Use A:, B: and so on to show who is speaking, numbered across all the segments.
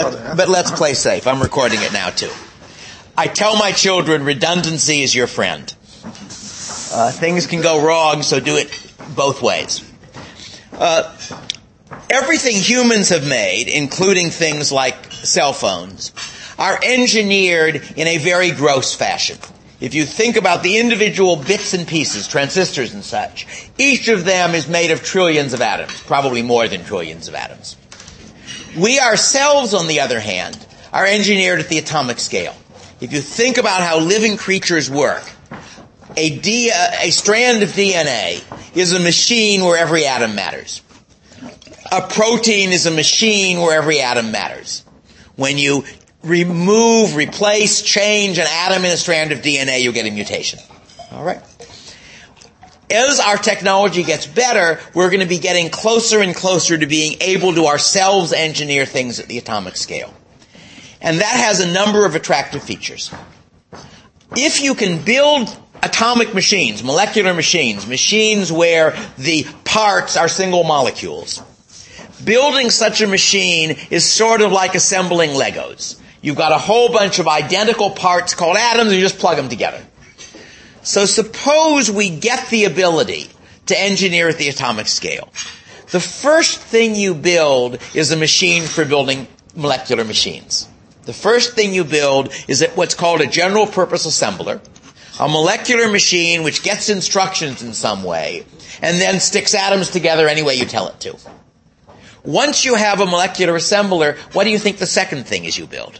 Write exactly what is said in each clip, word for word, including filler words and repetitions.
A: but, but let's play safe. I'm recording it now, too. I tell my children redundancy is your friend. Uh, things can go wrong, so do it both ways. Uh, everything humans have made, including things like cell phones, are engineered in a very gross fashion. If you think about the individual bits and pieces, transistors and such, each of them is made of trillions of atoms, probably more than trillions of atoms. We ourselves, on the other hand, are engineered at the atomic scale. If you think about how living creatures work, a, D, a strand of D N A is a machine where every atom matters. A protein is a machine where every atom matters. When you remove, replace, change an atom in a strand of D N A, you get a mutation. All right? As our technology gets better, we're going to be getting closer and closer to being able to ourselves engineer things at the atomic scale. And that has a number of attractive features. If you can build atomic machines, molecular machines, machines where the parts are single molecules, building such a machine is sort of like assembling Legos. You've got a whole bunch of identical parts called atoms, and you just plug them together. So suppose we get the ability to engineer at the atomic scale. The first thing you build is a machine for building molecular machines. The first thing you build is what's called a general purpose assembler, a molecular machine which gets instructions in some way, and then sticks atoms together any way you tell it to. Once you have a molecular assembler, what do you think the second thing is you build?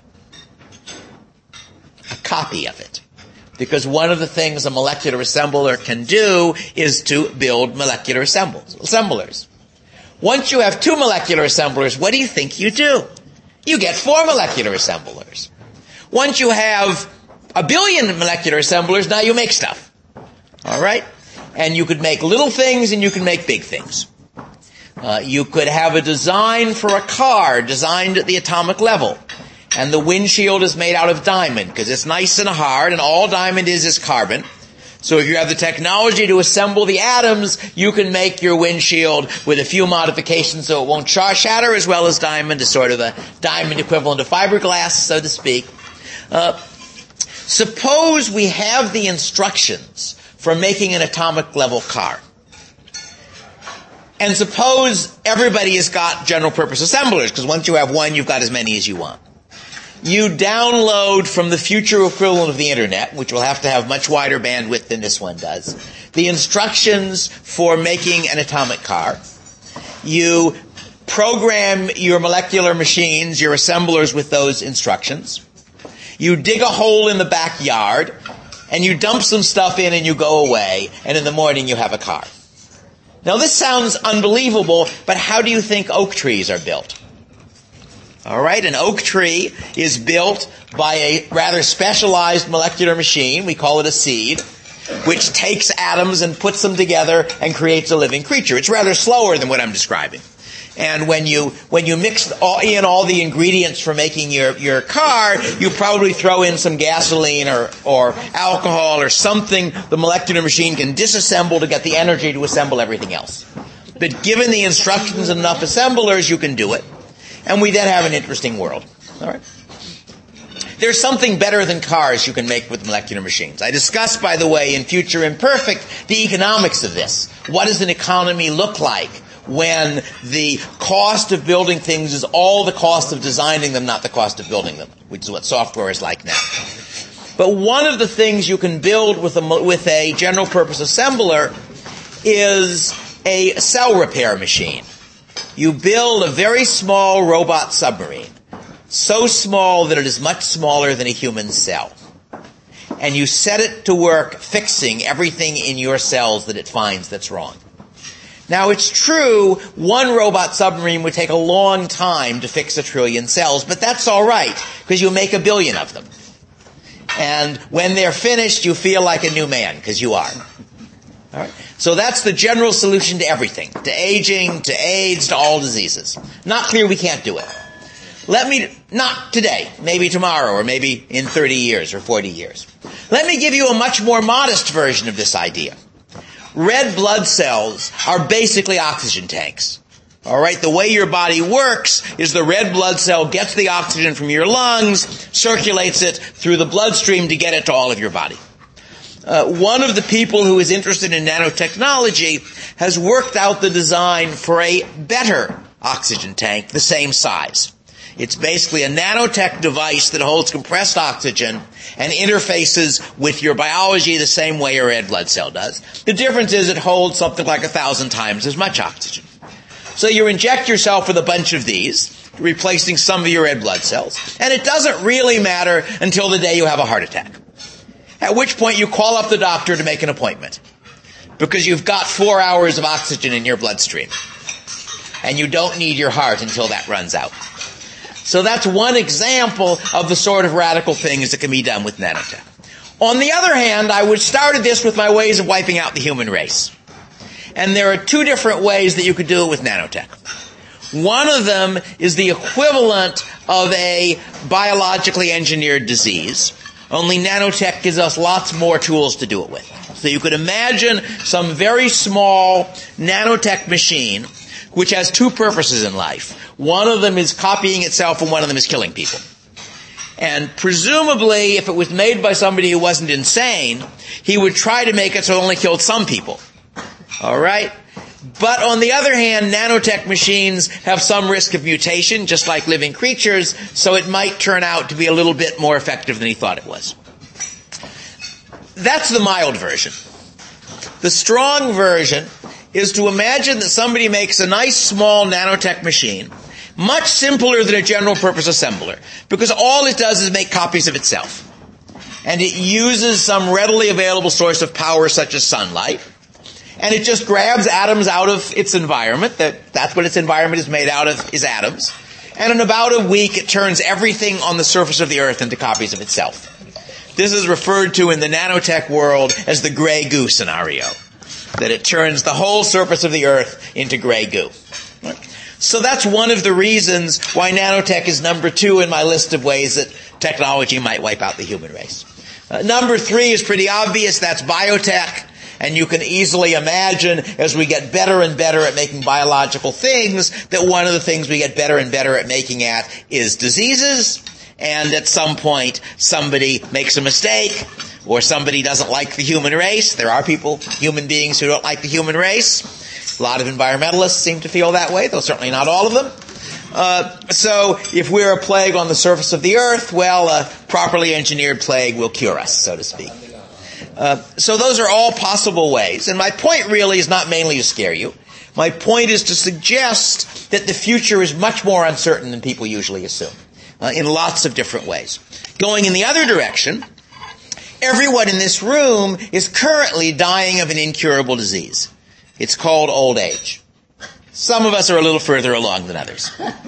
A: A copy of it. Because one of the things a molecular assembler can do is to build molecular assembles, assemblers. Once you have two molecular assemblers, what do you think you do? You get four molecular assemblers. Once you have a billion molecular assemblers, now you make stuff. All right? And you could make little things and you can make big things. Uh, you could have a design for a car designed at the atomic level. And the windshield is made out of diamond because it's nice and hard, and all diamond is is carbon. So if you have the technology to assemble the atoms, you can make your windshield with a few modifications so it won't shatter as well as diamond, is sort of a diamond equivalent of fiberglass, so to speak. Uh, suppose we have the instructions for making an atomic level car. And suppose everybody has got general purpose assemblers, because once you have one, you've got as many as you want. You download from the future equivalent of the internet, which will have to have much wider bandwidth than this one does, the instructions for making an atomic car. You program your molecular machines, your assemblers, with those instructions. You dig a hole in the backyard, and you dump some stuff in and you go away, and in the morning you have a car. Now this sounds unbelievable, but how do you think oak trees are built? All right, an oak tree is built by a rather specialized molecular machine, we call it a seed, which takes atoms and puts them together and creates a living creature. It's rather slower than what I'm describing. And when you when you mix all, in all the ingredients for making your, your car, you probably throw in some gasoline or, or alcohol or something the molecular machine can disassemble to get the energy to assemble everything else. But given the instructions and enough assemblers, you can do it. And we then have an interesting world. All right. There's something better than cars you can make with molecular machines. I discussed, by the way, in Future Imperfect, the economics of this. What does an economy look like when the cost of building things is all the cost of designing them, not the cost of building them, which is what software is like now. But one of the things you can build with a, with a general purpose assembler is a cell repair machine. You build a very small robot submarine, so small that it is much smaller than a human cell. And you set it to work fixing everything in your cells that it finds that's wrong. Now, it's true, one robot submarine would take a long time to fix a trillion cells, but that's all right, because you make a billion of them. And when they're finished, you feel like a new man, because you are. All right. So that's the general solution to everything, to aging, to AIDS, to all diseases. Not clear we can't do it. Let me, not today, maybe tomorrow, or maybe in thirty years or forty years. Let me give you a much more modest version of this idea. Red blood cells are basically oxygen tanks. All right, the way your body works is the red blood cell gets the oxygen from your lungs, circulates it through the bloodstream to get it to all of your body. Uh, one of the people who is interested in nanotechnology has worked out the design for a better oxygen tank, the same size. It's basically a nanotech device that holds compressed oxygen and interfaces with your biology the same way a red blood cell does. The difference is it holds something like a thousand times as much oxygen. So you inject yourself with a bunch of these, replacing some of your red blood cells, and it doesn't really matter until the day you have a heart attack. At which point you call up the doctor to make an appointment, because you've got four hours of oxygen in your bloodstream, and you don't need your heart until that runs out. So that's one example of the sort of radical things that can be done with nanotech. On the other hand, I would started this with my ways of wiping out the human race. And there are two different ways that you could do it with nanotech. One of them is the equivalent of a biologically engineered disease, only nanotech gives us lots more tools to do it with. So you could imagine some very small nanotech machine which has two purposes in life. One of them is copying itself and one of them is killing people. And presumably, if it was made by somebody who wasn't insane, he would try to make it so it only killed some people. All right? But on the other hand, nanotech machines have some risk of mutation, just like living creatures, so it might turn out to be a little bit more effective than he thought it was. That's the mild version. The strong version is to imagine that somebody makes a nice small nanotech machine, much simpler than a general purpose assembler, because all it does is make copies of itself. And it uses some readily available source of power such as sunlight, and it just grabs atoms out of its environment. That, that's what its environment is made out of, is atoms. And in about a week, it turns everything on the surface of the earth into copies of itself. This is referred to in the nanotech world as the gray goo scenario. That it turns the whole surface of the earth into gray goo. So that's one of the reasons why nanotech is number two in my list of ways that technology might wipe out the human race. Uh, number three is pretty obvious. That's biotech. And you can easily imagine, as we get better and better at making biological things, that one of the things we get better and better at making at is diseases. And at some point, somebody makes a mistake, or somebody doesn't like the human race. There are people, human beings, who don't like the human race. A lot of environmentalists seem to feel that way, though certainly not all of them. Uh, so if we're a plague on the surface of the earth, well, a properly engineered plague will cure us, so to speak. Uh, so those are all possible ways. And my point really is not mainly to scare you. My point is to suggest that the future is much more uncertain than people usually assume, uh, in lots of different ways. Going in the other direction, everyone in this room is currently dying of an incurable disease. It's called old age. Some of us are a little further along than others.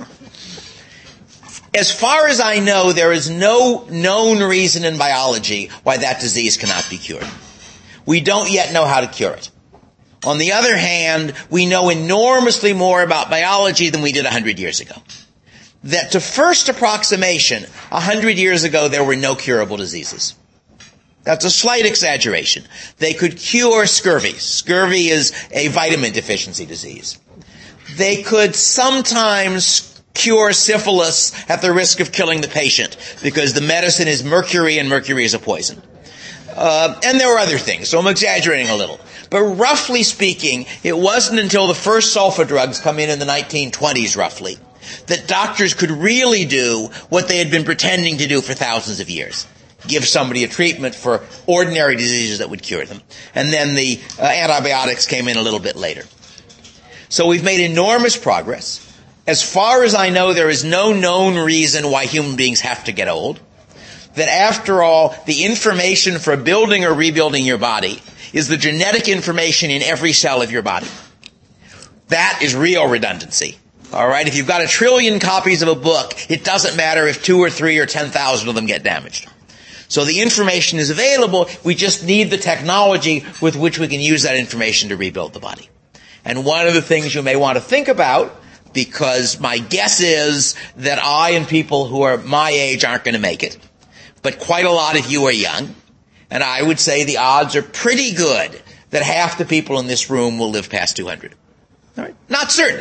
A: As far as I know, there is no known reason in biology why that disease cannot be cured. We don't yet know how to cure it. On the other hand, we know enormously more about biology than we did one hundred years ago. That to first approximation, one hundred years ago, there were no curable diseases. That's a slight exaggeration. They could cure scurvy. Scurvy is a vitamin deficiency disease. They could sometimes cure syphilis at the risk of killing the patient because the medicine is mercury and mercury is a poison. Uh, and there were other things, so I'm exaggerating a little. But roughly speaking, it wasn't until the first sulfa drugs come in in the nineteen twenties, roughly, that doctors could really do what they had been pretending to do for thousands of years. Give somebody a treatment for ordinary diseases that would cure them. And then the uh, antibiotics came in a little bit later. So we've made enormous progress. As far as I know, there is no known reason why human beings have to get old. That after all, the information for building or rebuilding your body is the genetic information in every cell of your body. That is real redundancy. All right? If you've got a trillion copies of a book, it doesn't matter if two or three or ten thousand of them get damaged. So the information is available. We just need the technology with which we can use that information to rebuild the body. And one of the things you may want to think about, because my guess is that I and people who are my age aren't going to make it, but quite a lot of you are young, and I would say the odds are pretty good that half the people in this room will live past two hundred. All right? Not certain.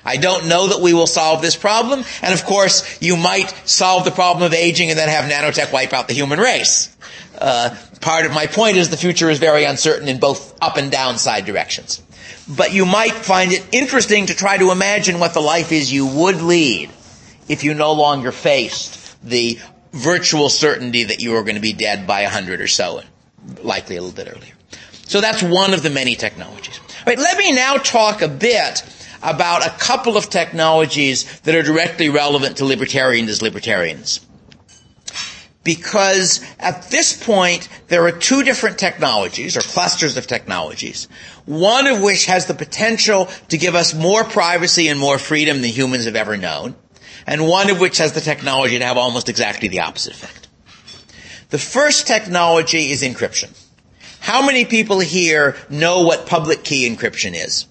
A: I don't know that we will solve this problem, and of course, you might solve the problem of aging and then have nanotech wipe out the human race. Uh, part of my point is the future is very uncertain in both up and downside directions. But you might find it interesting to try to imagine what the life is you would lead if you no longer faced the virtual certainty that you are going to be dead by a hundred or so, and likely a little bit earlier. So that's one of the many technologies. All right, let me now talk a bit about a couple of technologies that are directly relevant to libertarians as libertarians. Because at this point, there are two different technologies, or clusters of technologies, one of which has the potential to give us more privacy and more freedom than humans have ever known, and one of which has the technology to have almost exactly the opposite effect. The first technology is encryption. How many people here know what public key encryption is?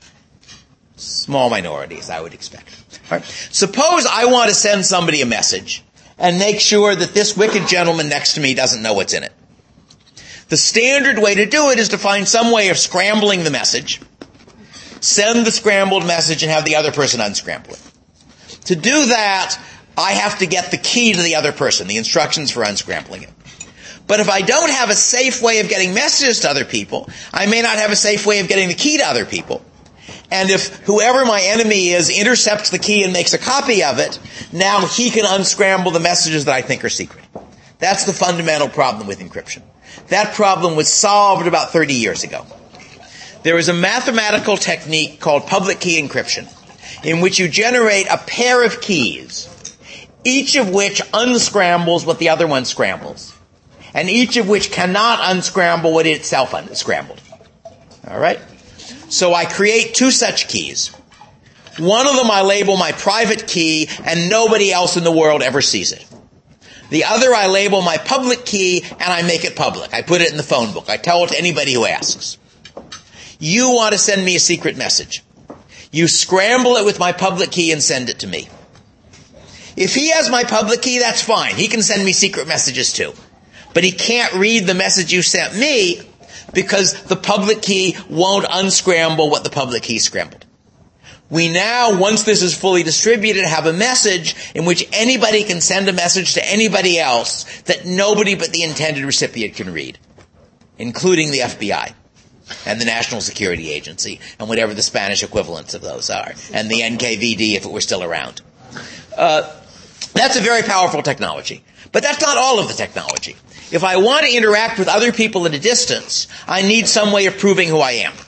A: Small minorities, I would expect. All right. Suppose I want to send somebody a message and make sure that this wicked gentleman next to me doesn't know what's in it. The standard way to do it is to find some way of scrambling the message, send the scrambled message, and have the other person unscramble it. To do that, I have to get the key to the other person, the instructions for unscrambling it. But if I don't have a safe way of getting messages to other people, I may not have a safe way of getting the key to other people. And if whoever my enemy is intercepts the key and makes a copy of it, now he can unscramble the messages that I think are secret. That's the fundamental problem with encryption. That problem was solved about thirty years ago. There is a mathematical technique called public key encryption, in which you generate a pair of keys, each of which unscrambles what the other one scrambles, and each of which cannot unscramble what it itself unscrambled. All right? So I create two such keys. One of them I label my private key, and nobody else in the world ever sees it. The other I label my public key, and I make it public. I put it in the phone book. I tell it to anybody who asks. You want to send me a secret message. You scramble it with my public key and send it to me. If he has my public key, that's fine. He can send me secret messages too. But he can't read the message you sent me because the public key won't unscramble what the public key scrambled. We now, once this is fully distributed, have a message in which anybody can send a message to anybody else that nobody but the intended recipient can read, including the F B I and the National Security Agency and whatever the Spanish equivalents of those are, and the N K V D if it were still around. Uh, that's a very powerful technology. But that's not all of the technology. If I want to interact with other people at a distance, I need some way of proving who I am.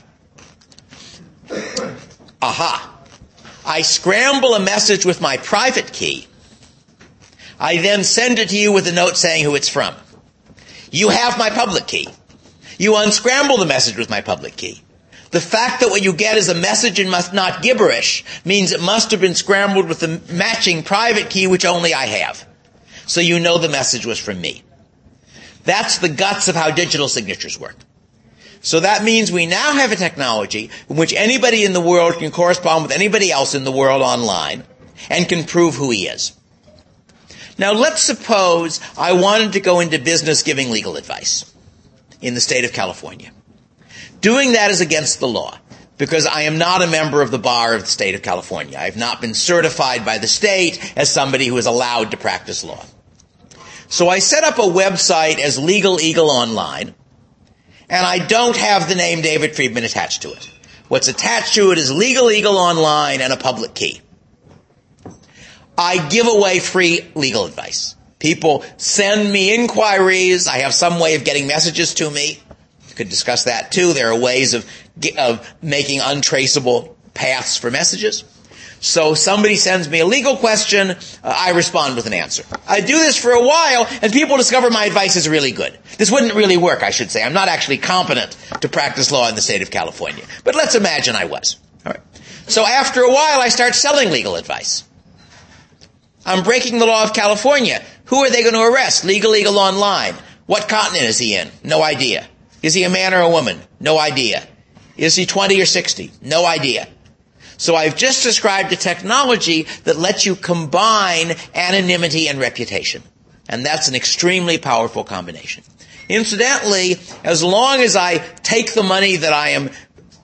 A: Aha. I scramble a message with my private key. I then send it to you with a note saying who it's from. You have my public key. You unscramble the message with my public key. The fact that what you get is a message and must not gibberish means it must have been scrambled with the matching private key which only I have. So you know the message was from me. That's the guts of how digital signatures work. So that means we now have a technology in which anybody in the world can correspond with anybody else in the world online and can prove who he is. Now let's suppose I wanted to go into business giving legal advice in the state of California. Doing that is against the law because I am not a member of the bar of the state of California. I have not been certified by the state as somebody who is allowed to practice law. So I set up a website as Legal Eagle Online, and I don't have the name David Friedman attached to it. What's attached to it is Legal Eagle Online and a public key. I give away free legal advice. People send me inquiries. I have some way of getting messages to me. You could discuss that too. There are ways of, of making untraceable paths for messages. So somebody sends me a legal question, uh, I respond with an answer. I do this for a while, and people discover my advice is really good. This wouldn't really work, I should say. I'm not actually competent to practice law in the state of California. But let's imagine I was. All right. So after a while, I start selling legal advice. I'm breaking the law of California. Who are they going to arrest? Legal Eagle Online. What continent is he in? No idea. Is he a man or a woman? No idea. Is he twenty or sixty? No idea. So I've just described a technology that lets you combine anonymity and reputation. And that's an extremely powerful combination. Incidentally, as long as I take the money that I am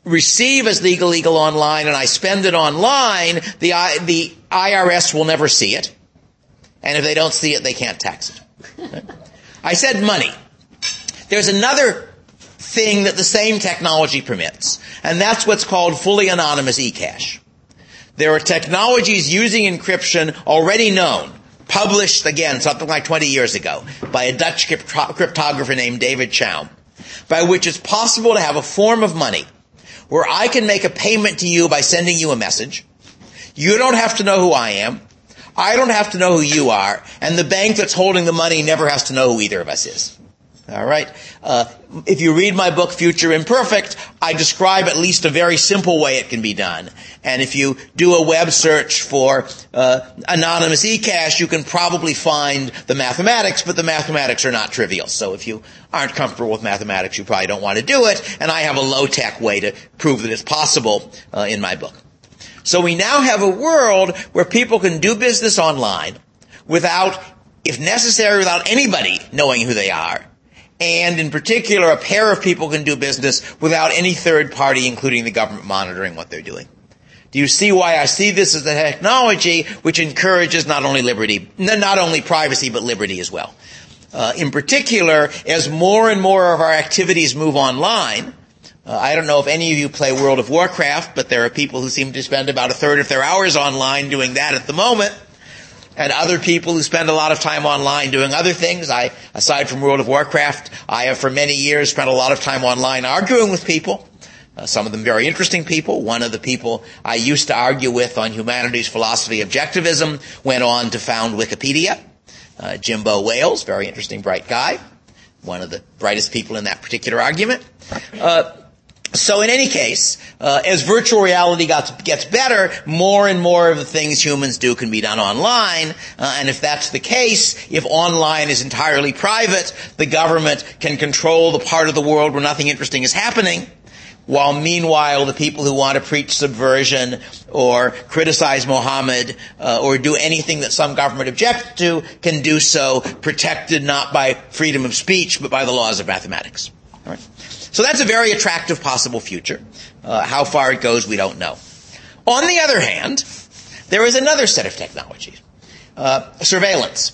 A: receive as legal legal online and I spend it online, the I, the I R S will never see it. And if they don't see it, they can't tax it. I said money. There's another thing that the same technology permits, and that's what's called fully anonymous eCash. There are technologies using encryption already known, published, again, something like twenty years ago, by a Dutch crypto- cryptographer named David Chaum, by which it's possible to have a form of money where I can make a payment to you by sending you a message. You don't have to know who I am. I don't have to know who you are. And the bank that's holding the money never has to know who either of us is. All right? Uh, if you read my book, Future Imperfect, I describe at least a very simple way it can be done. And if you do a web search for uh, anonymous eCash, you can probably find the mathematics, but the mathematics are not trivial. So if you aren't comfortable with mathematics, you probably don't want to do it. And I have a low-tech way to prove that it's possible uh, in my book. So we now have a world where people can do business online without, if necessary, without anybody knowing who they are. And in particular, a pair of people can do business without any third party, including the government, monitoring what they're doing. Do you see why I see this as a technology which encourages not only liberty, not only privacy, but liberty as well? Uh, in particular, as more and more of our activities move online, uh, I don't know if any of you play World of Warcraft, but there are people who seem to spend about a third of their hours online doing that at the moment. And other people who spend a lot of time online doing other things. I, aside from World of Warcraft, I have for many years spent a lot of time online arguing with people. Uh, some of them very interesting people. One of the people I used to argue with on humanities, philosophy, objectivism went on to found Wikipedia. Uh, Jimbo Wales, very interesting, bright guy. One of the brightest people in that particular argument. Uh, So in any case, uh, as virtual reality gets, gets better, more and more of the things humans do can be done online. Uh, and if that's the case, if online is entirely private, the government can control the part of the world where nothing interesting is happening, while meanwhile the people who want to preach subversion or criticize Mohammed uh, or do anything that some government objects to can do so, protected not by freedom of speech, but by the laws of mathematics. All right. So that's a very attractive possible future. Uh, how far it goes, we don't know. On the other hand, there is another set of technologies. Uh, surveillance.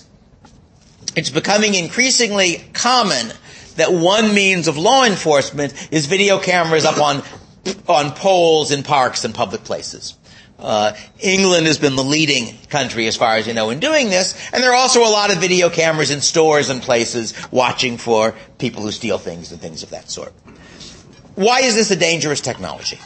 A: It's becoming increasingly common that one means of law enforcement is video cameras up on, on poles in parks and public places. Uh, England has been the leading country, as far as you know, in doing this, and there are also a lot of video cameras in stores and places watching for people who steal things and things of that sort. Why is this a dangerous technology?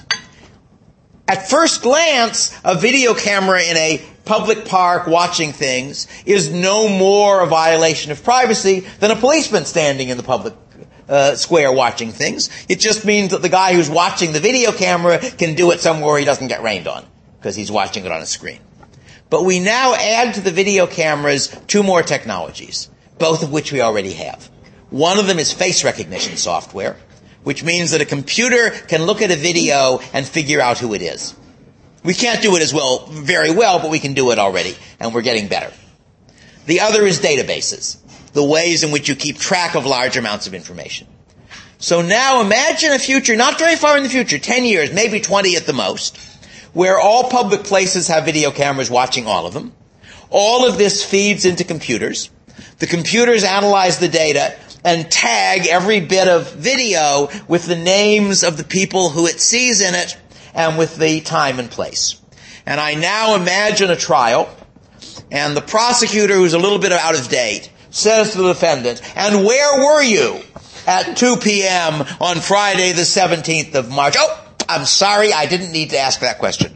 A: At first glance, a video camera in a public park watching things is no more a violation of privacy than a policeman standing in the public uh, square watching things. It just means that the guy who's watching the video camera can do it somewhere he doesn't get rained on, because he's watching it on a screen. But we now add to the video cameras two more technologies, both of which we already have. One of them is face recognition software, which means that a computer can look at a video and figure out who it is. We can't do it as well, very well, but we can do it already, and we're getting better. The other is databases, the ways in which you keep track of large amounts of information. So now imagine a future, not very far in the future, ten years, maybe twenty at the most, where all public places have video cameras watching all of them. All of this feeds into computers. The computers analyze the data and tag every bit of video with the names of the people who it sees in it and with the time and place. And I now imagine a trial, and the prosecutor, who's a little bit out of date, says to the defendant, "And where were you at two p.m. on Friday the seventeenth of March? Oh, I'm sorry, I didn't need to ask that question.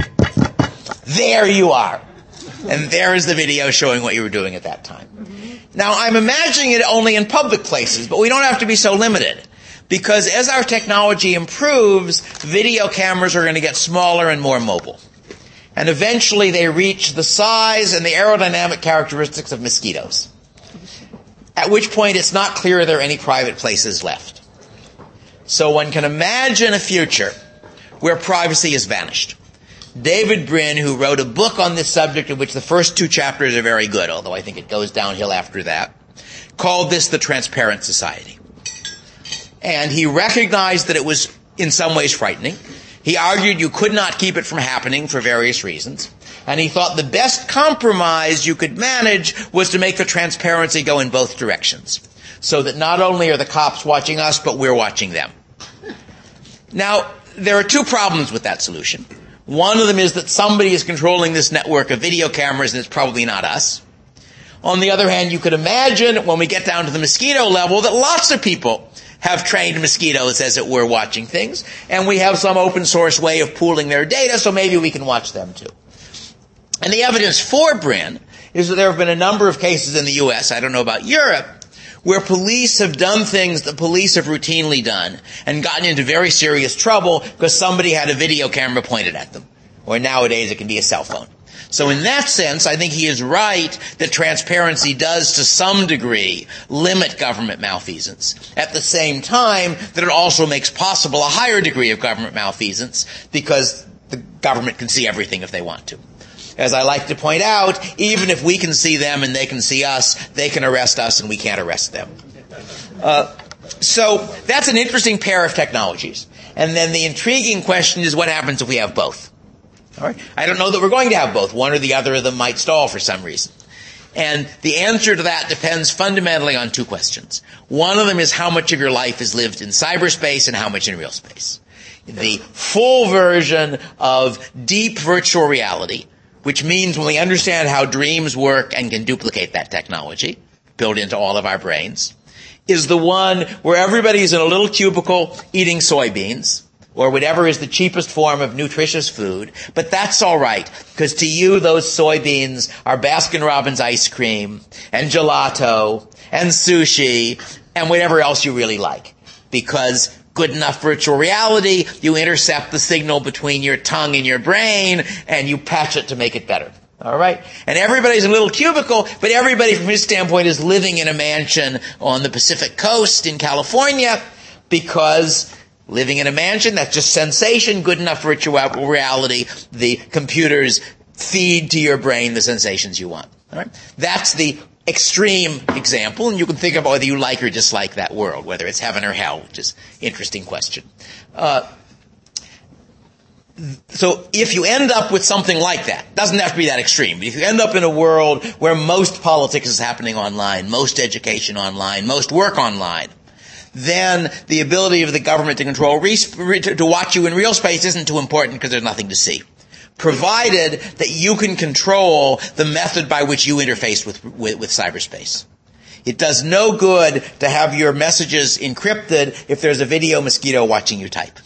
A: There you are. And there is the video showing what you were doing at that time." Now, I'm imagining it only in public places, but we don't have to be so limited. Because as our technology improves, video cameras are going to get smaller and more mobile. And eventually they reach the size and the aerodynamic characteristics of mosquitoes. At which point it's not clear there are any private places left. So one can imagine a future where privacy has vanished. David Brin, who wrote a book on this subject, of which the first two chapters are very good, although I think it goes downhill after that, called this the transparent society. And he recognized that it was in some ways frightening. He argued you could not keep it from happening for various reasons. And he thought the best compromise you could manage was to make the transparency go in both directions, so that not only are the cops watching us, but we're watching them. Now, there are two problems with that solution. One of them is that somebody is controlling this network of video cameras, and it's probably not us. On the other hand, you could imagine, when we get down to the mosquito level, that lots of people have trained mosquitoes, as it were, watching things, and we have some open source way of pooling their data, so maybe we can watch them too. And the evidence for Brin is that there have been a number of cases in the U S, I don't know about Europe, where police have done things that police have routinely done and gotten into very serious trouble because somebody had a video camera pointed at them. Or nowadays it can be a cell phone. So in that sense, I think he is right that transparency does, to some degree, limit government malfeasance. At the same time, that it also makes possible a higher degree of government malfeasance because the government can see everything if they want to. As I like to point out, even if we can see them and they can see us, they can arrest us and we can't arrest them. Uh, so that's an interesting pair of technologies. And then the intriguing question is, what happens if we have both? All right. I don't know that we're going to have both. One or the other of them might stall for some reason. And the answer to that depends fundamentally on two questions. One of them is how much of your life is lived in cyberspace and how much in real space. The full version of deep virtual reality, which means when we understand how dreams work and can duplicate that technology, built into all of our brains, is the one where everybody's in a little cubicle eating soybeans, or whatever is the cheapest form of nutritious food. But that's all right, because to you those soybeans are Baskin-Robbins ice cream, and gelato, and sushi, and whatever else you really like. Because good enough virtual reality, you intercept the signal between your tongue and your brain, and you patch it to make it better. All right? And everybody's in a little cubicle, but everybody from his standpoint is living in a mansion on the Pacific Coast in California, because living in a mansion, that's just sensation. Good enough virtual reality, the computers feed to your brain the sensations you want. All right? That's the extreme example, and you can think about whether you like or dislike that world, whether it's heaven or hell, which is an interesting question. Uh, so if you end up with something like that, doesn't have to be that extreme, but if you end up in a world where most politics is happening online, most education online, most work online, then the ability of the government to control, to watch you in real space isn't too important because there's nothing to see. Provided that you can control the method by which you interface with, with, with cyberspace. It does no good to have your messages encrypted if there's a video mosquito watching you type.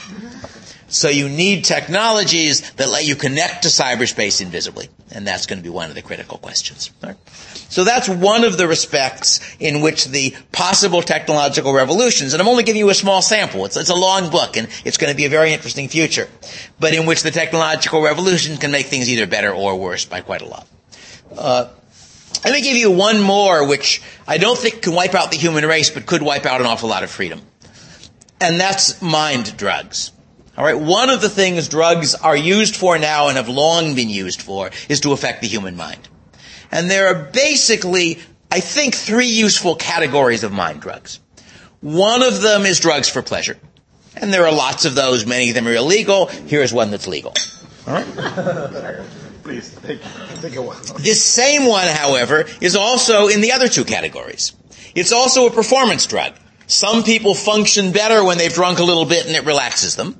A: So you need technologies that let you connect to cyberspace invisibly. And that's going to be one of the critical questions. All right? So that's one of the respects in which the possible technological revolutions, and I'm only giving you a small sample, it's, it's a long book, and it's going to be a very interesting future, but in which the technological revolution can make things either better or worse by quite a lot. Uh, let me give you one more, which I don't think can wipe out the human race, but could wipe out an awful lot of freedom. And that's mind drugs. All right, one of the things drugs are used for now and have long been used for is to affect the human mind. And there are basically, I think, three useful categories of mind drugs. One of them is drugs for pleasure. And there are lots of those. Many of them are illegal. Here's one that's legal. All right?
B: Please, take, take a while.
A: This same one, however, is also in the other two categories. It's also a performance drug. Some people function better when they've drunk a little bit and it relaxes them.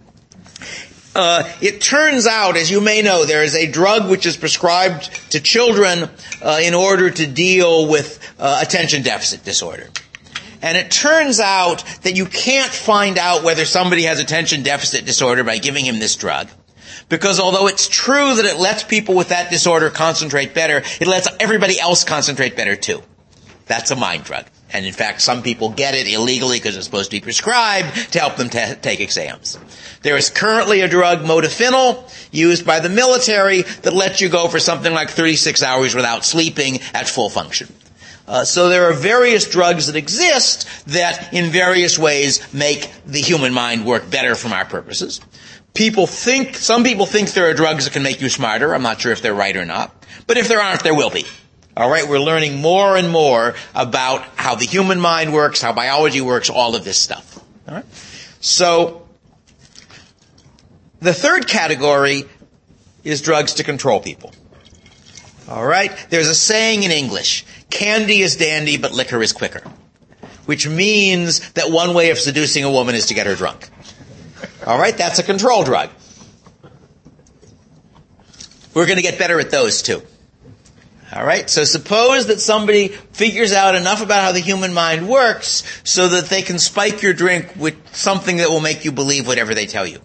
A: Uh, it turns out, as you may know, there is a drug which is prescribed to children uh, in order to deal with uh, attention deficit disorder. And it turns out that you can't find out whether somebody has attention deficit disorder by giving him this drug. Because although it's true that it lets people with that disorder concentrate better, it lets everybody else concentrate better too. That's a mind drug. And in fact, some people get it illegally because it's supposed to be prescribed to help them t- take exams. There is currently a drug, modafinil, used by the military that lets you go for something like thirty-six hours without sleeping at full function. Uh, so there are various drugs that exist that in various ways make the human mind work better from our purposes. People think, some people think there are drugs that can make you smarter. I'm not sure if they're right or not. But if there aren't, there will be. All right, we're learning more and more about how the human mind works, how biology works, all of this stuff. All right? So The third category is drugs to control people. All right? There's a saying in English, candy is dandy, but liquor is quicker, which means that one way of seducing a woman is to get her drunk. All right? That's a control drug. We're going to get better at those, too. All right? So suppose that somebody figures out enough about how the human mind works so that they can spike your drink with something that will make you believe whatever they tell you.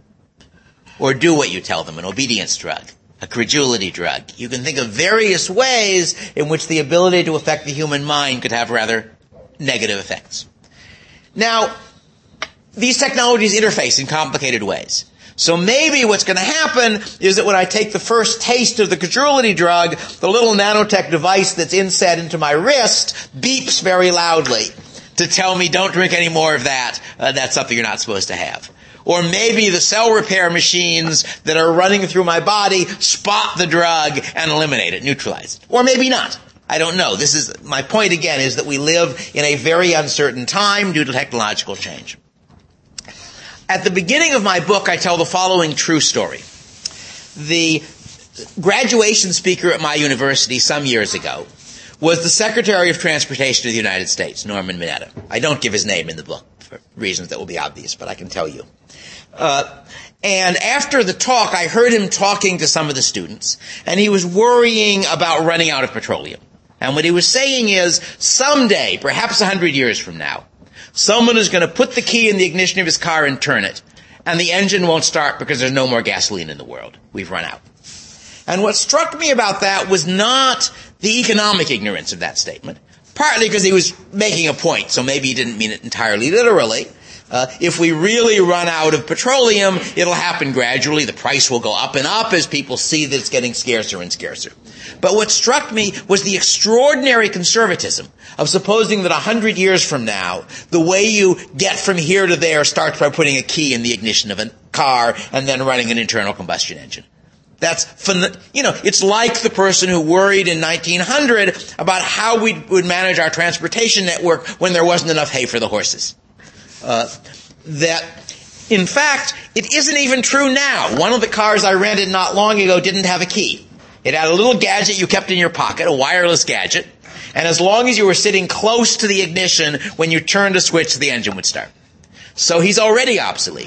A: Or do what you tell them, an obedience drug, a credulity drug. You can think of various ways in which the ability to affect the human mind could have rather negative effects. Now, these technologies interface in complicated ways. So maybe what's going to happen is that when I take the first taste of the credulity drug, the little nanotech device that's inset into my wrist beeps very loudly to tell me don't drink any more of that. Uh, that's something you're not supposed to have. Or maybe the cell repair machines that are running through my body spot the drug and eliminate it, neutralize it. Or maybe not. I don't know. This is, my point again is that we live in a very uncertain time due to technological change. At the beginning of my book, I tell the following true story. The graduation speaker at my university some years ago was the Secretary of Transportation of the United States, Norman Mineta. I don't give his name in the book for reasons that will be obvious, but I can tell you. Uh, and after the talk, I heard him talking to some of the students, and he was worrying about running out of petroleum. And what he was saying is, someday, perhaps a hundred years from now, someone is going to put the key in the ignition of his car and turn it, and the engine won't start because there's no more gasoline in the world. We've run out. And what struck me about that was not the economic ignorance of that statement, partly because he was making a point, so maybe he didn't mean it entirely literally. Uh, if we really run out of petroleum, it'll happen gradually. The price will go up and up as people see that it's getting scarcer and scarcer. But what struck me was the extraordinary conservatism of supposing that a hundred years from now, the way you get from here to there starts by putting a key in the ignition of a car and then running an internal combustion engine. That's, you know, it's like the person who worried in nineteen hundred about how we would manage our transportation network when there wasn't enough hay for the horses. Uh, that, in fact, it isn't even true now. One of the cars I rented not long ago didn't have a key. It had a little gadget you kept in your pocket, a wireless gadget, and as long as you were sitting close to the ignition, when you turned a switch, the engine would start. So he's already obsolete.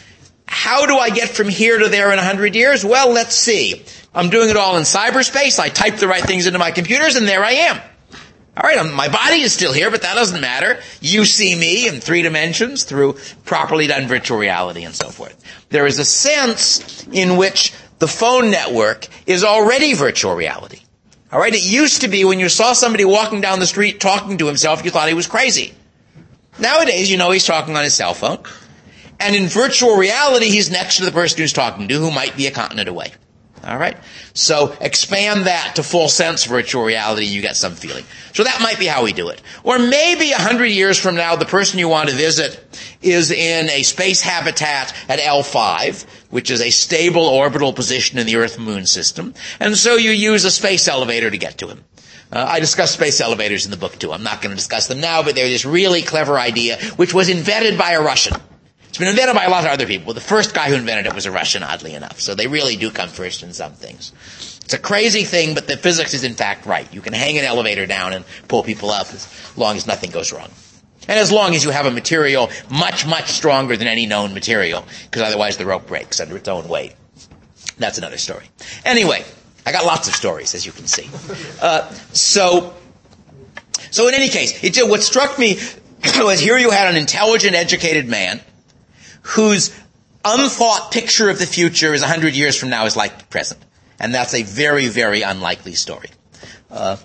A: How do I get from here to there in a hundred years? Well, let's see. I'm doing it all in cyberspace. I type the right things into my computers, and there I am. All right, um, my body is still here, but that doesn't matter. You see me in three dimensions through properly done virtual reality and so forth. There is a sense in which the phone network is already virtual reality. All right, it used to be when you saw somebody walking down the street talking to himself, you thought he was crazy. Nowadays, you know he's talking on his cell phone. And in virtual reality, he's next to the person who's talking to, who might be a continent away. All right? So expand that to full sense virtual reality, you get some feeling. So that might be how we do it. Or maybe a hundred years from now, the person you want to visit is in a space habitat at L five, which is a stable orbital position in the Earth-Moon system. And so you use a space elevator to get to him. Uh, I discuss space elevators in the book, too. I'm not going to discuss them now, but they're this really clever idea, which was invented by a Russian. It's been invented by a lot of other people. The first guy who invented it was a Russian, oddly enough. So they really do come first in some things. It's a crazy thing, but the physics is in fact right. You can hang an elevator down and pull people up as long as nothing goes wrong. And as long as you have a material much, much stronger than any known material, because otherwise the rope breaks under its own weight. That's another story. Anyway, I got lots of stories, as you can see. Uh, so, so in any case, it, what struck me was here you had an intelligent, educated man whose unthought picture of the future is a hundred years from now is like the present. And that's a very, very unlikely story. Uh,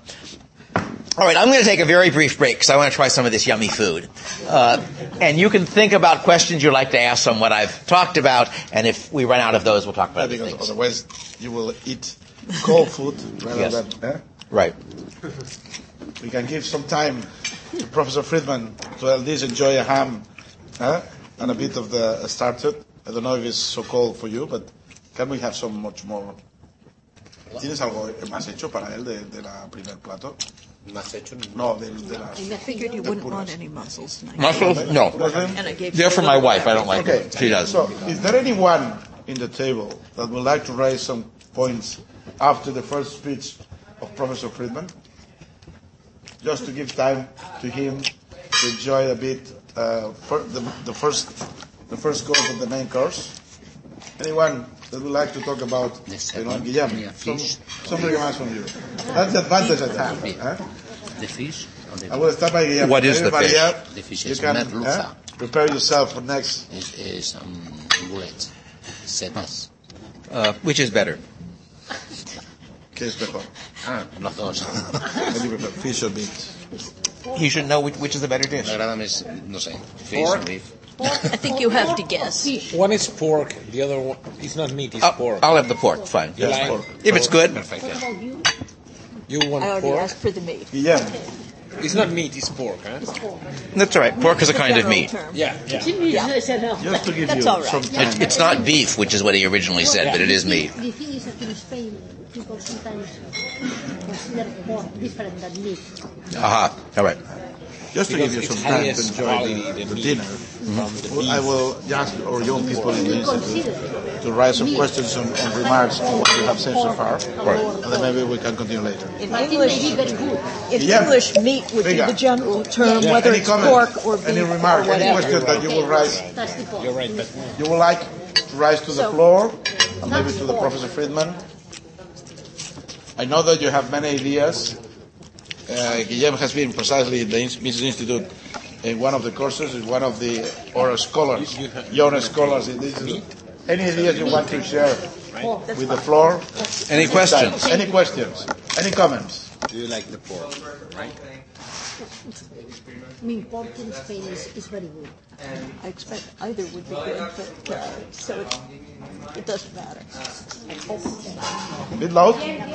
A: all right, I'm going to take a very brief break because I want to try some of this yummy food. Uh, and you can think about questions you'd like to ask on what I've talked about, and if we run out of those, we'll talk about
B: yeah,
A: other things.
B: Otherwise, you will eat cold food rather
A: yes.
B: than... Eh?
A: Right.
B: We can give some time to Professor Friedman to at least enjoy a ham, eh? And a bit of the starter. I don't know if it's so cold for you, but can we have some much more? ¿Tienes algo más hecho para él de, de la primer plato?
C: ¿Más hecho?
B: No, de, de las...
D: I figured you wouldn't want any mussels tonight.
A: Mussels? No.
D: And I gave
A: They're for my wife. I don't like
B: Okay.
A: them. She does.
B: So, is there anyone in the table that would like to raise some points after the first speech of Professor Friedman? Just to give time to him to enjoy a bit uh, for the, the first the first course of the main course. Anyone that would like to talk about you know, Guillem? Some, some remarks from you. That's the advantage I have. Huh?
C: The fish?
B: I will start by Guillem.
A: What is the
B: Everybody
A: fish?
B: Else,
C: The fish
B: you
C: is
B: can
C: merluza.
B: huh? prepare yourself for next.
C: Is, is um, great. Setas.
A: Uh, which is better?
B: ¿Qué es mejor?
C: Ah, los dos.
B: What do you prefer, fish or meat?
A: You should know which, which is the better dish.
C: Me agrada más, no sé, fish
D: Pork?
C: and beef.
E: I think you have to guess.
D: One is pork, the other one is not meat, it's
A: I'll,
D: pork.
A: I'll have the pork. Fine.
D: You like
B: pork.
A: If it's good.
C: Perfecto.
D: You want
E: I already
D: pork?
E: asked for the meat.
B: Guillem,
D: It's not meat, it's pork, huh?
A: That's all right. Pork is a kind of
E: General
A: meat.
E: term.
D: Yeah, yeah.
B: just to give
E: That's
B: you
E: all right.
B: some time.
A: It, it's not beef, which is what he originally said, but it is meat.
F: The thing is that in Spain, people sometimes consider pork different than meat.
A: Aha. All right.
B: Just to
D: Because
B: give you
D: it's
B: some time to
D: highest
B: enjoy
D: quality,
B: the,
D: the
B: the
D: meat.
B: dinner,
D: From the
B: well, I
D: beef.
B: will ask our young people in the
F: People
B: institute
F: consider
B: to raise some questions and, and remarks on what we have said so far, and then maybe we can continue later.
E: In
F: but it may be
E: English,
F: very good.
E: in
B: Yeah.
E: English, meat would be
B: Venga.
E: the general term,
D: Yeah.
E: whether
B: Any
E: it's
B: comments,
E: pork or beef
B: any
E: or
B: remark, any
E: whatever.
B: question that you will raise,
F: That's the point.
D: You're right, but
B: you would like to rise to the
E: So-
B: floor, and maybe to the Professor Friedman. I know that you have many ideas. Uh, Guillem has been precisely in the Mises Institute in one of the courses, is one of the or scholars, young scholars in this. Any ideas you want to share with the floor?
A: Any questions?
B: Any questions? Any comments?
D: do you like the pork, right?
F: I mean, pork in Spain is, is very good.
E: I expect either would be good, but, uh, so it, it doesn't matter.
B: A bit loud?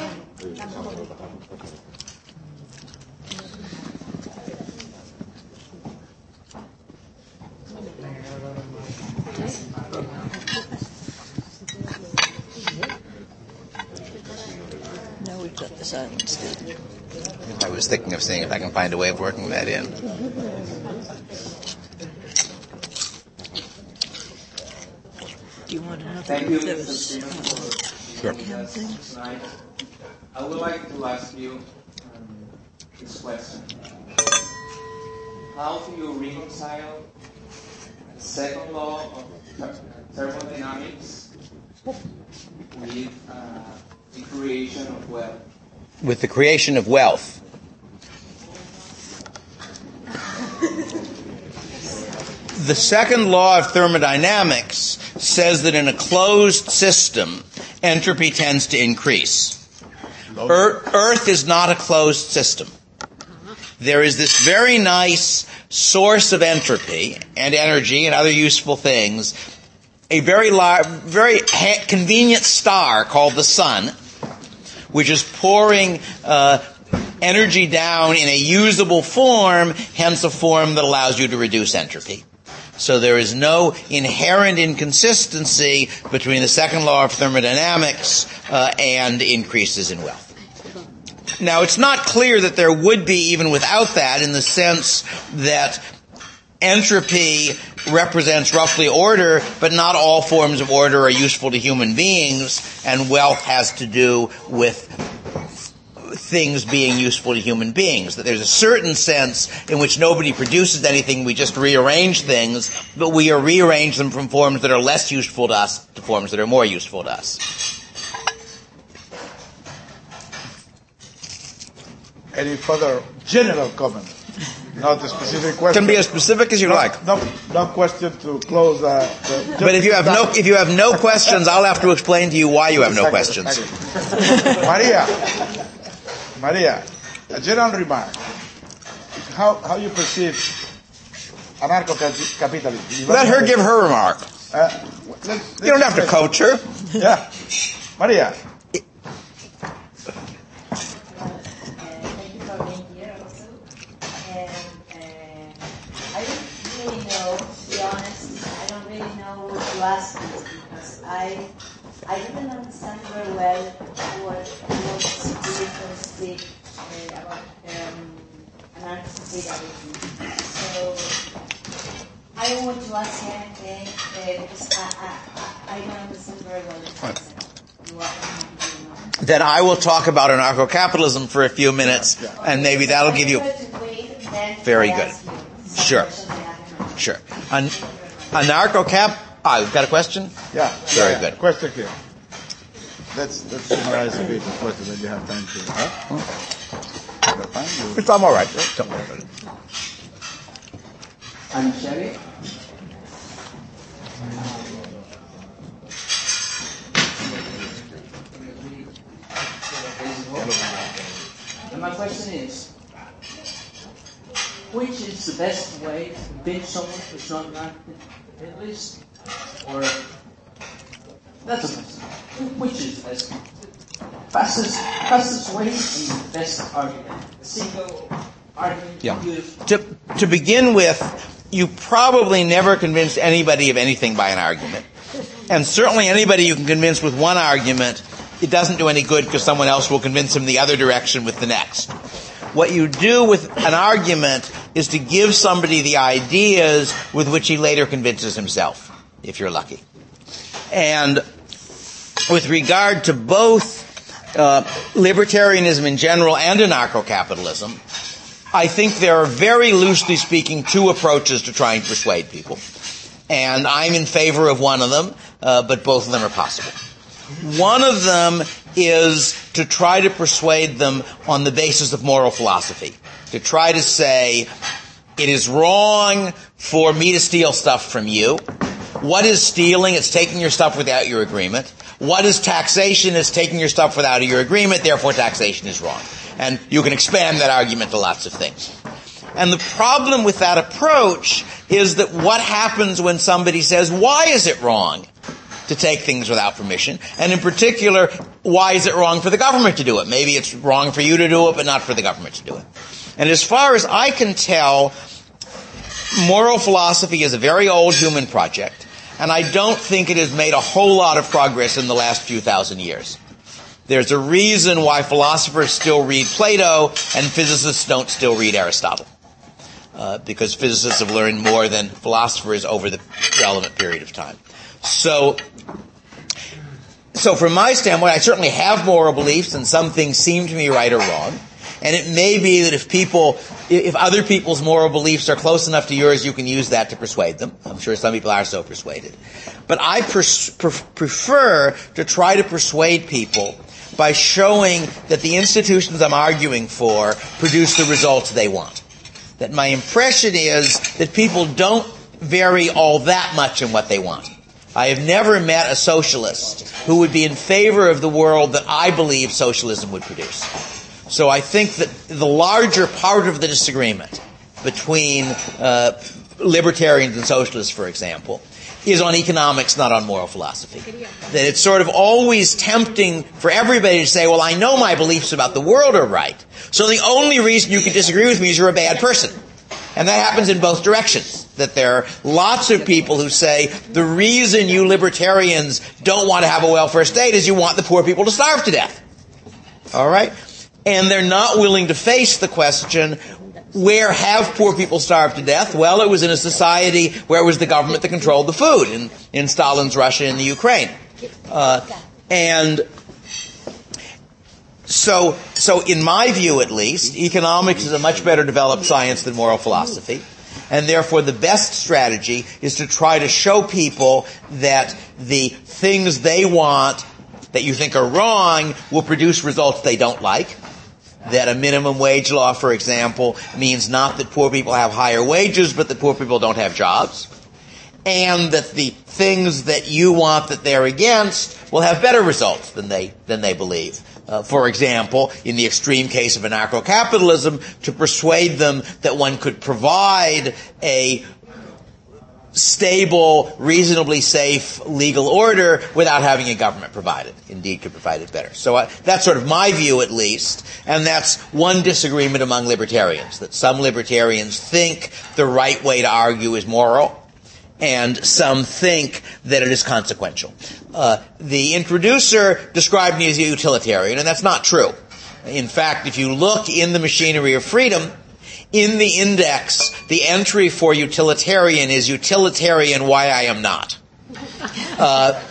E: Now we've got the silence.
A: I was thinking of seeing if I can find a way of working that in.
E: Do you want another
G: Thank you,
E: of those
G: Mister
E: uh,
A: Sure.
E: can things?
G: Tonight, I would like to ask you um, this question. How do you reconcile the second law of th- thermodynamics with uh, the creation of wealth?
A: With the creation of wealth. The second law of thermodynamics says that in a closed system, entropy tends to increase. Ear- Earth is not a closed system. There is this very nice source of entropy and energy and other useful things, a very large, very ha- convenient star called the sun, which is pouring uh, energy down in a usable form, hence a form that allows you to reduce entropy. So there is no inherent inconsistency between the second law of thermodynamics uh, and increases in wealth. Now, it's not clear that there would be even without that, in the sense that entropy represents roughly order, but not all forms of order are useful to human beings, and wealth has to do with things being useful to human beings. That there's a certain sense in which nobody produces anything, we just rearrange things, but we rearrange them from forms that are less useful to us to forms that are more useful to us.
B: Any further general comment? Not a specific question.
A: Can be as specific as you
B: no,
A: like.
B: No, no question to close. Uh, the,
A: But if you have no, if you have no questions, I'll have to explain to you why you have no
B: Exactly,
A: questions.
B: exactly. Maria, Maria, a general remark. How how you perceive anarcho-capitalism?
A: Let her give her remark.
B: Uh, let,
A: You don't have to coach her.
B: Yeah, Maria.
H: Thank you for being here also. And uh, I don't really know, to be honest, I don't really know what to ask you because I I didn't understand very well what what the difference big uh, about um, anarcho-capitalism. So I don't want to ask anything uh, because I, I, I I don't understand very well the concept. You are
A: Then I will talk about anarcho-capitalism for a few minutes, and maybe that'll give you... Very good. Sure. Sure. An- anarcho-cap... Ah, you've got a question?
B: Yeah.
A: Very
B: yeah,
A: good.
B: yeah. Question here. Let's, let's summarize a bit the question that you have time to. Huh? Got time? You-
A: It's all right. Don't worry about it.
G: I'm Sherry. And my question is, which is the best way to convince someone who's not an anarcho-capitalist? Or, that's a question. Which is the best? Fastest, fastest way and the best argument. A single argument
A: Yeah.
G: you use.
A: To, to begin with, you probably never convinced anybody of anything by an argument. And certainly anybody you can convince with one argument, it doesn't do any good because someone else will convince him the other direction with the next. What you do with an argument is to give somebody the ideas with which he later convinces himself, if you're lucky. And with regard to both uh, libertarianism in general and anarcho-capitalism, I think there are, very loosely speaking, two approaches to trying to persuade people. And I'm in favor of one of them, uh, but both of them are possible. One of them is to try to persuade them on the basis of moral philosophy. To try to say, it is wrong for me to steal stuff from you. What is stealing? It's taking your stuff without your agreement. What is taxation? It's taking your stuff without your agreement, therefore taxation is wrong. And you can expand that argument to lots of things. And the problem with that approach is that what happens when somebody says, why is it wrong to take things without permission? And in particular, why is it wrong for the government to do it? Maybe it's wrong for you to do it, but not for the government to do it. And as far as I can tell, moral philosophy is a very old human project, and I don't think it has made a whole lot of progress in the last few thousand years. There's a reason why philosophers still read Plato and physicists don't still read Aristotle. Uh, because physicists have learned more than philosophers over the relevant period of time. So, so from my standpoint, I certainly have moral beliefs, and some things seem to me right or wrong. And it may be that if people, if other people's moral beliefs are close enough to yours, you can use that to persuade them. I'm sure some people are so persuaded. But I pers- pre- prefer to try to persuade people by showing that the institutions I'm arguing for produce the results they want. That my impression is that people don't vary all that much in what they want. I have never met a socialist who would be in favor of the world that I believe socialism would produce. So I think that the larger part of the disagreement between uh, libertarians and socialists, for example, is on economics, not on moral philosophy. That it's sort of always tempting for everybody to say, well, I know my beliefs about the world are right, so the only reason you can disagree with me is you're a bad person. And that happens in both directions. That there are lots of people who say, the reason you libertarians don't want to have a welfare state is you want the poor people to starve to death. All right? And they're not willing to face the question, where have poor people starved to death? Well, it was in a society where it was the government that controlled the food, in, in Stalin's Russia and the Ukraine. Uh, and so, so in my view at least, economics is a much better developed science than moral philosophy. And therefore the best strategy is to try to show people that the things they want that you think are wrong will produce results they don't like. That a minimum wage law, for example, means not that poor people have higher wages, but that poor people don't have jobs. And that the things that you want that they're against will have better results than they than they believe. Uh, for example, in the extreme case of anarcho-capitalism, to persuade them that one could provide a stable, reasonably safe legal order without having a government provide it. Indeed, could provide it better. So uh, that's sort of my view, at least, and that's one disagreement among libertarians, that some libertarians think the right way to argue is moral, and some think that it is consequential. Uh, the introducer described me as a utilitarian, and that's not true. In fact, if you look in the Machinery of Freedom, in the index, the entry for utilitarian is utilitarian why I am not. Uh,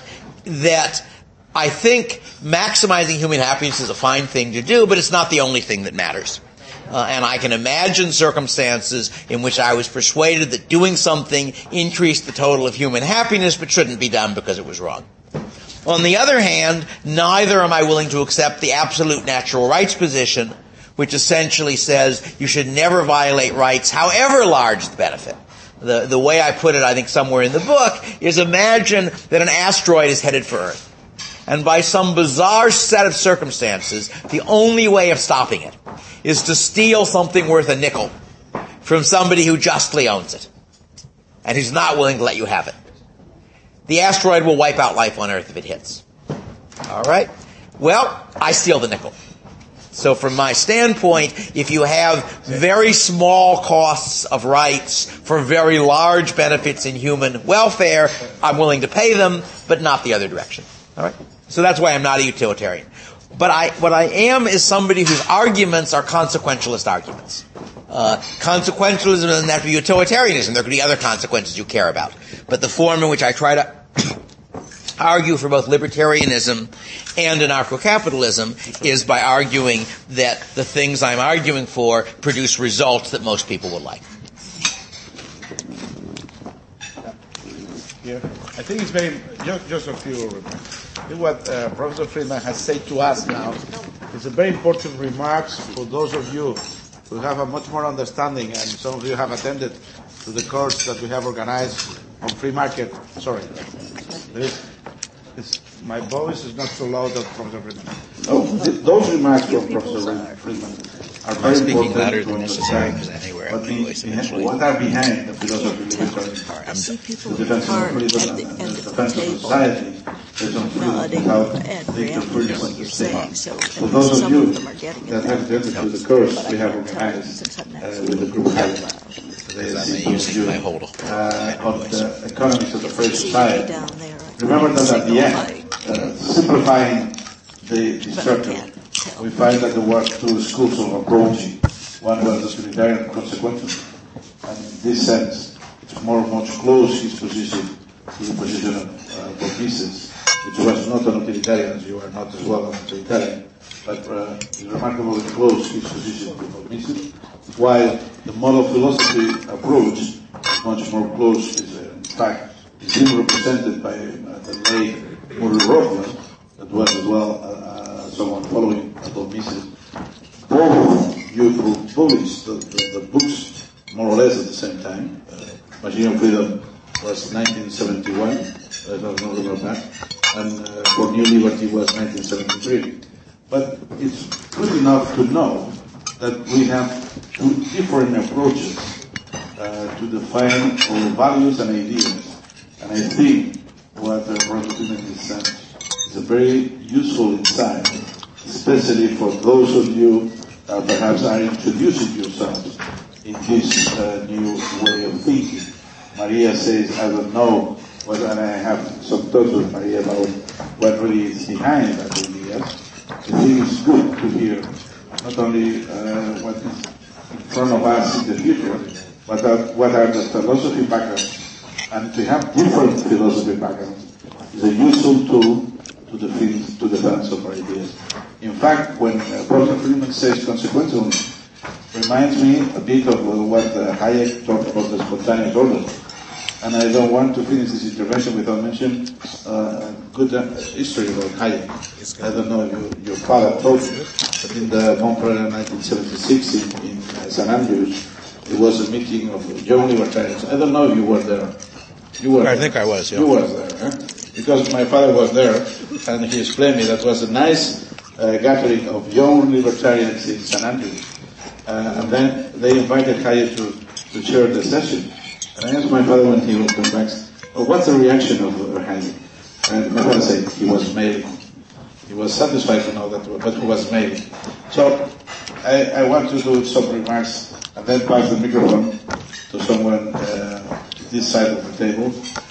A: that I think maximizing human happiness is a fine thing to do, but it's not the only thing that matters. Uh, and I can imagine circumstances in which I was persuaded that doing something increased the total of human happiness, but shouldn't be done because it was wrong. On the other hand, neither am I willing to accept the absolute natural rights position, which essentially says you should never violate rights, however large the benefit. The, the way I put it, I think somewhere in the book, is imagine that an asteroid is headed for Earth. And by some bizarre set of circumstances, the only way of stopping it is to steal something worth a nickel from somebody who justly owns it and who's not willing to let you have it. The asteroid will wipe out life on Earth if it hits. All right? Well, I steal the nickel. So from my standpoint, if you have very small costs of rights for very large benefits in human welfare, I'm willing to pay them, but not the other direction. All right? So that's why I'm not a utilitarian. But I, what I am is somebody whose arguments are consequentialist arguments. Uh, consequentialism doesn't have to be utilitarianism. There could be other consequences you care about. But the form in which I try to argue for both libertarianism and anarcho-capitalism is by arguing that the things I'm arguing for produce results that most people would like.
B: Yeah, I think it's very, just, just a few remarks. I think what uh, Professor Friedman has said to us now is a very important remarks for those of you who have a much more understanding, and some of you have attended to the course that we have organized on free market. Sorry, there is, it's, my voice is not so loud as Professor Friedman.
I: Oh, th- those remarks from Professor Friedman are very
A: speaking
I: important
A: louder
I: to
A: than necessary
I: understand
A: because anywhere
I: what,
A: my
I: the,
A: voice
I: the,
A: eventually.
I: what are behind the philosophy of libertarianism.
E: I see people
I: The defense of
E: are at
I: freedom
E: the
I: and
E: end
I: the
E: of the
I: defense of
E: table
I: society is on freedom
E: nodding
I: without
E: and
I: dictatorial
E: reacting to what
I: freedom
E: you're
I: of state.
E: saying. So,
I: For
E: and
I: those of
E: some
I: you
E: of them are getting
I: that
E: it.
I: have attended to the course
E: But I
I: we have
E: can't tell
I: organized
E: since I'm
I: uh,
E: next
I: with the group Hayek,
A: I'm using my hold.
I: uh, on the economics of the free
E: See
I: society.
E: down there.
I: Remember that at the end,
E: Like,
I: uh, simplifying the, the
E: but I
I: structure,
E: can't tell.
I: we find that there were two schools of approach. One was the utilitarian consequential, and in this sense, it's more much close his position to the position of uh, Bob Mises, which was not an utilitarian, as you are not as well an utilitarian, but uh, it's remarkably close his position to Bob Mises, while the model philosophy approach is much more close, is, uh, in fact, is even represented by uh, the late Murray Rothbard, that was as well uh, uh, someone following Bob Mises. Both you published the, the, the books more or less at the same time. Uh, Machine of Freedom was nineteen seventy-one, I don't remember that, and uh, For New Liberty was nineteen seventy-three. But it's good enough to know that we have two different approaches uh, to define our values and ideas. And I think what uh, Professor Friedman is saying is a very useful insight, especially for those of you that perhaps are introducing yourselves in this uh, new way of thinking. Maria says, I don't know, what, and I have some talks with Maria about what really is behind that idea. I think it's good to hear not only uh, what is in front of us in the future, but uh, what are the philosophy backgrounds. And to have different philosophy backgrounds is a useful tool to defend, to defense of our ideas. In fact, when uh, Professor Friedman says consequential, reminds me a bit of uh, what uh, Hayek talked about the spontaneous order. And I don't want to finish this intervention without mentioning uh, a good uh, history about Hayek. I don't know if you, your father told you, but in the Montpellier nineteen seventy-six in, in uh, Saint Andrews, there was a meeting of young libertarians. I don't know if you were there. You were.
B: I
I: there.
B: think I was. Yeah.
I: You were there, huh? Because my father was there, and he explained me that was a nice uh, gathering of young libertarians in Saint Andrews. Uh, and then they invited Hayek to, to chair the session. And I asked my father when he came back, well, what's the reaction of Hayek? And my father said he was smiling. He was satisfied to know that, but he was smiling. So I, I want to do some remarks and then pass the microphone to someone uh, this side of the table.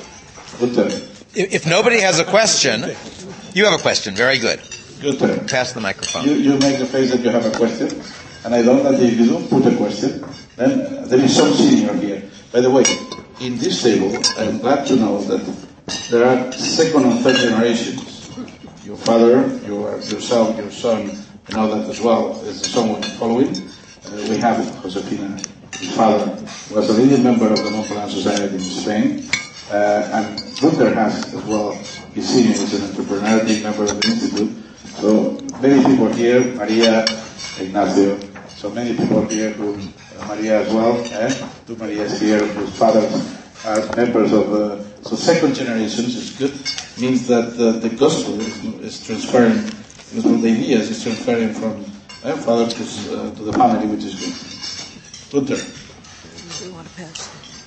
I: Good turn.
A: If, if nobody has a question, you have a question. Very good.
I: Good turn.
A: Pass the microphone.
I: You, you make the face that you have a question, and I don't that if you don't put a question, then there is some senior here. By the way, in this table, I'm glad to know that there are second and third generations. Your father, your, yourself, your son, and all that as well is someone following. Uh, we have Josefina, his father, was a leading member of the Montpellier Society in Spain. Uh, and Gunther has as well, his senior is an entrepreneur, big member of the Institute. So many people here, Maria, Ignacio, so many people here who, uh, Maria as well, eh? Two Marias here whose fathers are members of, uh, so second generations is good, means that uh, the gospel is, is transferring, the ideas is transferring from uh, father to, uh, to the family, which is good. Gunther.
E: Do you want to pass?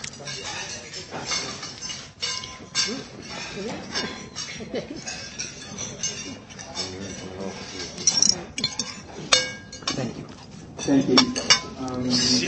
J: Thank you. Thank you. Um,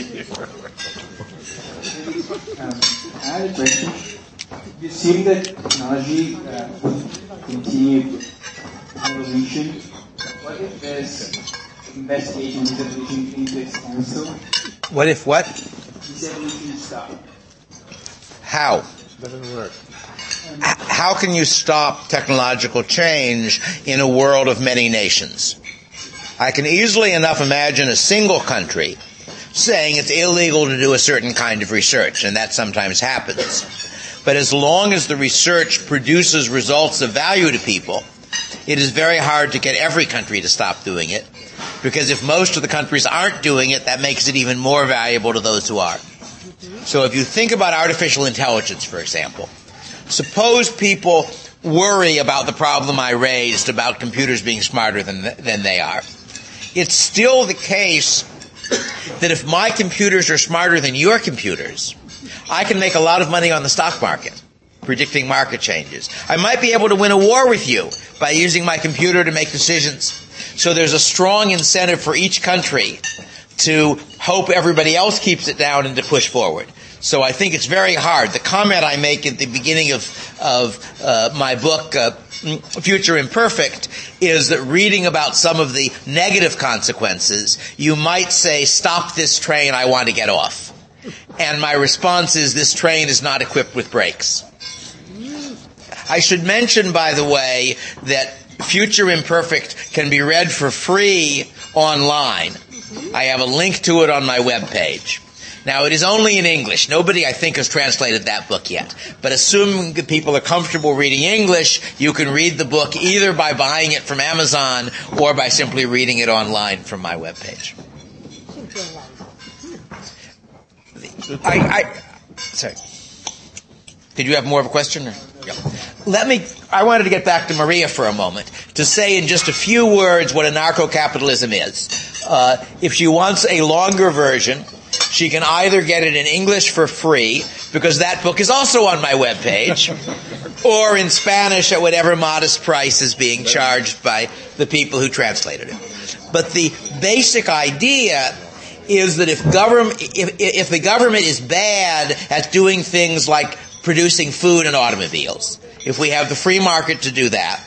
J: um, I have a question. You seem that technology uh, will continue evolution. What if there's investigation this evolution into its cancel?
A: What if what?
J: This evolution stop.
A: How?
D: Doesn't work.
A: H- How can you stop technological change in a world of many nations? I can easily enough imagine a single country saying it's illegal to do a certain kind of research, and that sometimes happens. But as long as the research produces results of value to people, it is very hard to get every country to stop doing it, because if most of the countries aren't doing it, that makes it even more valuable to those who are. So if you think about artificial intelligence, for example, suppose people worry about the problem I raised about computers being smarter than than they are. It's still the case that if my computers are smarter than your computers, I can make a lot of money on the stock market, predicting market changes. I might be able to win a war with you by using my computer to make decisions. So there's a strong incentive for each country to hope everybody else keeps it down and to push forward. So I think it's very hard. The comment I make at the beginning of of uh, my book, uh, Future Imperfect, is that reading about some of the negative consequences, you might say, stop this train, I want to get off. And my response is, this train is not equipped with brakes. I should mention, by the way, that Future Imperfect can be read for free online. I have a link to it on my webpage. Now, it is only in English. Nobody, I think, has translated that book yet. But assuming that people are comfortable reading English, you can read the book either by buying it from Amazon or by simply reading it online from my webpage. I, I, sorry. Did you have more of a question? Or? Yeah. Let me, I wanted to get back to Maria for a moment to say in just a few words what anarcho-capitalism is. Uh, if she wants a longer version, she can either get it in English for free, because that book is also on my webpage, or in Spanish at whatever modest price is being charged by the people who translated it. But the basic idea is that if government, if, if the government is bad at doing things like producing food and automobiles, if we have the free market to do that,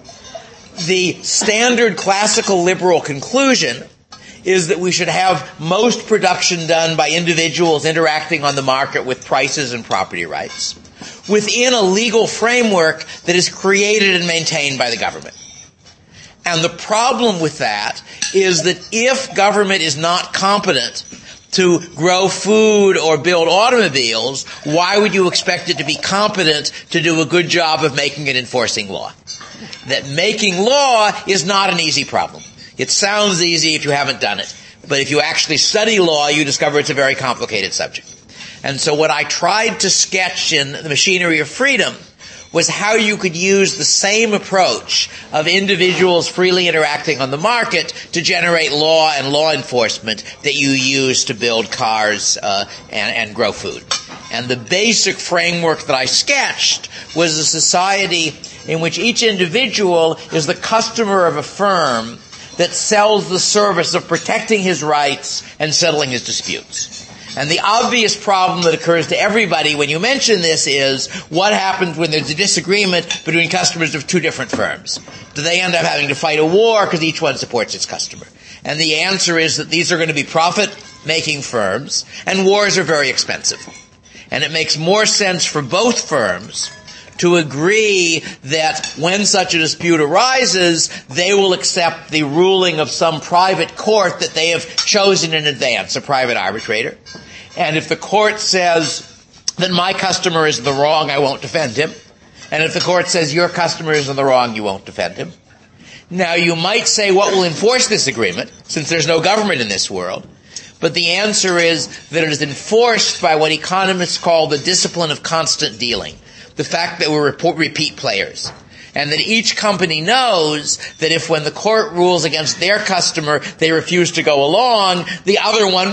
A: the standard classical liberal conclusion is that we should have most production done by individuals interacting on the market with prices and property rights within a legal framework that is created and maintained by the government. And the problem with that is that if government is not competent to grow food or build automobiles, why would you expect it to be competent to do a good job of making and enforcing law? That making law is not an easy problem. It sounds easy if you haven't done it, but if you actually study law, you discover it's a very complicated subject. And so what I tried to sketch in The Machinery of Freedom was how you could use the same approach of individuals freely interacting on the market to generate law and law enforcement that you use to build cars uh, and, and grow food. And the basic framework that I sketched was a society in which each individual is the customer of a firm that sells the service of protecting his rights and settling his disputes. And the obvious problem that occurs to everybody when you mention this is, what happens when there's a disagreement between customers of two different firms? Do they end up having to fight a war because each one supports its customer? And the answer is that these are going to be profit-making firms, and wars are very expensive. And it makes more sense for both firms to agree that when such a dispute arises, they will accept the ruling of some private court that they have chosen in advance, a private arbitrator. And if the court says that my customer is in the wrong, I won't defend him. And if the court says your customer is in the wrong, you won't defend him. Now, you might say, what will enforce this agreement, since there's no government in this world? But the answer is that it is enforced by what economists call the discipline of constant dealing, the fact that we're report, repeat players, and that each company knows that if when the court rules against their customer, they refuse to go along, the other one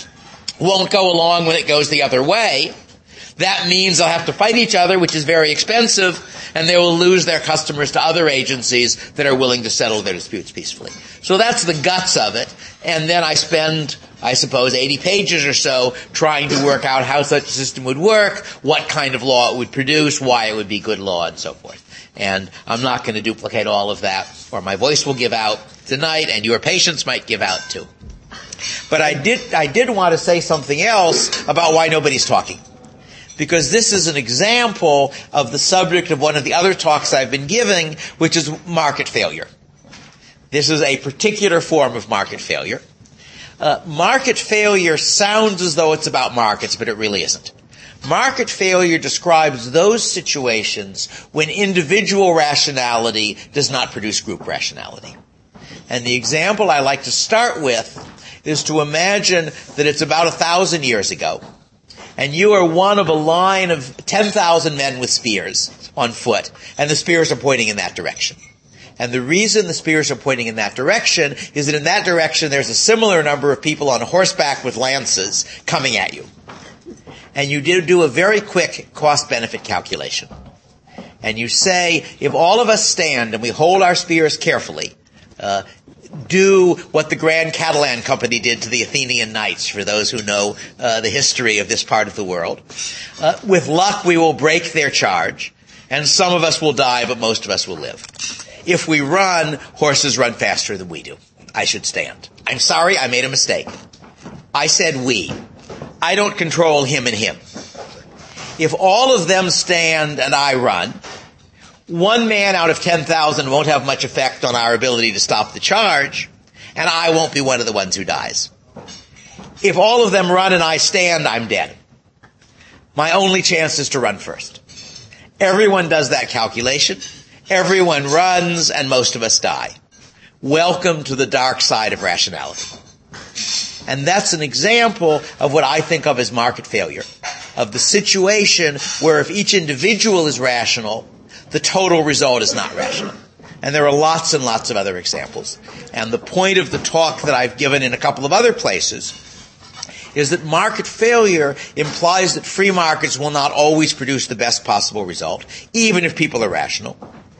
A: won't go along when it goes the other way. That means they'll have to fight each other, which is very expensive, and they will lose their customers to other agencies that are willing to settle their disputes peacefully. So that's the guts of it. And then I spend, I suppose, eighty pages or so trying to work out how such a system would work, what kind of law it would produce, why it would be good law, and so forth. And I'm not going to duplicate all of that, or my voice will give out tonight, and your patience might give out too. But I did, I did want to say something else about why nobody's talking. Because this is an example of the subject of one of the other talks I've been giving, which is market failure. This is a particular form of market failure. Uh, market failure sounds as though it's about markets, but it really isn't. Market failure describes those situations when individual rationality does not produce group rationality. And the example I like to start with is to imagine that it's about a thousand years ago, and you are one of a line of ten thousand men with spears on foot, and the spears are pointing in that direction. And the reason the spears are pointing in that direction is that in that direction there's a similar number of people on horseback with lances coming at you. And you do do a very quick cost-benefit calculation. And you say, if all of us stand and we hold our spears carefully, uh, do what the Grand Catalan Company did to the Athenian knights, for those who know uh, the history of this part of the world. Uh, with luck, we will break their charge, and some of us will die, but most of us will live. If we run, horses run faster than we do. I should stand. I'm sorry, I made a mistake. I said we. I don't control him and him. If all of them stand and I run, one man out of ten thousand won't have much effect on our ability to stop the charge, and I won't be one of the ones who dies. If all of them run and I stand, I'm dead. My only chance is to run first. Everyone does that calculation. Everyone runs, and most of us die. Welcome to the dark side of rationality. And that's an example of what I think of as market failure, of the situation where if each individual is rational, the total result is not rational. And there are lots and lots of other examples. And the point of the talk that I've given in a couple of other places is that market failure implies that free markets will not always produce the best possible result, even if people are rational.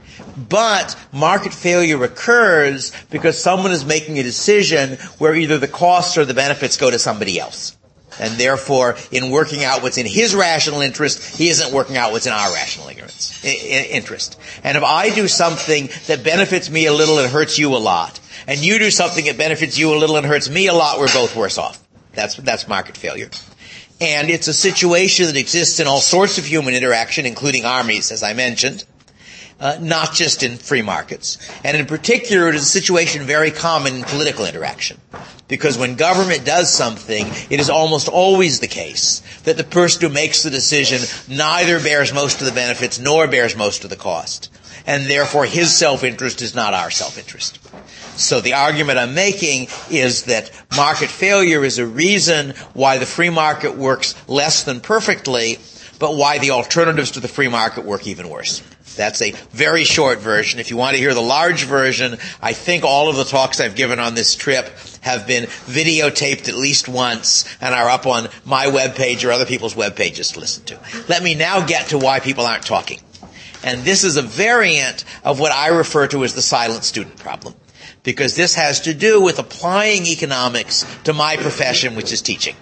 A: But market failure occurs because someone is making a decision where either the costs or the benefits go to somebody else. And therefore, in working out what's in his rational interest, he isn't working out what's in our rational interest. And if I do something that benefits me a little and hurts you a lot, and you do something that benefits you a little and hurts me a lot, we're both worse off. That's, that's market failure. And it's a situation that exists in all sorts of human interaction, including armies, as I mentioned. Uh, not just in free markets. And in particular, it is a situation very common in political interaction. Because when government does something, it is almost always the case that the person who makes the decision neither bears most of the benefits nor bears most of the cost. And therefore, his self-interest is not our self-interest. So the argument I'm making is that market failure is a reason why the free market works less than perfectly, but why the alternatives to the free market work even worse. That's a very short version. If you want to hear the large version, I think all of the talks I've given on this trip have been videotaped at least once and are up on my webpage or other people's webpages to listen to. Let me now get to why people aren't talking. And this is a variant of what I refer to as the silent student problem, because this has to do with applying economics to my profession, which is teaching.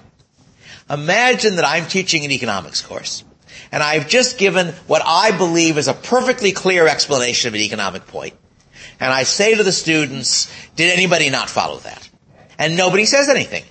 A: Imagine that I'm teaching an economics course. And I've just given what I believe is a perfectly clear explanation of an economic point. And I say to the students, did anybody not follow that? And nobody says anything.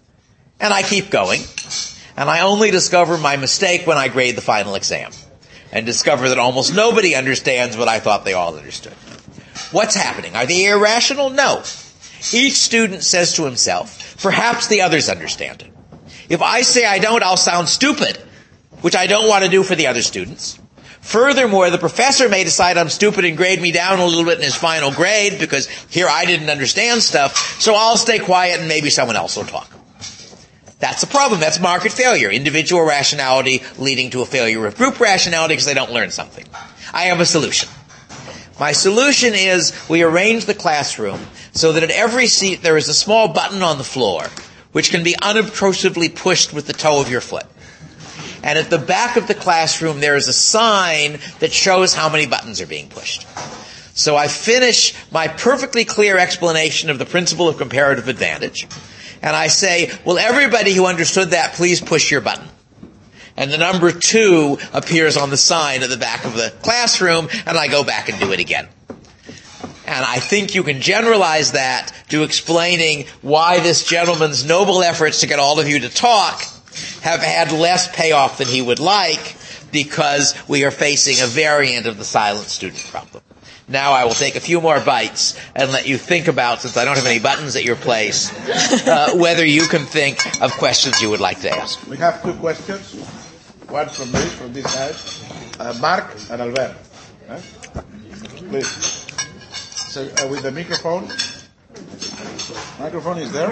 A: And I keep going. And I only discover my mistake when I grade the final exam. and discover that almost nobody understands what I thought they all understood. What's happening? Are they irrational? No. Each student says to himself, perhaps the others understand it. If I say I don't, I'll sound stupid, which I don't want to do for the other students. Furthermore, the professor may decide I'm stupid and grade me down a little bit in his final grade because here I didn't understand stuff, so I'll stay quiet and maybe someone else will talk. That's a problem. That's market failure. Individual rationality leading to a failure of group rationality because they don't learn something. I have a solution. My solution is we arrange the classroom so that at every seat there is a small button on the floor which can be unobtrusively pushed with the toe of your foot. And at the back of the classroom there is a sign that shows how many buttons are being pushed. So I finish my perfectly clear explanation of the principle of comparative advantage, and I say, will everybody who understood that please push your button? And the number two appears on the sign at the back of the classroom, and I go back and do it again. And I think you can generalize that to explaining why this gentleman's noble efforts to get all of you to talk have had less payoff than he would like, because we are facing a variant of the silent student problem. Now I will take a few more bites and let you think about, since I don't have any buttons at your place, uh, whether you can think of questions you would like to ask.
B: We have two questions. One from this, from this side. Uh, Mark and Albert. Eh? Please. So, uh, with the microphone. Microphone is there.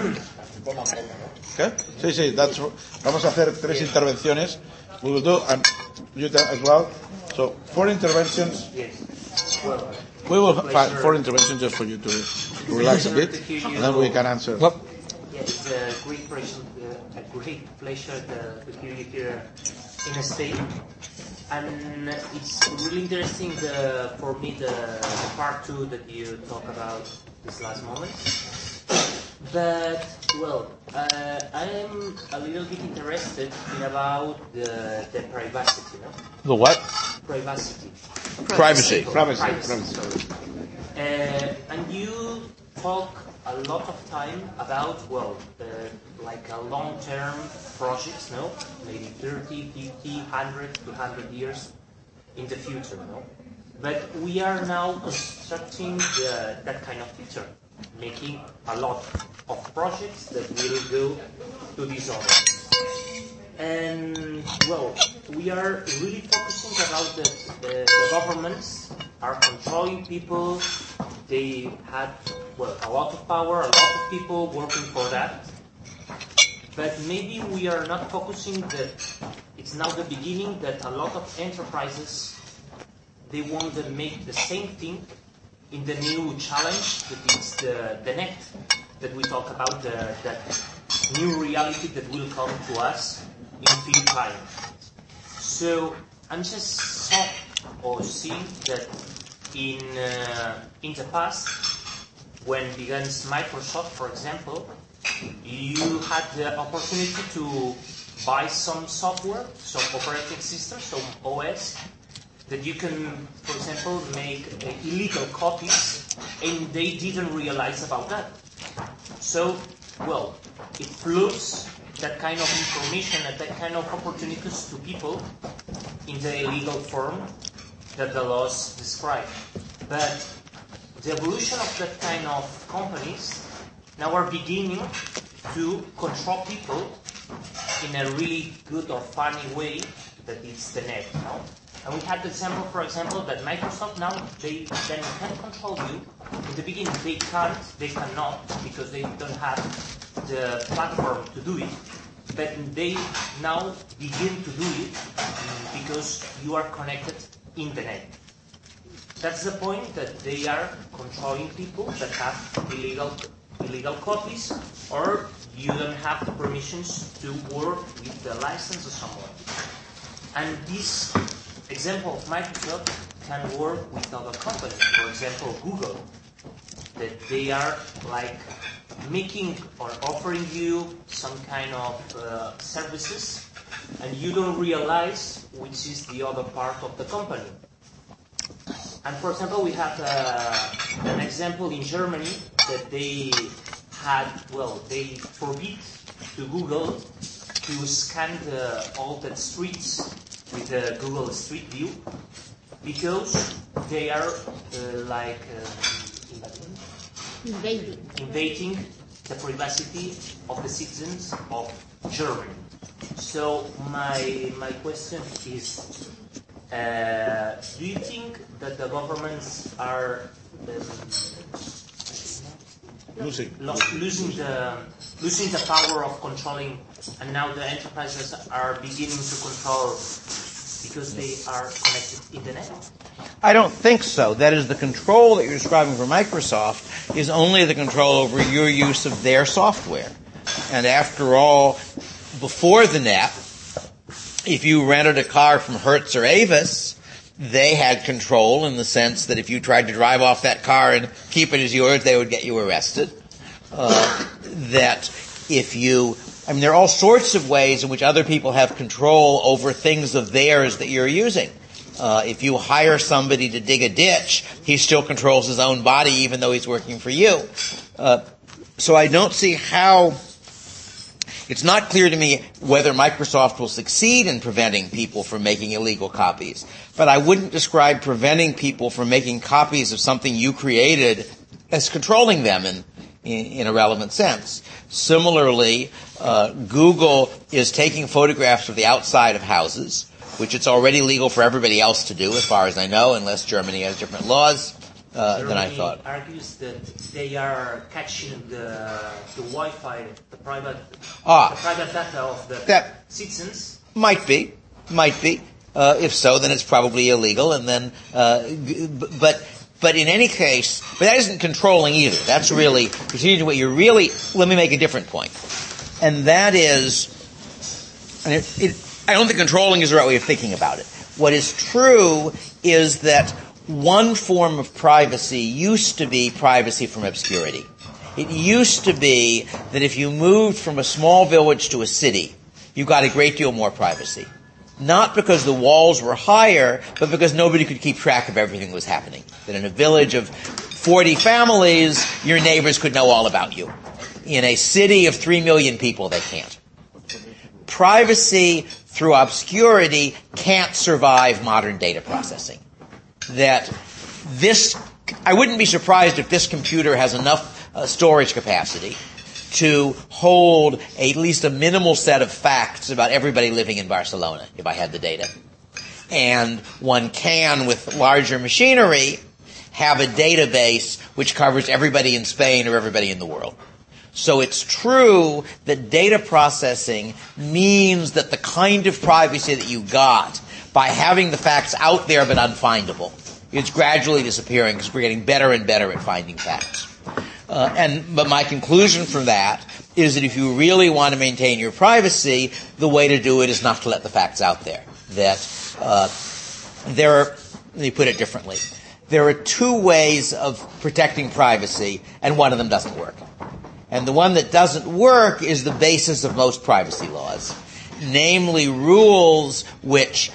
B: Okay? Sí, sí, that's, vamos a hacer tres intervenciones. We will do, and you as well. So, four interventions. We will find four interventions just for you to, to relax a bit, and then we can answer.
K: Yeah, it's a great pleasure, uh, a great pleasure to, to hear you here in Spain. And it's really interesting the, for me the, the part two that you talk about this last moment. But, well, uh, I am a little bit interested in about the, the privacy, no?
A: The what?
K: Privacy.
A: Privacy.
B: Privacy.
K: Privacy, sorry. Uh, and you talk a lot of time about, well, uh, like a long-term projects, no? Maybe thirty, fifty, one hundred, two hundred years in the future, no? But we are now constructing the, that kind of future, making a lot of projects that will go to this order. And, well, we are really focusing about that the, the governments are controlling people. They had, well, a lot of power, a lot of people working for that. But maybe we are not focusing that it's now the beginning that a lot of enterprises, they want to make the same thing in the new challenge that is the, the net that we talk about, the, that new reality that will come to us in few time. So I'm just saw or seeing that in uh, in the past, when begins Microsoft, for example, you had the opportunity to buy some software, some operating system, some O S, that you can, for example, make uh, illegal copies, and they didn't realize about that. So, well, it flows that kind of information and that kind of opportunities to people in the illegal form that the laws describe. But the evolution of that kind of companies now are beginning to control people in a really good or funny way that it's the net, you know? And we had the example, for example, that Microsoft now, they then can control you. In the beginning, they can't, they cannot, because they don't have the platform to do it. But they now begin to do it because you are connected in the net. That's the point, that they are controlling people that have illegal illegal copies, or you don't have the permissions to work with the license of someone. And this example of Microsoft can work with other companies. For example, Google, that they are like making or offering you some kind of uh, services, and you don't realize which is the other part of the company. And for example, we have uh, an example in Germany that they had, well, they forbid to Google to scan the, all the streets with uh, Google Street View because they are uh, like uh,
F: Invading.
K: invading the privacy of the citizens of Germany. So my my question is, uh, do you think that the governments are um,
B: Losing.
K: lo- losing the losing the power of controlling, and now the enterprises are beginning to control because they are connected to the net?
A: I don't think so. That is, the control that you're describing for Microsoft is only the control over your use of their software. And after all, before the net, if you rented a car from Hertz or Avis, they had control in the sense that if you tried to drive off that car and keep it as yours, they would get you arrested. Uh, that if you, I mean, there are all sorts of ways in which other people have control over things of theirs that you're using. Uh, if you hire somebody to dig a ditch, he still controls his own body even though he's working for you. Uh, so I don't see how... It's not clear to me whether Microsoft will succeed in preventing people from making illegal copies. But I wouldn't describe preventing people from making copies of something you created as controlling them in, in, in a relevant sense. Similarly, uh, Google is taking photographs of the outside of houses, which it's already legal for everybody else to do, as far as I know, unless Germany has different laws uh, than I thought.
K: Germany argues that they are catching the the Wi-Fi, the private,
A: Ah.
K: the private data of the
A: That-
K: citizens.
A: Might be, might be. Uh, if so, then it's probably illegal. And then, uh, g- but but in any case, but that isn't controlling either. That's really proceeding to what you're really. Let me make a different point, and that is, and it, it, I don't think controlling is the right way of thinking about it. What is true is that one form of privacy used to be privacy from obscurity. It used to be that if you moved from a small village to a city, you got a great deal more privacy. Not because the walls were higher, but because nobody could keep track of everything that was happening. That in a village of forty families, your neighbors could know all about you. In a city of three million people, they can't. Privacy through obscurity can't survive modern data processing. That this, I wouldn't be surprised if this computer has enough uh, storage capacity to hold at least a minimal set of facts about everybody living in Barcelona, if I had the data. And one can, with larger machinery, have a database which covers everybody in Spain or everybody in the world. So it's true that data processing means that the kind of privacy that you got by having the facts out there but unfindable is gradually disappearing because we're getting better and better at finding facts. Uh, and but my conclusion from that is that if you really want to maintain your privacy, the way to do it is not to let the facts out there. That uh, there are, let me put it differently, there are two ways of protecting privacy, and one of them doesn't work. And the one that doesn't work is the basis of most privacy laws, namely rules which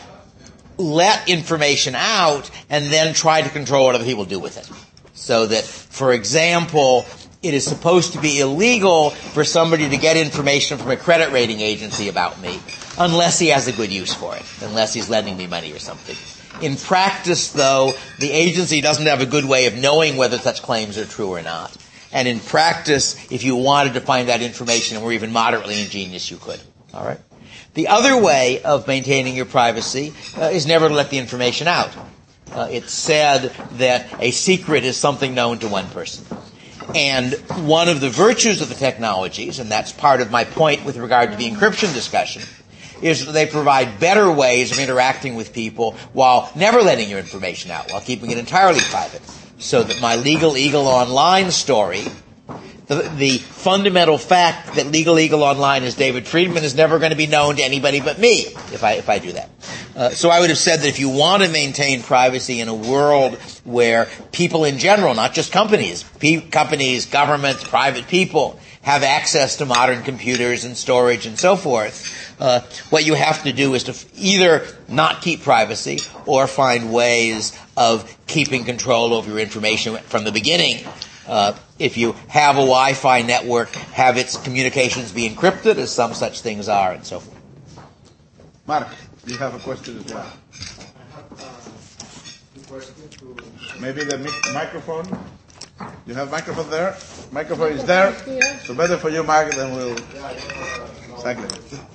A: let information out and then try to control what other people do with it. So that, for example, it is supposed to be illegal for somebody to get information from a credit rating agency about me unless he has a good use for it, unless he's lending me money or something. In practice, though, the agency doesn't have a good way of knowing whether such claims are true or not. And in practice, if you wanted to find that information and were even moderately ingenious, you could. All right? The other way of maintaining your privacy uh, is never to let the information out. Uh, it's said that a secret is something known to one person. And one of the virtues of the technologies, and that's part of my point with regard to the encryption discussion, is that they provide better ways of interacting with people while never letting your information out, while keeping it entirely private. So that my Legal Eagle Online story, the, the fundamental fact that Legal Eagle Online is David Friedman is never going to be known to anybody but me if I if I do that. Uh, so I would have said that if you want to maintain privacy in a world where people in general, not just companies, pe- companies, governments, private people, have access to modern computers and storage and so forth, uh, what you have to do is to f- either not keep privacy or find ways of keeping control over your information from the beginning. Uh, if you have a Wi-Fi network, have its communications be encrypted, as some such things are, and so forth.
B: Mark, you have a question as well.
L: I have uh, two questions to...
B: Maybe the mic- microphone? You have microphone there? Microphone is there. So better for you, Mark, then we'll... Exactly.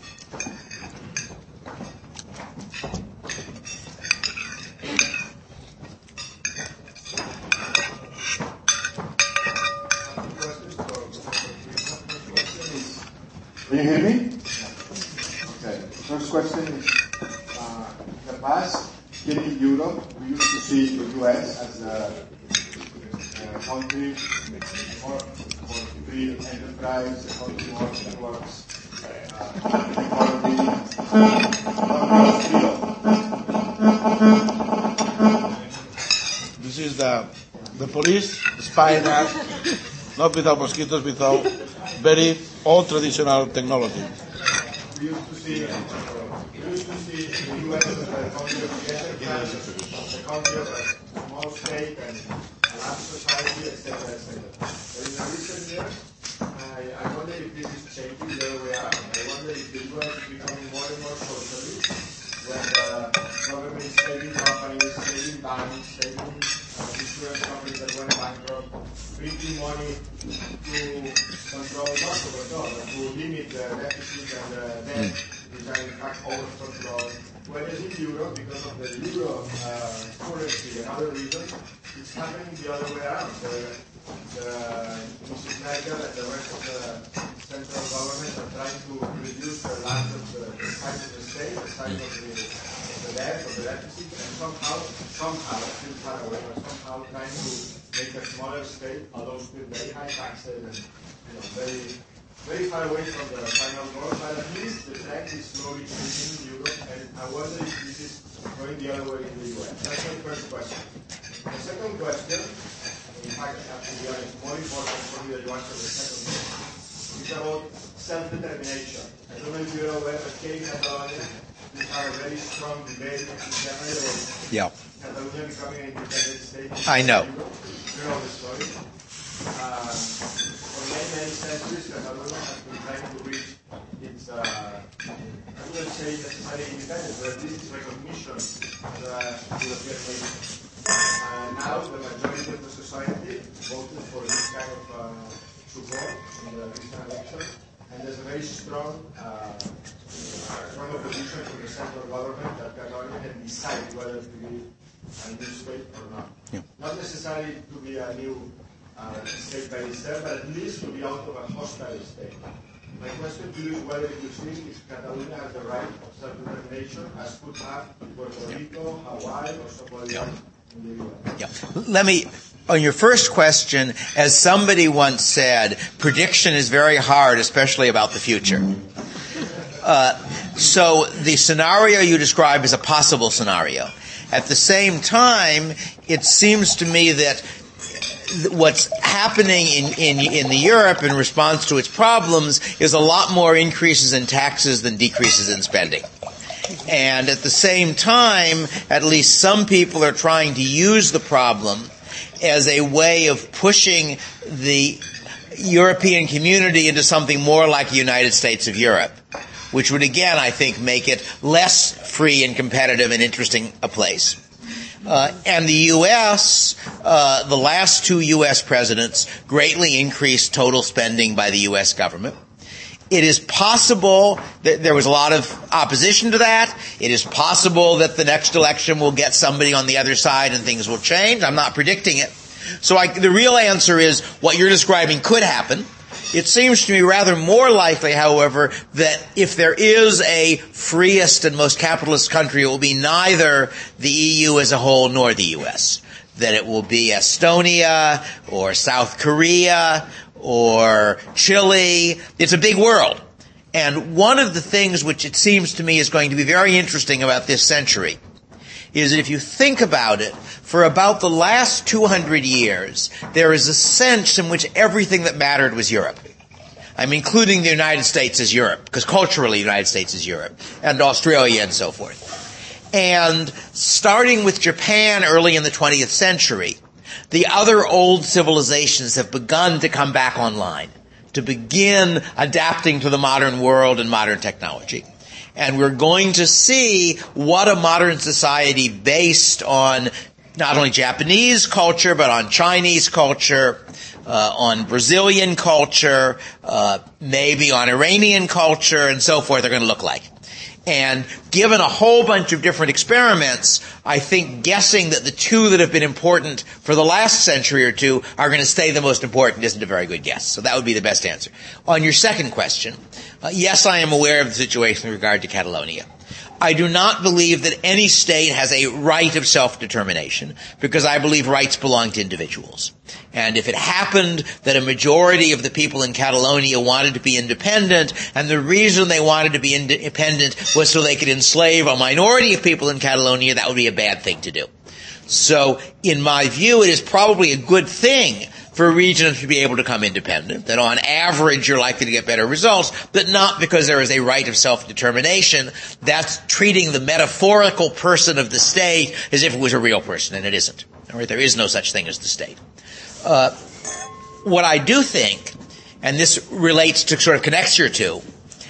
M: Can you hear me? Okay. First question is, uh, in the past, here in Europe, we used to see the U S as a, a country more for free enterprise, a country more towards uh, equality,
B: This is the the police spying us, not without mosquitoes, without very old traditional technology.
M: We used to see, uh, we used to see the U S as a country of enterprise, a country of a small state and a large society, et cetera, et cetera. But in the recent years, I, I wonder if this is changing the other way around. I wonder if the U S is becoming more and more socialist, when the government is saving companies, saving banks, saving uh, insurance companies that went bankrupt, printing money to control, not to control, but to limit the deficit and the debt, which are in fact over control. Whereas in Europe, because of the euro uh, currency and other reasons, it's happening the other way around. The, the Missus Merkel and the rest of the central government are trying to reduce the large of the, the size of the state, the size of the, of the debt, of the deficit, and somehow, somehow, still far away, but somehow trying to make a smaller state, although still very high taxes and you know, very, very far away from the final goal. But at least the trend is slowly changing in Europe, and I wonder if this is going the other way in the U S. That's my first question. The second question, in fact, I have to be honest, more important for me that you answer the second question, is about self-determination. I don't know if you're aware, but here in Catalonia, we have a very strong debate in general about
A: Yeah.
M: Catalonia becoming an independent state.
A: I know.
M: You know the story. Um, for many, many centuries, Catalonia has been trying to reach its, uh, I wouldn't say necessarily independence, but at least its recognition as a European nation. Uh, now, the majority of the society voted for this kind of uh, support in the recent election, and there's a very strong, uh, strong opposition from the central government that Catalonia can decide whether to be a new state or not.
A: Yeah.
M: Not necessarily to be a new uh, state by itself, but at least to be out of a hostile state. My question to you is whether you think if Catalonia has the right of self-determination as could have Puerto Rico, Hawaii, or somebody else in the U S.
A: Yeah. Let me, on your first question, as somebody once said, prediction is very hard, especially about the future. Uh, so the scenario you describe is a possible scenario. At the same time, it seems to me that what's happening in, in, in the Europe in response to its problems is a lot more increases in taxes than decreases in spending. And at the same time, at least some people are trying to use the problem as a way of pushing the European community into something more like the United States of Europe, which would again, I think, make it less free and competitive and interesting a place. Uh, and the U S, uh, the last two U S presidents greatly increased total spending by the U S government. It is possible that there was a lot of opposition to that. It is possible that the next election will get somebody on the other side and things will change. I'm not predicting it. So I, the real answer is what you're describing could happen. It seems to me rather more likely, however, that if there is a freest and most capitalist country, it will be neither the E U as a whole nor the U S. That it will be Estonia or South Korea or Chile. It's a big world. And one of the things which it seems to me is going to be very interesting about this century is that if you think about it, for about the last two hundred years, there is a sense in which everything that mattered was Europe. I'm including the United States as Europe, because culturally the United States is Europe, and Australia and so forth. And starting with Japan early in the twentieth century, the other old civilizations have begun to come back online, to begin adapting to the modern world and modern technology. And we're going to see what a modern society based on not only Japanese culture, but on Chinese culture, uh, on Brazilian culture, uh, maybe on Iranian culture, and so forth are going to look like. And given a whole bunch of different experiments, I think guessing that the two that have been important for the last century or two are going to stay the most important isn't a very good guess. So that would be the best answer. On your second question, uh, yes, I am aware of the situation in regard to Catalonia. I do not believe that any state has a right of self-determination, because I believe rights belong to individuals. And if it happened that a majority of the people in Catalonia wanted to be independent, and the reason they wanted to be independent was so they could enslave a minority of people in Catalonia, that would be a bad thing to do. So, in my view, it is probably a good thing for a region to be able to become independent, that on average you're likely to get better results, but not because there is a right of self-determination. That's treating the metaphorical person of the state as if it was a real person, and it isn't. All right, there is no such thing as the state. Uh, what I do think, and this relates to sort of connects your two,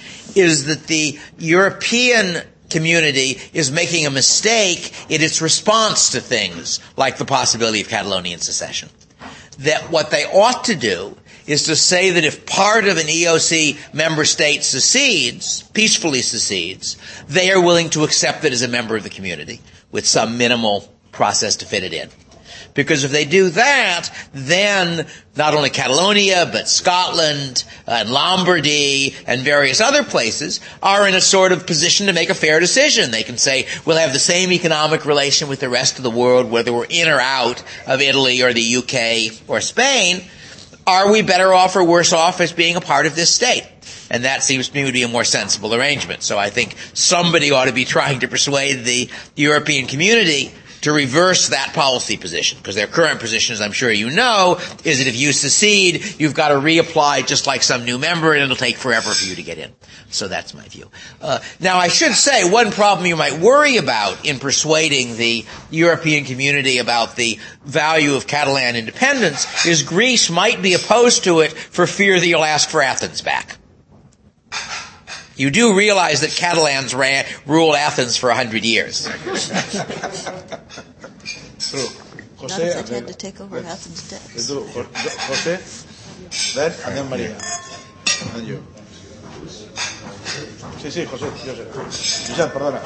A: is that the European community is making a mistake in its response to things like the possibility of Catalonian secession. That what they ought to do is to say that if part of an E O C member state secedes, peacefully secedes, they are willing to accept it as a member of the community with some minimal process to fit it in. Because if they do that, then not only Catalonia, but Scotland and Lombardy and various other places are in a sort of position to make a fair decision. They can say, we'll have the same economic relation with the rest of the world, whether we're in or out of Italy or the U K or Spain. Are we better off or worse off as being a part of this state? And that seems to me to be a more sensible arrangement. So I think somebody ought to be trying to persuade the European community to reverse that policy position, because their current position, as I'm sure you know, is that if you secede, you've got to reapply just like some new member, and it'll take forever for you to get in. So that's my view. Uh, now, I should say one problem you might worry about in persuading the European community about the value of Catalan independence is Greece might be opposed to it for fear that you'll ask for Athens back. You do realize that Catalans ran, ruled Athens for a hundred years.
B: True.
E: Not
B: Jose,
E: if they had to take over Athens' debts.
B: do Jose, then, and then Maria. And you. Sí, sí, José, yo sé. Josep, perdona.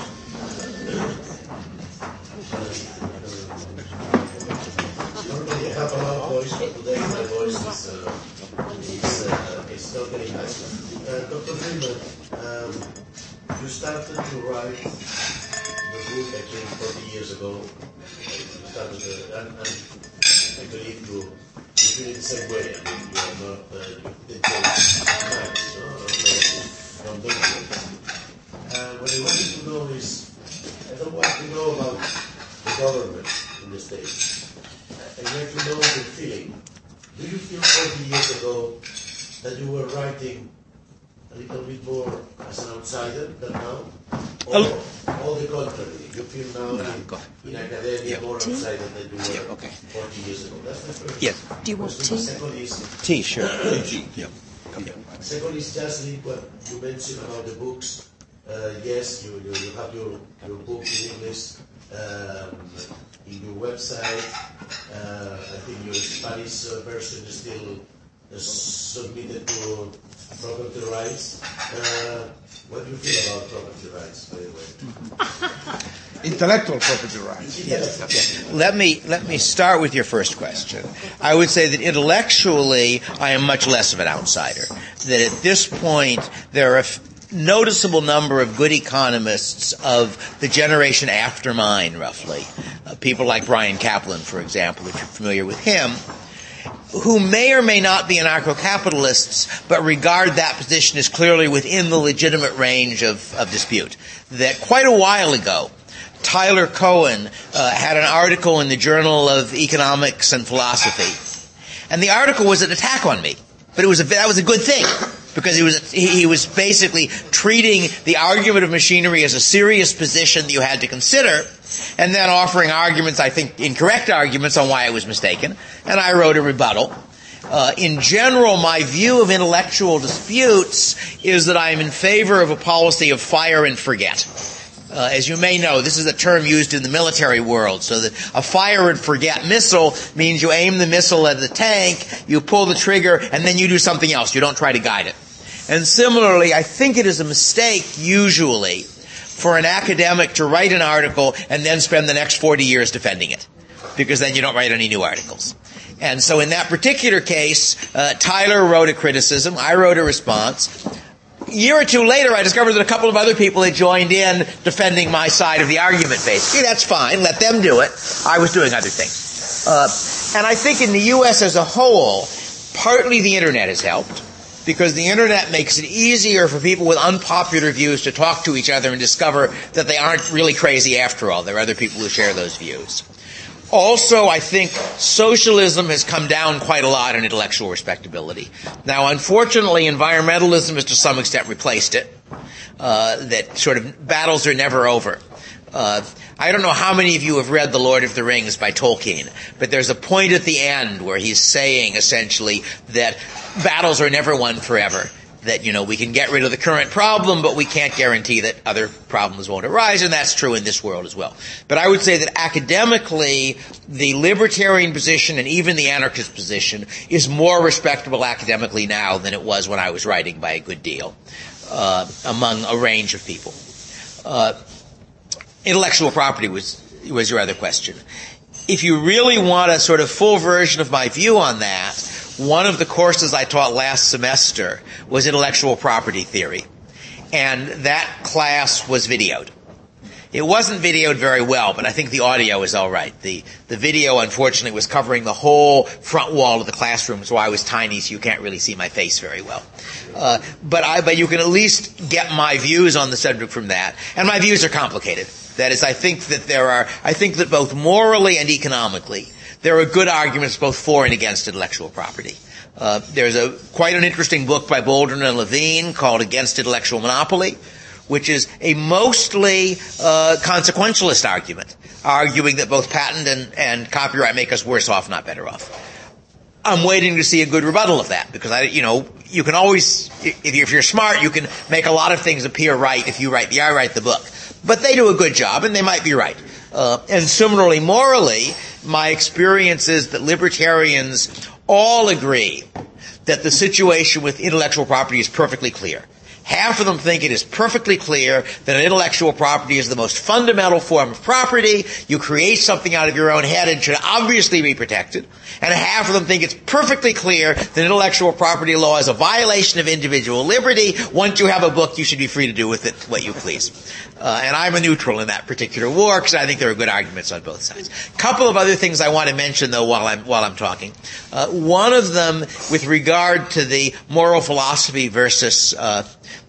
N: Normally I have a loud voice, but today my voice is, uh, is, uh, is not very nice. Uh, Doctor Friedman, um, you started to write the book, I think, forty years ago. You started, uh, and, and I believe you, you feel it the same way. I mean, you are not, uh, you didn't change much, no, from doing it. And what I wanted to know is, I don't want to know about the government in the States. I want to know the feeling. Do you feel forty years ago that you were writing a little bit more as an outsider than now? Or all the contrary? You feel now in, in academia yeah. more outsider than you were yeah, okay. forty years ago? That's the first
A: yes.
E: Do you want tea?
N: Second is,
A: tea, sure. Tea. Yeah.
N: Yeah. Second is just what you mentioned about the books. Uh, yes, you, you, you have your, your book in English um, in your website. Uh, I think your Spanish uh, version is still uh, submitted to property rights. Uh, what do you feel about property rights, by the way?
B: Intellectual property rights.
A: Yes. yes. Let me let me start with your first question. I would say that intellectually, I am much less of an outsider. That at this point, there are a f- noticeable number of good economists of the generation after mine, roughly. Uh, people like Brian Kaplan, for example, if you're familiar with him, who may or may not be anarcho-capitalists, but regard that position as clearly within the legitimate range of, of dispute. That quite a while ago, Tyler Cohen uh, had an article in the Journal of Economics and Philosophy, and the article was an attack on me, but it was a, that was a good thing. Because he was he was basically treating the argument of machinery as a serious position that you had to consider, and then offering arguments, I think incorrect arguments, on why it was mistaken. And I wrote a rebuttal. Uh, in general, my view of intellectual disputes is that I am in favor of a policy of fire and forget. Uh, as you may know, this is a term used in the military world. So that a fire and forget missile means you aim the missile at the tank, you pull the trigger, and then you do something else. You don't try to guide it. And similarly, I think it is a mistake, usually, for an academic to write an article and then spend the next forty years defending it, because then you don't write any new articles. And so in that particular case, uh, Tyler wrote a criticism, I wrote a response. A year or two later, I discovered that a couple of other people had joined in defending my side of the argument, basically. That's fine. Let them do it. I was doing other things. Uh, and I think in the U S as a whole, partly the Internet has helped, because the Internet makes it easier for people with unpopular views to talk to each other and discover that they aren't really crazy after all. There are other people who share those views. Also, I think socialism has come down quite a lot in intellectual respectability. Now, unfortunately, environmentalism has to some extent replaced it. Uh, that sort of battles are never over. Uh, I don't know how many of you have read The Lord of the Rings by Tolkien, but there's a point at the end where he's saying, essentially, that battles are never won forever. That, you know, we can get rid of the current problem, but we can't guarantee that other problems won't arise, and that's true in this world as well. But I would say that academically, the libertarian position and even the anarchist position is more respectable academically now than it was when I was writing by a good deal, uh, among a range of people. Uh, intellectual property was, was your other question. If you really want a sort of full version of my view on that, one of the courses I taught last semester was intellectual property theory. And that class was videoed. It wasn't videoed very well, but I think the audio is all right. The, the video, unfortunately, was covering the whole front wall of the classroom, so I was tiny, so you can't really see my face very well. Uh, but I, but you can at least get my views on the subject from that. And my views are complicated. That is, I think that there are, I think that both morally and economically, there are good arguments both for and against intellectual property. Uh, there's a quite an interesting book by Boldrin and Levine called Against Intellectual Monopoly, which is a mostly uh, consequentialist argument, arguing that both patent and, and copyright make us worse off, not better off. I'm waiting to see a good rebuttal of that, because I, you know, you can always, if you're smart, you can make a lot of things appear right if you write the, I write the book. But they do a good job, and they might be right. Uh, and similarly, morally, my experience is that libertarians all agree that the situation with intellectual property is perfectly clear. Half of them think it is perfectly clear that intellectual property is the most fundamental form of property. You create something out of your own head and should obviously be protected. And half of them think it's perfectly clear that intellectual property law is a violation of individual liberty. Once you have a book, you should be free to do with it what you please. Uh, and I'm a neutral in that particular war, because I think there are good arguments on both sides. A couple of other things I want to mention, though, while I'm while I'm talking. Uh, one of them, with regard to the moral philosophy versus uh,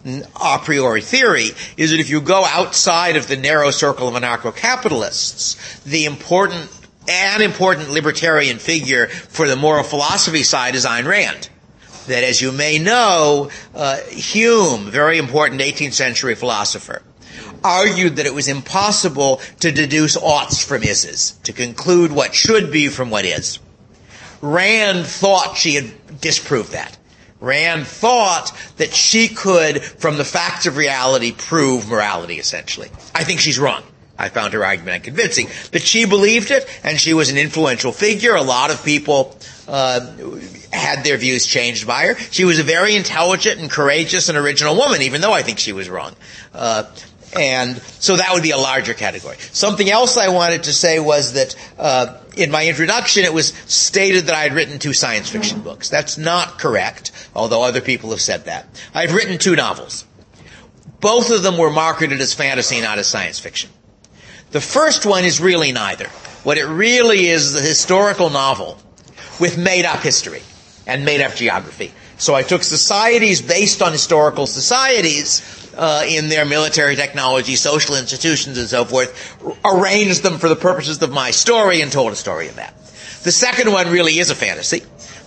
A: a priori theory, is that if you go outside of the narrow circle of anarcho-capitalists, the important an important libertarian figure for the moral philosophy side is Ayn Rand. That, as you may know, uh, Hume, very important eighteenth century philosopher, argued that it was impossible to deduce oughts from is's, to conclude what should be from what is. Rand thought she had disproved that. Rand thought that she could, from the facts of reality, prove morality, essentially. I think she's wrong. I found her argument unconvincing. But she believed it, and she was an influential figure. A lot of people uh, had their views changed by her. She was a very intelligent and courageous and original woman, even though I think she was wrong. Uh, and so that would be a larger category. Something else I wanted to say was that uh, in my introduction it was stated that I had written two science fiction books. That's not correct, although other people have said that. I've written two novels. Both of them were marketed as fantasy, not as science fiction. The first one is really neither. What it really is is a historical novel with made-up history and made-up geography. So I took societies based on historical societies uh, in their military technology, social institutions, and so forth, arranged them for the purposes of my story and told a story of that. The second one really is a fantasy.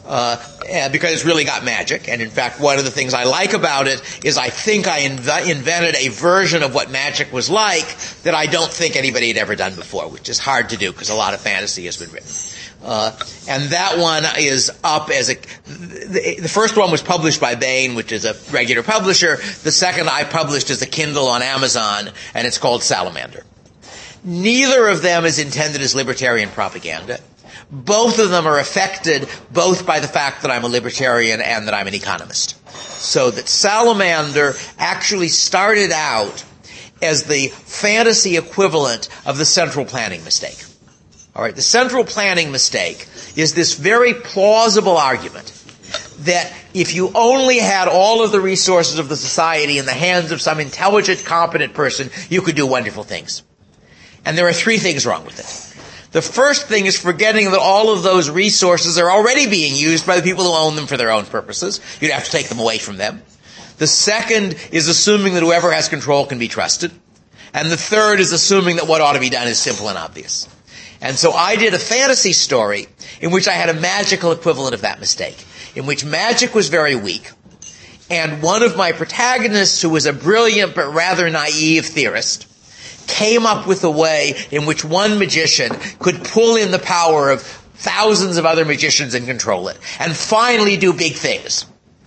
A: Uh, and because it's really got magic. And in fact, one of the things I like about it is I think I inv- invented a version of what magic was like that I don't think anybody had ever done before, which is hard to do because a lot of fantasy has been written. Uh, and that one is up as a, the, the first one was published by Baen, which is a regular publisher. The second I published as a Kindle on Amazon, and it's called Salamander. Neither of them is intended as libertarian propaganda. Both of them are affected both by the fact that I'm a libertarian and that I'm an economist. So that Salamander actually started out as the fantasy equivalent of the central planning mistake. All right, the central planning mistake is this very plausible argument that if you only had all of the resources of the society in the hands of some intelligent, competent person, you could do wonderful things. And there are three things wrong with it. The first thing is forgetting that all of those resources are already being used by the people who own them for their own purposes. You'd have to take them away from them. The second is assuming that whoever has control can be trusted. And the third is assuming that what ought to be done is simple and obvious. And so I did a fantasy story in which I had a magical equivalent of that mistake, in which magic was very weak. And one of my protagonists, who was a brilliant but rather naive theorist, came up with a way in which one magician could pull in the power of thousands of other magicians and control it, and finally do big things.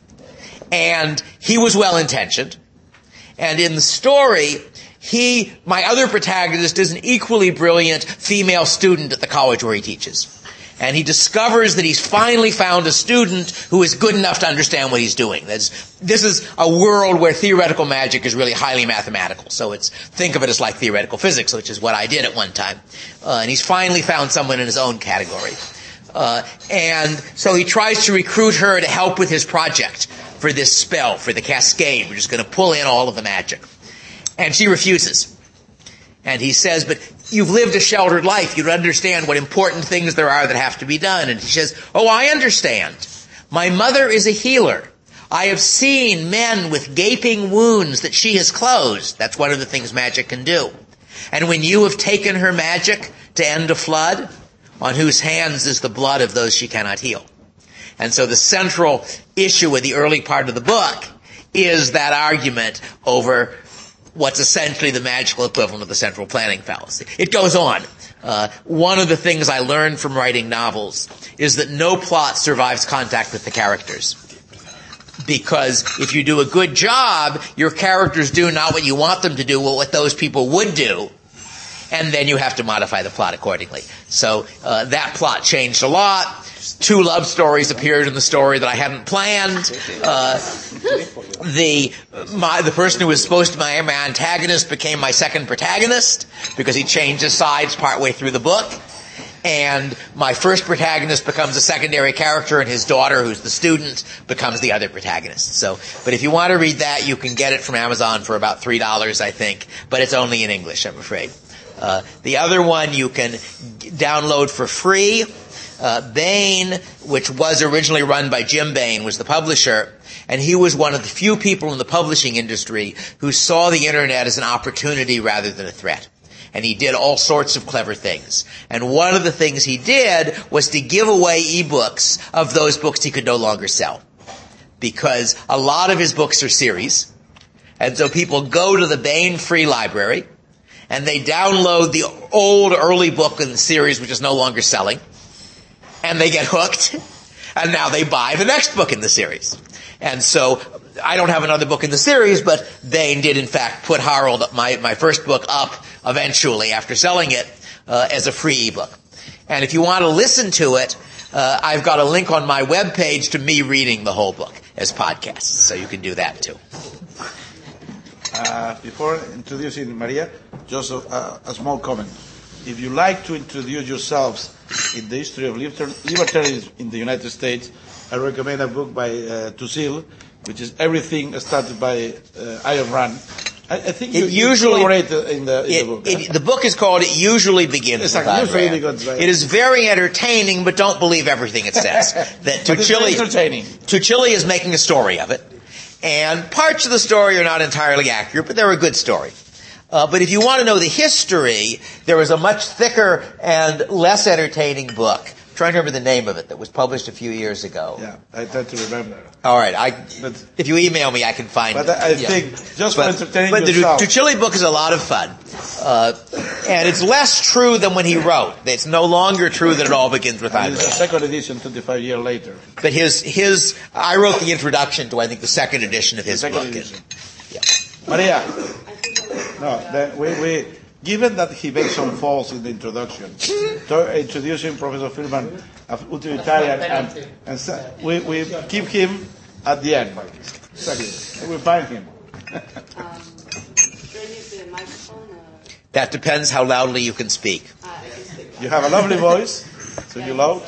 A: And he was well-intentioned. And in the story, he, my other protagonist, is an equally brilliant female student at the college where he teaches. And he discovers that he's finally found a student who is good enough to understand what he's doing. That's, this is a world where theoretical magic is really highly mathematical. So it's, think of it as like theoretical physics, which is what I did at one time. Uh, and he's finally found someone in his own category. Uh, and so he tries to recruit her to help with his project for this spell, for the cascade, which is going to pull in all of the magic. And she refuses. And he says, but you've lived a sheltered life. You understand what important things there are that have to be done. And he says, oh, I understand. My mother is a healer. I have seen men with gaping wounds that she has closed. That's one of the things magic can do. And when you have taken her magic to end a flood, on whose hands is the blood of those she cannot heal. And so the central issue of the early part of the book is that argument over what's essentially the magical equivalent of the central planning fallacy. It goes on. Uh, one of the things I learned from writing novels is that no plot survives contact with the characters. Because if you do a good job, your characters do not what you want them to do, but what those people would do. And then you have to modify the plot accordingly. So uh, that plot changed a lot. Two love stories appeared in the story that I hadn't planned. Uh, the my, the person who was supposed to be my, my antagonist became my second protagonist because he changed his sides partway through the book. And my first protagonist becomes a secondary character, and his daughter, who's the student, becomes the other protagonist. So, but if you want to read that, you can get it from Amazon for about three dollars, I think. But it's only in English, I'm afraid. Uh, the other one you can download for free. Uh, Baen, which was originally run by Jim Baen, was the publisher, and he was one of the few people in the publishing industry who saw the internet as an opportunity rather than a threat. And he did all sorts of clever things. And one of the things he did was to give away ebooks of those books he could no longer sell. Because a lot of his books are series, and so people go to the Baen Free Library, and they download the old early book in the series, which is no longer selling, and they get hooked, and now they buy the next book in the series. And so I don't have another book in the series, but Baen did in fact put Harold, my, my first book, up eventually after selling it uh, as a free ebook. And if you want to listen to it, uh, I've got a link on my webpage to me reading the whole book as podcasts, so you can do that too.
B: Uh, before introducing Maria, just a, a small comment. If you like to introduce yourselves in the history of libertarianism in the United States, I recommend a book by uh, Tusil, which is Everything Started by uh, Ayn Rand. I, I think
A: it
B: you,
A: usually
B: you in the, in the
A: it,
B: book.
A: It, the book is called "It Usually Begins
B: exactly.
A: with Ayn
B: Usually
A: Rand."
B: begins, right.
A: It is very entertaining, but don't believe everything it says. That
B: But it's very
A: Tuchili,
B: entertaining.
A: Tuchili is making a story of it, and parts of the story are not entirely accurate, but they're a good story. Uh, but if you want to know the history, there is a much thicker and less entertaining book trying to remember the name of it that was published a few years ago.
B: Yeah, I try to remember.
A: All right, I, if you email me, I can find
B: But
A: it.
B: I
A: Yeah.
B: think just
A: But,
B: for entertaining
A: but the
B: yourself.
A: Tucili book is a lot of fun. Uh, and it's less true than when he wrote. It's no longer true that it all begins with
B: And it's a
A: Andrea.
B: second edition, twenty-five years later.
A: But his, his, I wrote the introduction to, I think, the second edition of his
B: Second
A: book.
B: edition.
A: Yeah.
B: Maria. No, then we, we, given that he made some faults in the introduction, to introducing Professor Friedman as utilitarian, and, and so we, we keep him at the end. Exactly. We find him.
A: That depends how loudly you can speak.
B: You have a lovely voice, so you loud.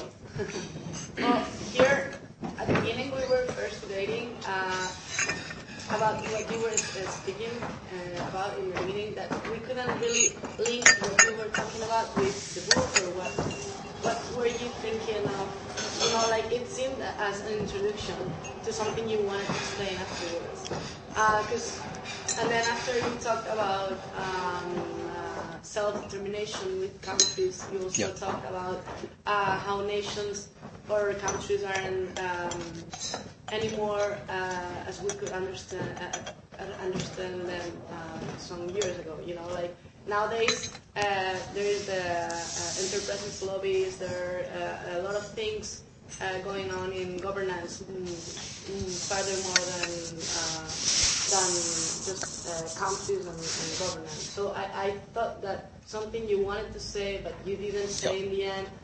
O: Well, here at the beginning we were first debating uh, about what you were uh, speaking uh, about in the beginning, that we couldn't really link what we were talking about with the book, or what what were you thinking of? You know, like it seemed as an introduction to something you wanted to explain afterwards. Because uh, and then after you talked about um, uh, self-determination with countries, you also
A: Yep.
O: talked about uh, how nations or countries aren't um, anymore uh, as we could understand uh, understand them uh, some years ago. You know, like nowadays uh, there is the uh, enterprises lobbies. There are uh, a lot of things uh, going on in governance, mm, mm, further more than uh, than just uh, countries and, and governance. So I, I thought that something you wanted to say but you didn't say in the end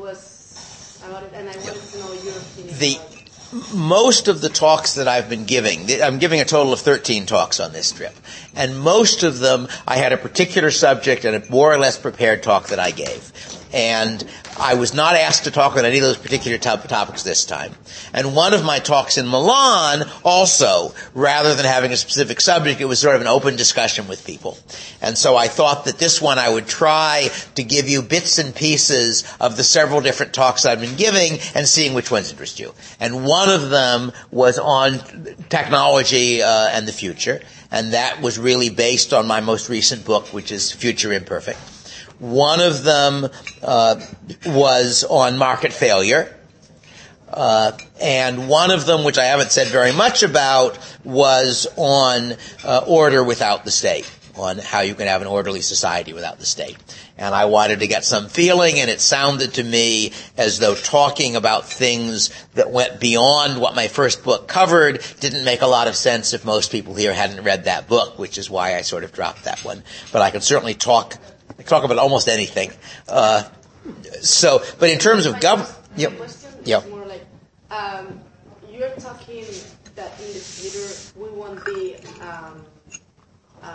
O: was about it, and I wanted to know your opinion.
A: The
O: about it.
A: most of the talks that I've been giving, I'm giving a total of thirteen talks on this trip, and most of them I had a particular subject and a more or less prepared talk that I gave. And I was not asked to talk on any of those particular top- topics this time. And one of my talks in Milan also, rather than having a specific subject, it was sort of an open discussion with people. And so I thought that this one I would try to give you bits and pieces of the several different talks I've been giving and seeing which ones interest you. And one of them was on technology uh, and the future. And that was really based on my most recent book, which is Future Imperfect. One of them uh, was on market failure. Uh, and one of them, which I haven't said very much about, was on uh, order without the state, on how you can have an orderly society without the state. And I wanted to get some feeling, and it sounded to me as though talking about things that went beyond what my first book covered didn't make a lot of sense if most people here hadn't read that book, which is why I sort of dropped that one. But I can certainly talk talk about almost anything. Uh, so, but in terms of government,
O: My
A: yep,
O: question
A: yep.
O: is more like, um, you're talking that in the future we won't be, um, uh,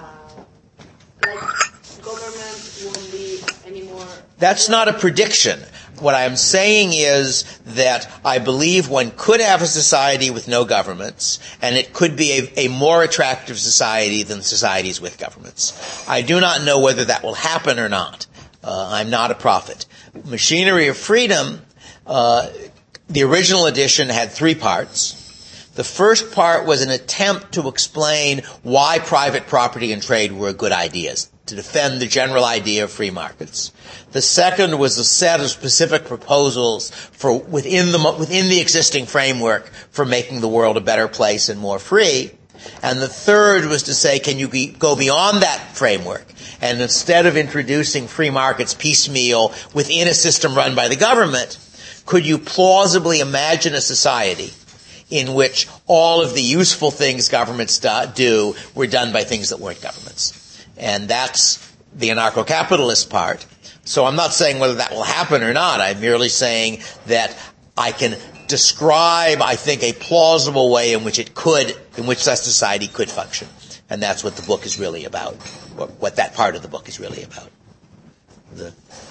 O: like, government won't be anymore.
A: That's not a prediction. What I'm saying is that I believe one could have a society with no governments, and it could be a, a more attractive society than societies with governments. I do not know whether that will happen or not. Uh, I'm not a prophet. Machinery of Freedom, uh, the original edition had three parts. The first part was an attempt to explain why private property and trade were good ideas, to defend the general idea of free markets. The second was a set of specific proposals for within the within the existing framework for making the world a better place and more free. And the third was to say, can you be, go beyond that framework? And instead of introducing free markets piecemeal within a system run by the government, could you plausibly imagine a society in which all of the useful things governments do were done by things that weren't governments? And that's the anarcho-capitalist part. So I'm not saying whether that will happen or not. I'm merely saying that I can describe, I think, a plausible way in which it could, in which that society could function. And that's what the book is really about, what, what that part of the book is really about. The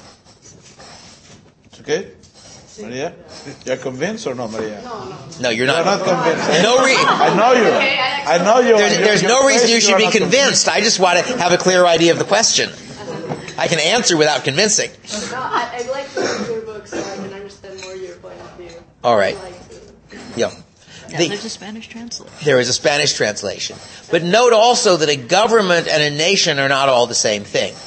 B: It's okay? Maria? You're convinced or not, Maria?
O: No, no.
A: No, you're
B: You're
A: not.
B: not convinced.
A: No re-
B: I know you. I know you.
A: There's, there's
B: Your
A: no
B: face,
A: reason you should
B: are
A: be
B: not
A: convinced. I just want to have a clear idea of the question. I can answer without convincing.
O: No, I, I'd like to read your book so I can understand more your point of view.
A: All right.
O: I'd like to.
A: Yeah.
E: Yeah,
A: The-
E: there's a Spanish translation.
A: There is a Spanish translation. But note also that a government and a nation are not all the same thing.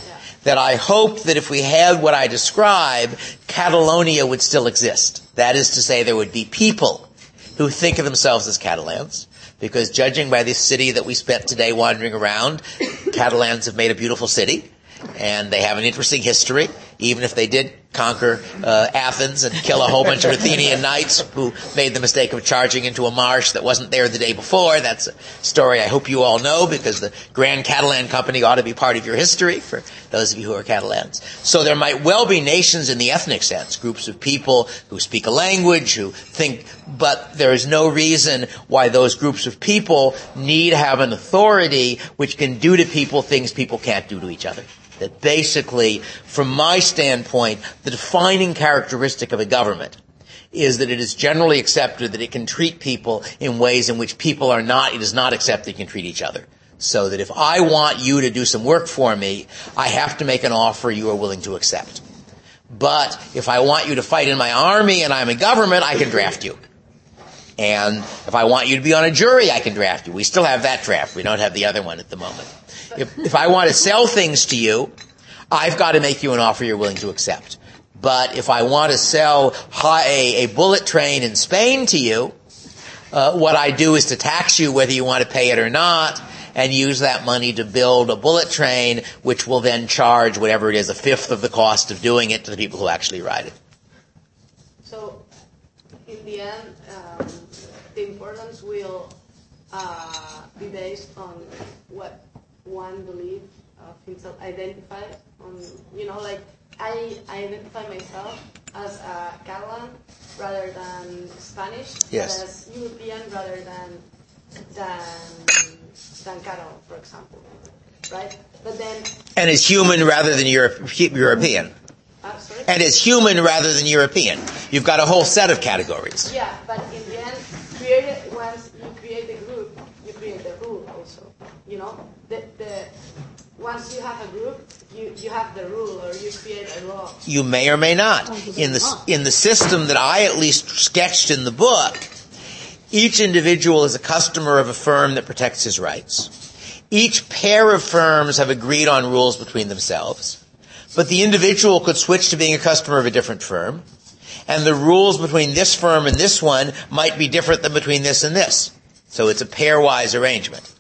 A: that I hoped that if we had what I describe, Catalonia would still exist. That is to say, there would be people who think of themselves as Catalans, because judging by this city that we spent today wandering around, Catalans have made a beautiful city, and they have an interesting history, even if they did conquer uh, Athens and kill a whole bunch of Athenian knights who made the mistake of charging into a marsh that wasn't there the day before. That's a story I hope you all know, because the Grand Catalan Company ought to be part of your history for those of you who are Catalans. So there might well be nations in the ethnic sense, groups of people who speak a language, who think, but there is no reason why those groups of people need have an authority which can do to people things people can't do to each other. That basically, from my standpoint, the defining characteristic of a government is that it is generally accepted that it can treat people in ways in which people are not, it is not accepted it can treat each other. So that if I want you to do some work for me, I have to make an offer you are willing to accept. But if I want you to fight in my army and I'm a government, I can draft you. And if I want you to be on a jury, I can draft you. We still have that draft. We don't have the other one at the moment. If, if I want to sell things to you, I've got to make you an offer you're willing to accept. But if I want to sell a, a bullet train in Spain to you, uh, what I do is to tax you whether you want to pay it or not, and use that money to build a bullet train, which will then charge whatever it is, a fifth of the cost of doing it to the people who actually ride it.
O: So, in the end, um, the importance will uh, be based on what one believe of himself, identify on, you know, like I, I identify myself as a Catalan rather than Spanish,
A: yes.
O: as European rather than than than Carol, for example, right? But then
A: and as human rather than Europe, European.
O: Uh, sorry?
A: And as human rather than European. You've got a whole set of categories.
O: Yeah, but in the end, create it, once you create the group, you create the rule also. You know, the, the once you have a group, you, you have the rule, or you create a law.
A: You may or may not. In the in the system that I at least sketched in the book, each individual is a customer of a firm that protects his rights. Each pair of firms have agreed on rules between themselves, but the individual could switch to being a customer of a different firm, and the rules between this firm and this one might be different than between this and this. So it's a pairwise arrangement.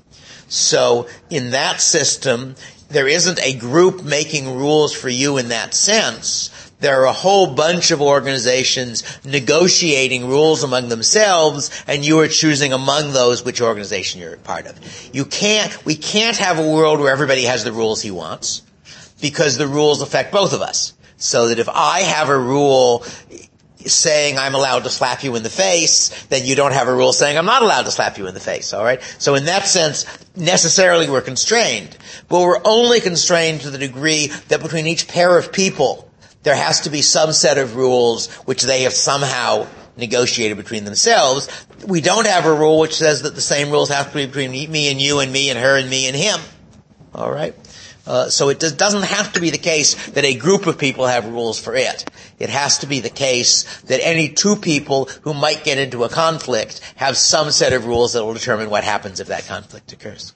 A: So in that system, there isn't a group making rules for you in that sense. There are a whole bunch of organizations negotiating rules among themselves, and you are choosing among those which organization you're a part of. You can't, we can't have a world where everybody has the rules he wants, because the rules affect both of us. So that if I have a rule saying I'm allowed to slap you in the face, then you don't have a rule saying I'm not allowed to slap you in the face, all right? So in that sense, necessarily we're constrained. But we're only constrained to the degree that between each pair of people, there has to be some set of rules which they have somehow negotiated between themselves. We don't have a rule which says that the same rules have to be between me and you and me and her and me and him, all right? Uh, so it does, doesn't have to be the case that a group of people have rules for it. It has to be the case that any two people who might get into a conflict have some set of rules that will determine what happens if that conflict occurs.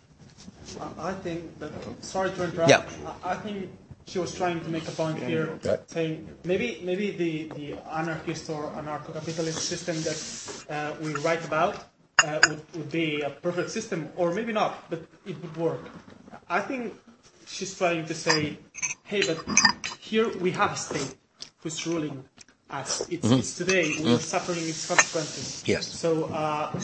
P: I think that, sorry to interrupt,
A: yeah.
P: I think she was trying to make a point here,
A: right.
P: saying maybe maybe the, the anarchist or anarcho-capitalist system that uh, we write about uh, would, would be a perfect system, or maybe not, but it would work. I think she's trying to say, hey, but here we have a state who's ruling us. It's, mm-hmm. it's today, we're mm-hmm. suffering its consequences.
A: Yes.
P: So uh,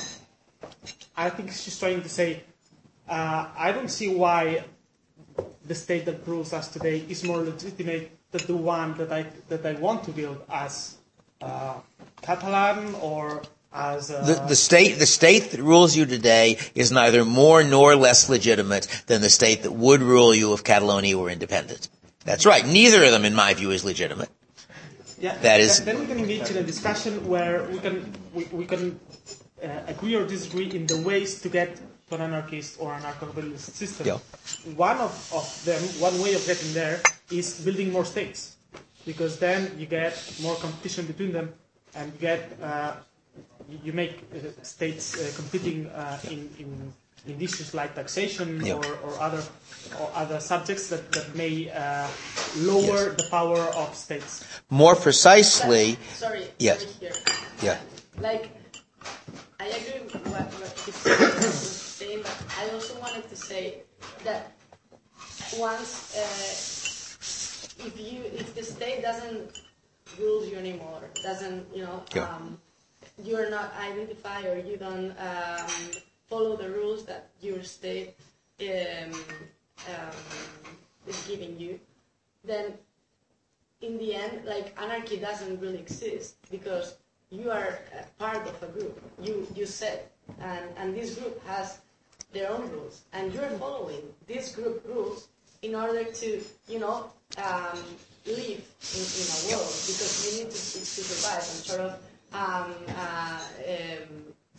P: I think she's trying to say, uh, I don't see why the state that rules us today is more legitimate than the one that I that I want to build as uh, Catalan or as uh,
A: the, the state. The state that rules you today is neither more nor less legitimate than the state that would rule you if Catalonia were independent. That's right. Neither of them, in my view, is legitimate.
P: Yeah.
A: That is.
P: Then we can engage in a discussion where we can we, we can uh, agree or disagree in the ways to get to an anarchist or anarcho-capitalist system.
A: Yeah.
P: One of, of them, one way of getting there is building more states, because then you get more competition between them, and you get uh, you make uh, states uh, competing uh, in, in in issues like taxation
A: Yeah.
P: or, or other or other subjects that, that may uh, lower
A: Yes.
P: the power of states.
A: More precisely,
O: Sorry,
A: yes.
O: sorry here.
A: Yeah.
O: Like, I agree with what, what he's saying, but I also wanted to say that once, uh, if you, if the state doesn't rule you anymore, doesn't, you know,
A: Yeah.
O: um, you're not identified or you don't um, follow the rules that your state um, um, is giving you, then in the end, like, anarchy doesn't really exist because you are a part of a group. You you said, and and this group has their own rules, and you're following this group rules in order to, you know, um, live in, in a world because you need to, to survive and sort of, um, uh, um,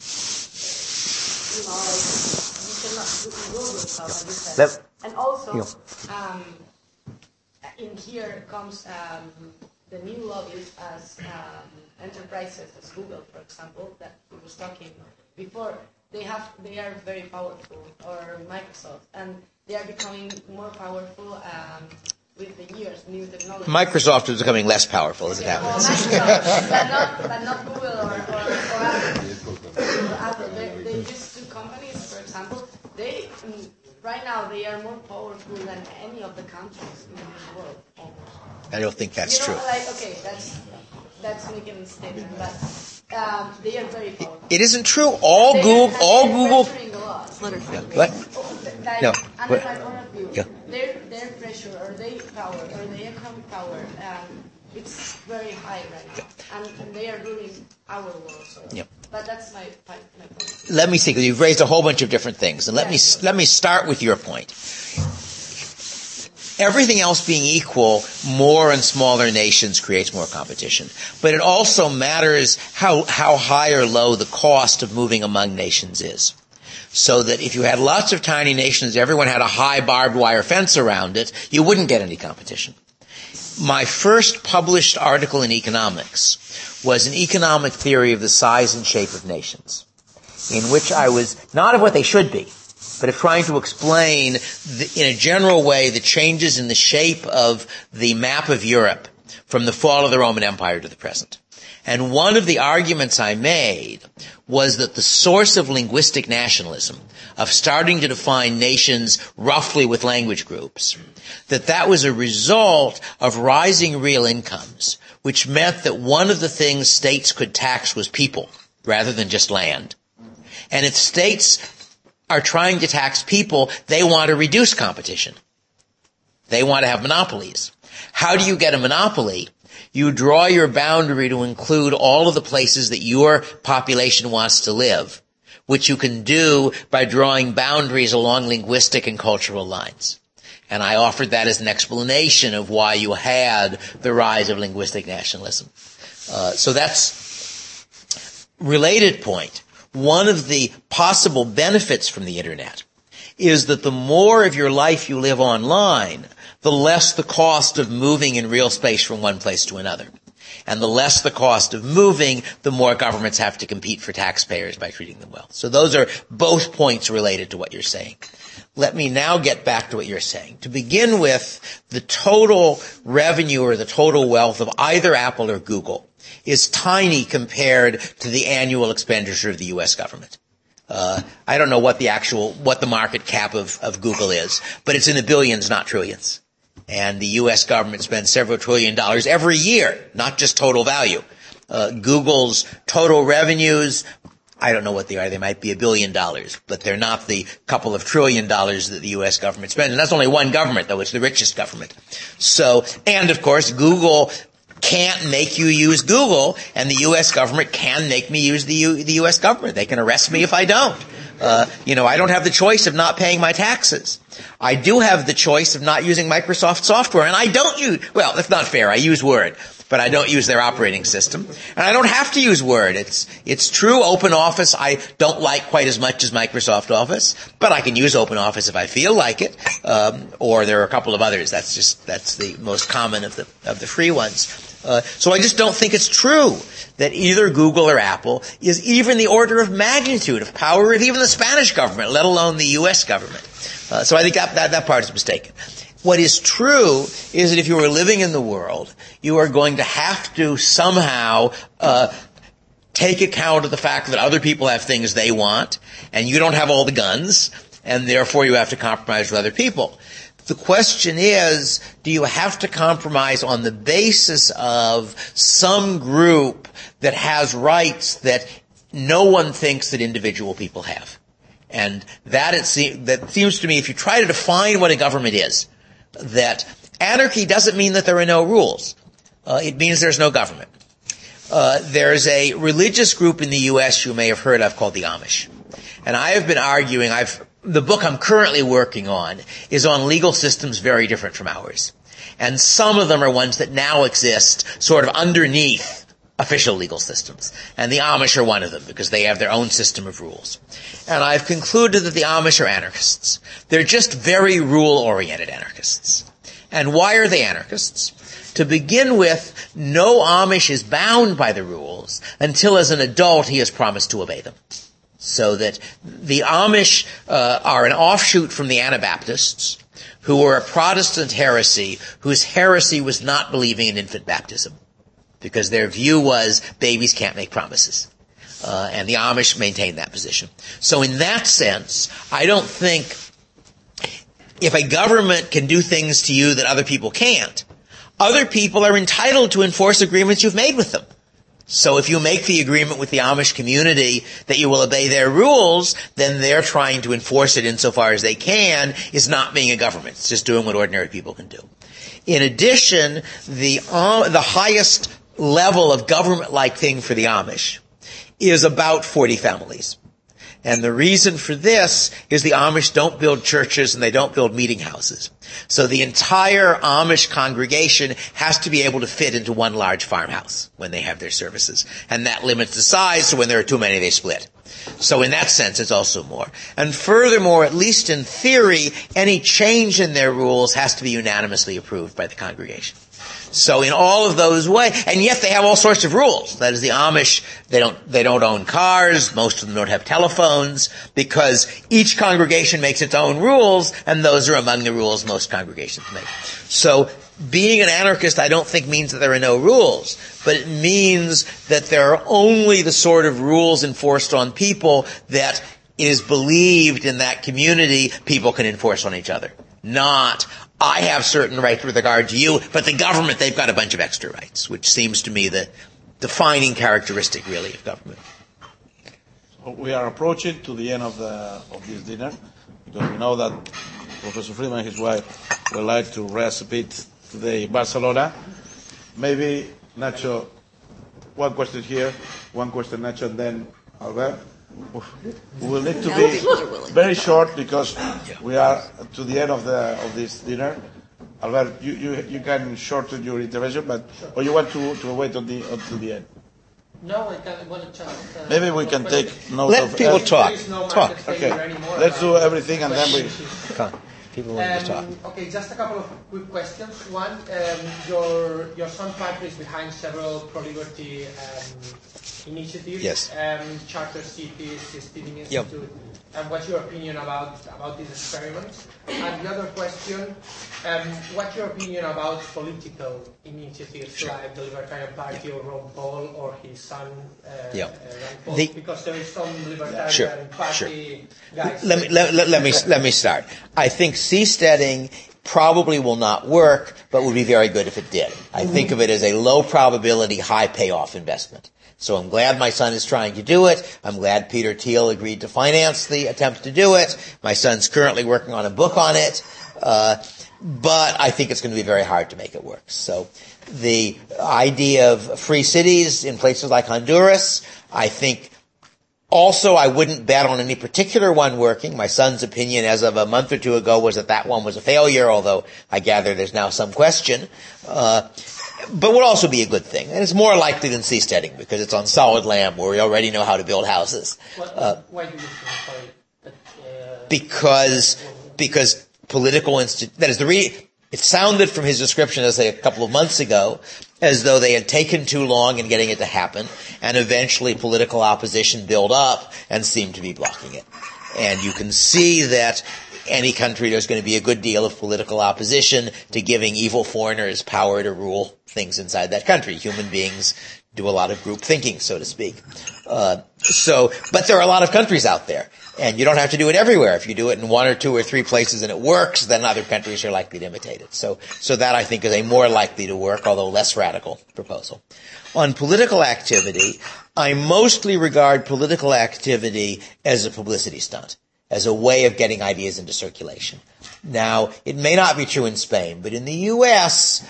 O: you know, like, you cannot rule yourself, as you said.
A: That-
O: And also,
A: Yeah.
O: um, in here comes um, the new lobbies as um, enterprises, as Google, for example, that we was talking before. They have, they are very powerful, or Microsoft, and they are becoming more powerful um, with the years, new technology.
A: Microsoft is becoming less powerful as it
O: Well,
A: happens.
O: Microsoft, but not, but not Google or, or, or Apple. Or Apple. They, they these two companies, for example, they mm, right now they are more powerful than any of the countries in the world. Almost.
A: I don't think that's
O: you know,
A: true.
O: Like, okay, that's that's making a statement, but um, they are very powerful.
A: It isn't true. All
O: They
A: Google,
O: are-
A: all
O: they're
A: Google.
O: pressuring a lot.
A: Yeah. What?
O: Like,
A: No.
O: under
A: What?
O: my point of view,
A: Yeah.
O: their their pressure or their power or their economic power, um, it's very high right now, and, and they are ruling our world. So.
A: Yeah.
O: But that's my my, my point.
A: Let me see, because you've raised a whole bunch of different things, and let me let me start with your point. Everything else being equal, more and smaller nations creates more competition. But it also matters how how high or low the cost of moving among nations is. So that if you had lots of tiny nations, everyone had a high barbed wire fence around it, you wouldn't get any competition. My first published article in economics was an economic theory of the size and shape of nations, in which I was, not of what they should be, but of trying to explain the, in a general way the changes in the shape of the map of Europe from the fall of the Roman Empire to the present. And one of the arguments I made was that the source of linguistic nationalism, of starting to define nations roughly with language groups, that that was a result of rising real incomes, which meant that one of the things states could tax was people rather than just land. And if states are trying to tax people, they want to reduce competition. They want to have monopolies. How do you get a monopoly? You draw your boundary to include all of the places that your population wants to live, which you can do by drawing boundaries along linguistic and cultural lines. And I offered that as an explanation of why you had the rise of linguistic nationalism. Uh, so that's related point. One of the possible benefits from the internet is that the more of your life you live online, the less the cost of moving in real space from one place to another. And the less the cost of moving, the more governments have to compete for taxpayers by treating them well. So those are both points related to what you're saying. Let me now get back to what you're saying. To begin with, the total revenue or the total wealth of either Apple or Google is tiny compared to the annual expenditure of the U S government. Uh, I don't know what the actual, what the market cap of, of Google is, but it's in the billions, not trillions. And the U S government spends several trillion dollars every year, not just total value. Uh, Google's total revenues, I don't know what they are. They might be a billion dollars, but they're not the couple of trillion dollars that the U S government spends. And that's only one government, though. It's the richest government. So, and of course, Google can't make you use Google, and the U S government can make me use the, U, the U S government. They can arrest me if I don't. Uh, you know, I don't have the choice of not paying my taxes. I do have the choice of not using Microsoft software, and I don't use, well, that's not fair. I use Word, but I don't use their operating system. And I don't have to use Word. It's, it's true, OpenOffice I don't like quite as much as Microsoft Office, but I can use OpenOffice if I feel like it. Um, or there are a couple of others. That's just, that's the most common of the, of the free ones. Uh, so I just don't think it's true that either Google or Apple is even the order of magnitude of power of even the Spanish government, let alone the U S government. Uh, so I think that, that, that part is mistaken. What is true is that if you are living in the world, you are going to have to somehow uh, take account of the fact that other people have things they want, and you don't have all the guns, and therefore you have to compromise with other people. The question is, do you have to compromise on the basis of some group that has rights that no one thinks that individual people have? And that it se- that seems to me, if you try to define what a government is, that anarchy doesn't mean that there are no rules. Uh, it means there's no government. Uh, there's a religious group in the U S you may have heard of called the Amish. And I have been arguing, I've the book I'm currently working on is on legal systems very different from ours. And some of them are ones that now exist sort of underneath official legal systems. And the Amish are one of them because they have their own system of rules. And I've concluded that the Amish are anarchists. They're just very rule-oriented anarchists. And why are they anarchists? To begin with, no Amish is bound by the rules until as an adult he has promised to obey them. So that the Amish uh, are an offshoot from the Anabaptists, who were a Protestant heresy, whose heresy was not believing in infant baptism, because their view was babies can't make promises. Uh, and the Amish maintained that position. So in that sense, I don't think if a government can do things to you that other people can't, other people are entitled to enforce agreements you've made with them. So if you make the agreement with the Amish community that you will obey their rules, then they're trying to enforce it insofar as they can, is not being a government. It's just doing what ordinary people can do. In addition, the uh, the highest level of government-like thing for the Amish is about forty families. And the reason for this is the Amish don't build churches and they don't build meeting houses. So the entire Amish congregation has to be able to fit into one large farmhouse when they have their services. And that limits the size, so when there are too many, they split. So in that sense, it's also more. And furthermore, at least in theory, any change in their rules has to be unanimously approved by the congregation. So in all of those ways, and yet they have all sorts of rules. That is, the Amish, they don't, they don't own cars, most of them don't have telephones, because each congregation makes its own rules, and those are among the rules most congregations make. So being an anarchist, I don't think means that there are no rules, but it means that there are only the sort of rules enforced on people that it is believed in that community people can enforce on each other. Not, I have certain rights with regard to you, but the government, they've got a bunch of extra rights, which seems to me the defining characteristic, really, of government.
B: So we are approaching to the end of the of this dinner, because we know that Professor Friedman and his wife would like to rest a bit today in Barcelona. Maybe, Nacho, one question here, one question, Nacho, and then Albert. We will need to be very short because we are to the end of the of this dinner. Albert, you, you, you can shorten your intervention, but or you want to, to wait on the until the end?
G: No, I can, want to chat. Uh,
B: Maybe we can take note
A: Let
B: of
A: people
B: everything.
A: talk.
G: No
A: Talk.
B: Okay, let's do everything and then we.
A: Come on. People want to talk.
L: Um, okay, just a couple of quick questions. One, um, your your son Patrick is behind several pro-liberty um, initiatives.
A: Yes.
L: Um, Charter Cities, Speeding Institute.
A: Yep.
L: And what's your opinion about about these experiments? And the other question, um, what's your opinion about political initiatives
A: Sure.
L: like the Libertarian Party or Ron Paul or his son uh,
A: Yeah.
L: uh, Rand Paul?
A: The-
L: because there is some Libertarian
A: Sure,
L: Party
A: sure.
L: guys.
A: Let me, let, let, let me, let me start. I think seasteading probably will not work, but would be very good if it did. I think of it as a low probability, high payoff investment. So I'm glad my son is trying to do it. I'm glad Peter Thiel agreed to finance the attempt to do it. My son's currently working on a book on it. Uh, but I think it's going to be very hard to make it work. So the idea of free cities in places like Honduras, I think also I wouldn't bet on any particular one working. My son's opinion as of a month or two ago was that that one was a failure, although I gather there's now some question. Uh, But would also be a good thing. And it's more likely than seasteading because it's on solid land where we already know how to build houses. Uh,
L: Why do you think, sorry, that, uh,
A: because, because political insti- that is the re- It sounded from his description, as I say, a couple of months ago, as though they had taken too long in getting it to happen, and eventually political opposition built up and seemed to be blocking it. And you can see that any country, there's going to be a good deal of political opposition to giving evil foreigners power to rule things inside that country. Human beings do a lot of group thinking, so to speak. Uh, so, but there are a lot of countries out there, and you don't have to do it everywhere. If you do it in one or two or three places and it works, then other countries are likely to imitate it. So, so that I think is a more likely to work, although less radical proposal. On political activity, I mostly regard political activity as a publicity stunt, as a way of getting ideas into circulation. Now, it may not be true in Spain, but in the U S,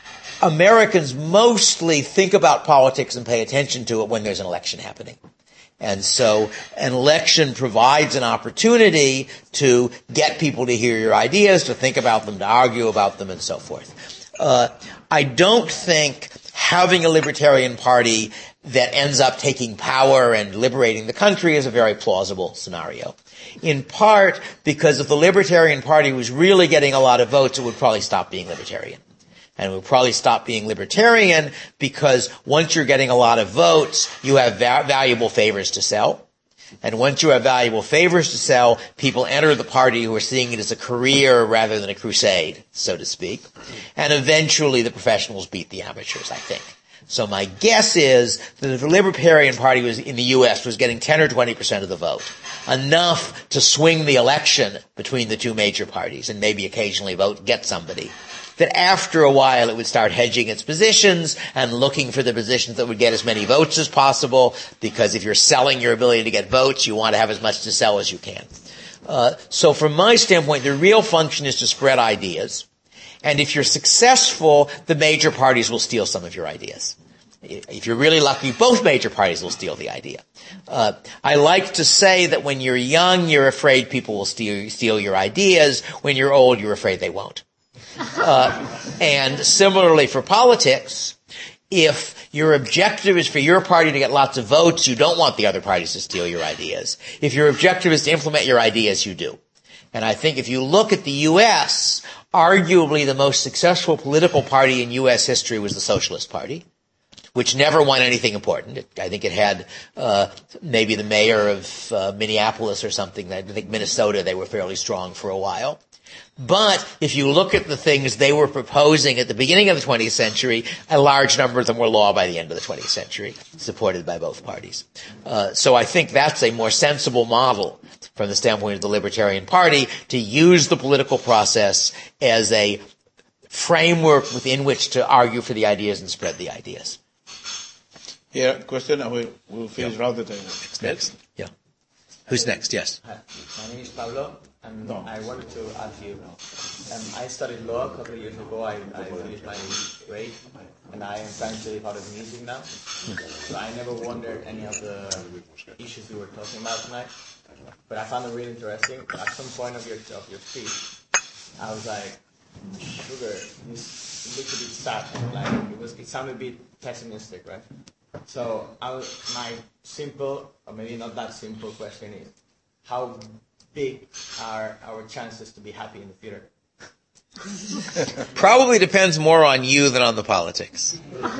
A: Americans mostly think about politics and pay attention to it when there's an election happening. And so an election provides an opportunity to get people to hear your ideas, to think about them, to argue about them, and so forth. Uh, I don't think having a libertarian party that ends up taking power and liberating the country is a very plausible scenario. In part because if the Libertarian Party was really getting a lot of votes, it would probably stop being libertarian. And it would probably stop being libertarian because once you're getting a lot of votes, you have va- valuable favors to sell. And once you have valuable favors to sell, people enter the party who are seeing it as a career rather than a crusade, so to speak. And eventually the professionals beat the amateurs, I think. So my guess is that if the Libertarian Party was in the U S was getting ten or twenty percent of the vote, enough to swing the election between the two major parties and maybe occasionally vote, get somebody, that after a while it would start hedging its positions and looking for the positions that would get as many votes as possible, because if you're selling your ability to get votes, you want to have as much to sell as you can. Uh, so from my standpoint, the real function is to spread ideas. And if you're successful, the major parties will steal some of your ideas. If you're really lucky, both major parties will steal the idea. Uh, I like to say that when you're young, you're afraid people will steal, steal your ideas. When you're old, you're afraid they won't. Uh, and similarly for politics, if your objective is for your party to get lots of votes, you don't want the other parties to steal your ideas. If your objective is to implement your ideas, you do. And I think if you look at the U S, arguably the most successful political party in U S history was the Socialist Party, which never won anything important. It, I think it had uh maybe the mayor of uh, Minneapolis or something. I think Minnesota, they were fairly strong for a while. But if you look at the things they were proposing at the beginning of the twentieth century, a large number of them were law by the end of the twentieth century, supported by both parties. Uh, so I think that's a more sensible model from the standpoint of the Libertarian Party, to use the political process as a framework within which to argue for the ideas and spread the ideas.
B: Yeah, question, and we, we'll finish yeah. round the table.
A: Next? Yeah. Who's next? Yes.
J: Hi, my name is Pablo, and no. I wanted to ask you, um, I studied law a couple of years ago. I, I finished my grade, and I am trying to study part of music now. So I never wondered any of the issues you were talking about tonight. But I found it really interesting. At some point of your of your speech, I was like, "Sugar, this looks a bit sad. Like it was, it sounded a bit pessimistic, right?" So, I was, my simple, or maybe not that simple question is, how big are our chances to be happy in the future?
A: Probably depends more on you than on the politics.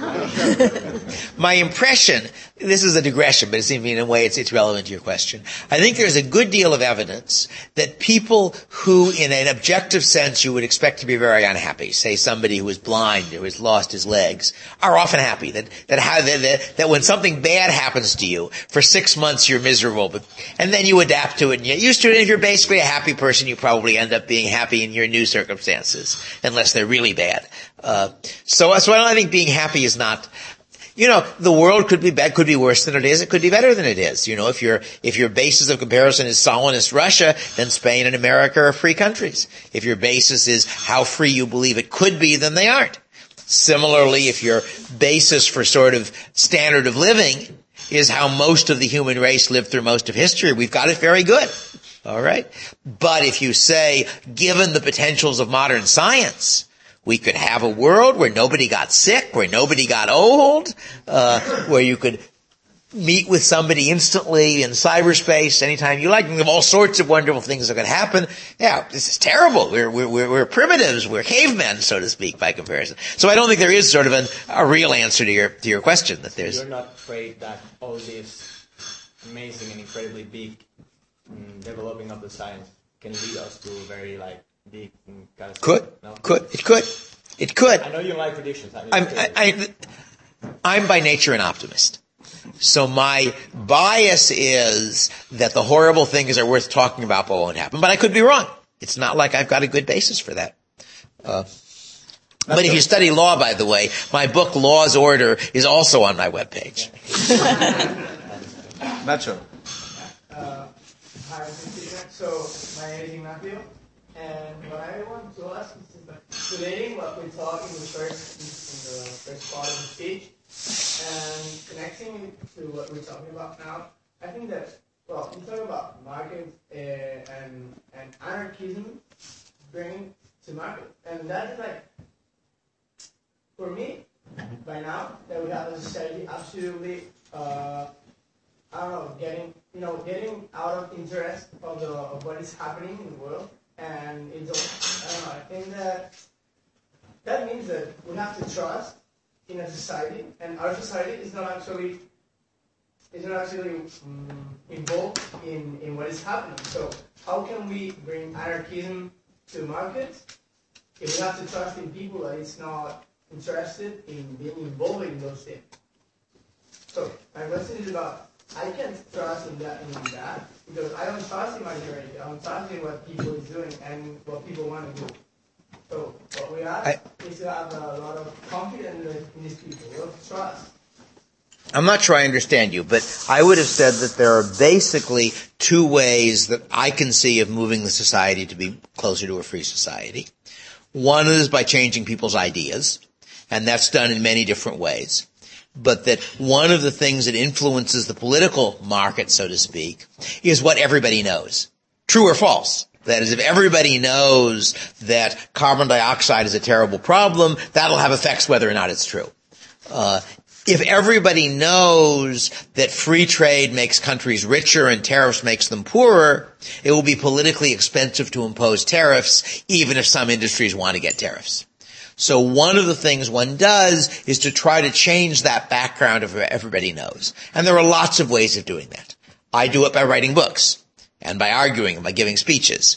A: My impression, this is a digression, but it seems to me in a way it's, it's relevant to your question. I think there's a good deal of evidence that people who, in an objective sense, you would expect to be very unhappy, say somebody who is blind, who has lost his legs, are often happy. That that, how, that, that when something bad happens to you, for six months you're miserable, but and then you adapt to it and you get used to it. And if you're basically a happy person, you probably end up being happy in your new circumstances. Unless they're really bad. Uh, so, so I don't think being happy is not, you know, the world could be bad, could be worse than it is, it could be better than it is. You know, if your, if your basis of comparison is Stalinist Russia, then Spain and America are free countries. If your basis is how free you believe it could be, then they aren't. Similarly, if your basis for sort of standard of living is how most of the human race lived through most of history, we've got it very good. All right? But if you say, given the potentials of modern science, we could have a world where nobody got sick, where nobody got old, uh, where you could meet with somebody instantly in cyberspace anytime you like. You have all sorts of wonderful things that could happen. Yeah, this is terrible. We're, we're, we're primitives. We're cavemen, so to speak, by comparison. So I don't think there is sort of an, a real answer to your, to your question that there's.
J: You're not afraid that all this amazing and incredibly big um, developing of the science can lead us to a very, like, big um, catastrophe?
A: Could.
J: No?
A: Could. It could. It could.
J: I know you like predictions. I mean,
A: I'm, I, I, I'm by nature an optimist. So my bias is that the horrible things are worth talking about but won't happen. But I could be wrong. It's not like I've got a good basis for that. Uh, but if you study law, by the way, my book, Law's Order, is also on my webpage.
B: Nacho.
Q: Uh, hi, so my name is Ignacio, and what I want to ask is that relating what we talked in the first in the first part of the speech, and connecting it to what we're talking about now, I think that, well, you talk about markets uh, and and anarchism bring to market, and that is like, for me, by now that we have a society absolutely, uh, I don't know, getting you know getting out of interest of the of what is happening in the world, and it's I don't know. I think that that means that we have to trust in a society, and our society is not actually is not actually um, involved in, in what is happening. So how can we bring anarchism to markets if we have to trust in people that is not interested in being involved in those things? So my question is about I can't trust in that in that because I don't trust in majority. I don't trust in what people is doing and what people want to do. So what we ask I, is to have a lot of confidence in these people, a lot of trust.
A: I'm not sure I understand you, but I would have said that there are basically two ways that I can see of moving the society to be closer to a free society. One is by changing people's ideas, and that's done in many different ways. But that one of the things that influences the political market, so to speak, is what everybody knows. True or false? That is, if everybody knows that carbon dioxide is a terrible problem, that'll have effects whether or not it's true. Uh, if everybody knows that free trade makes countries richer and tariffs makes them poorer, it will be politically expensive to impose tariffs, even if some industries want to get tariffs. So one of the things one does is to try to change that background of what everybody knows. And there are lots of ways of doing that. I do it by writing books. And by arguing and by giving speeches.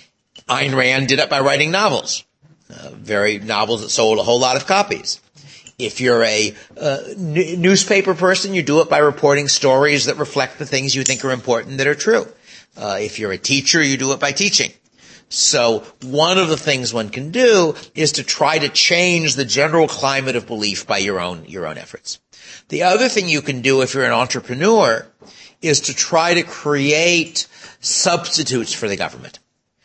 A: Ayn Rand did it by writing novels, uh, very novels that sold a whole lot of copies. If you're a uh, n- newspaper person, you do it by reporting stories that reflect the things you think are important that are true. Uh, if you're a teacher, you do it by teaching. So one of the things one can do is to try to change the general climate of belief by your own your own efforts. The other thing you can do if you're an entrepreneur is to try to create substitutes for the government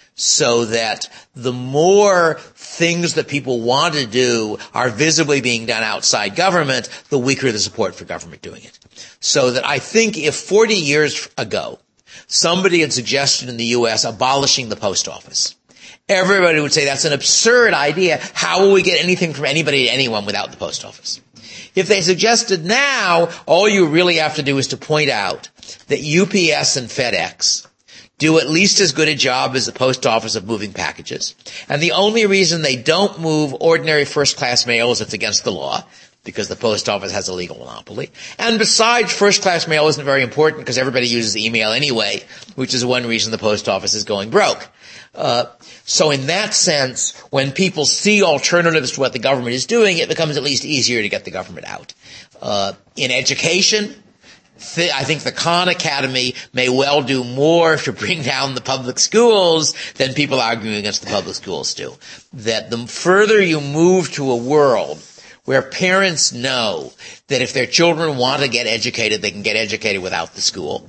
A: so that the more things that people want to do are visibly being done outside government, the weaker the support for government doing it. So that I think if forty years ago somebody had suggested in the U S abolishing the post office, everybody would say that's an absurd idea. How will we get anything from anybody to anyone without the post office? If they suggested now, all you really have to do is to point out that U P S and FedEx do at least as good a job as the post office of moving packages. And the only reason they don't move ordinary first-class mail is it's against the law, because the post office has a legal monopoly. And besides, first-class mail isn't very important because everybody uses email anyway, which is one reason the post office is going broke. Uh, so in that sense, when people see alternatives to what the government is doing, it becomes at least easier to get the government out. Uh, in education, th- I think the Khan Academy may well do more to bring down the public schools than people arguing against the public schools do. That the further you move to a world where parents know that if their children want to get educated, they can get educated without the school.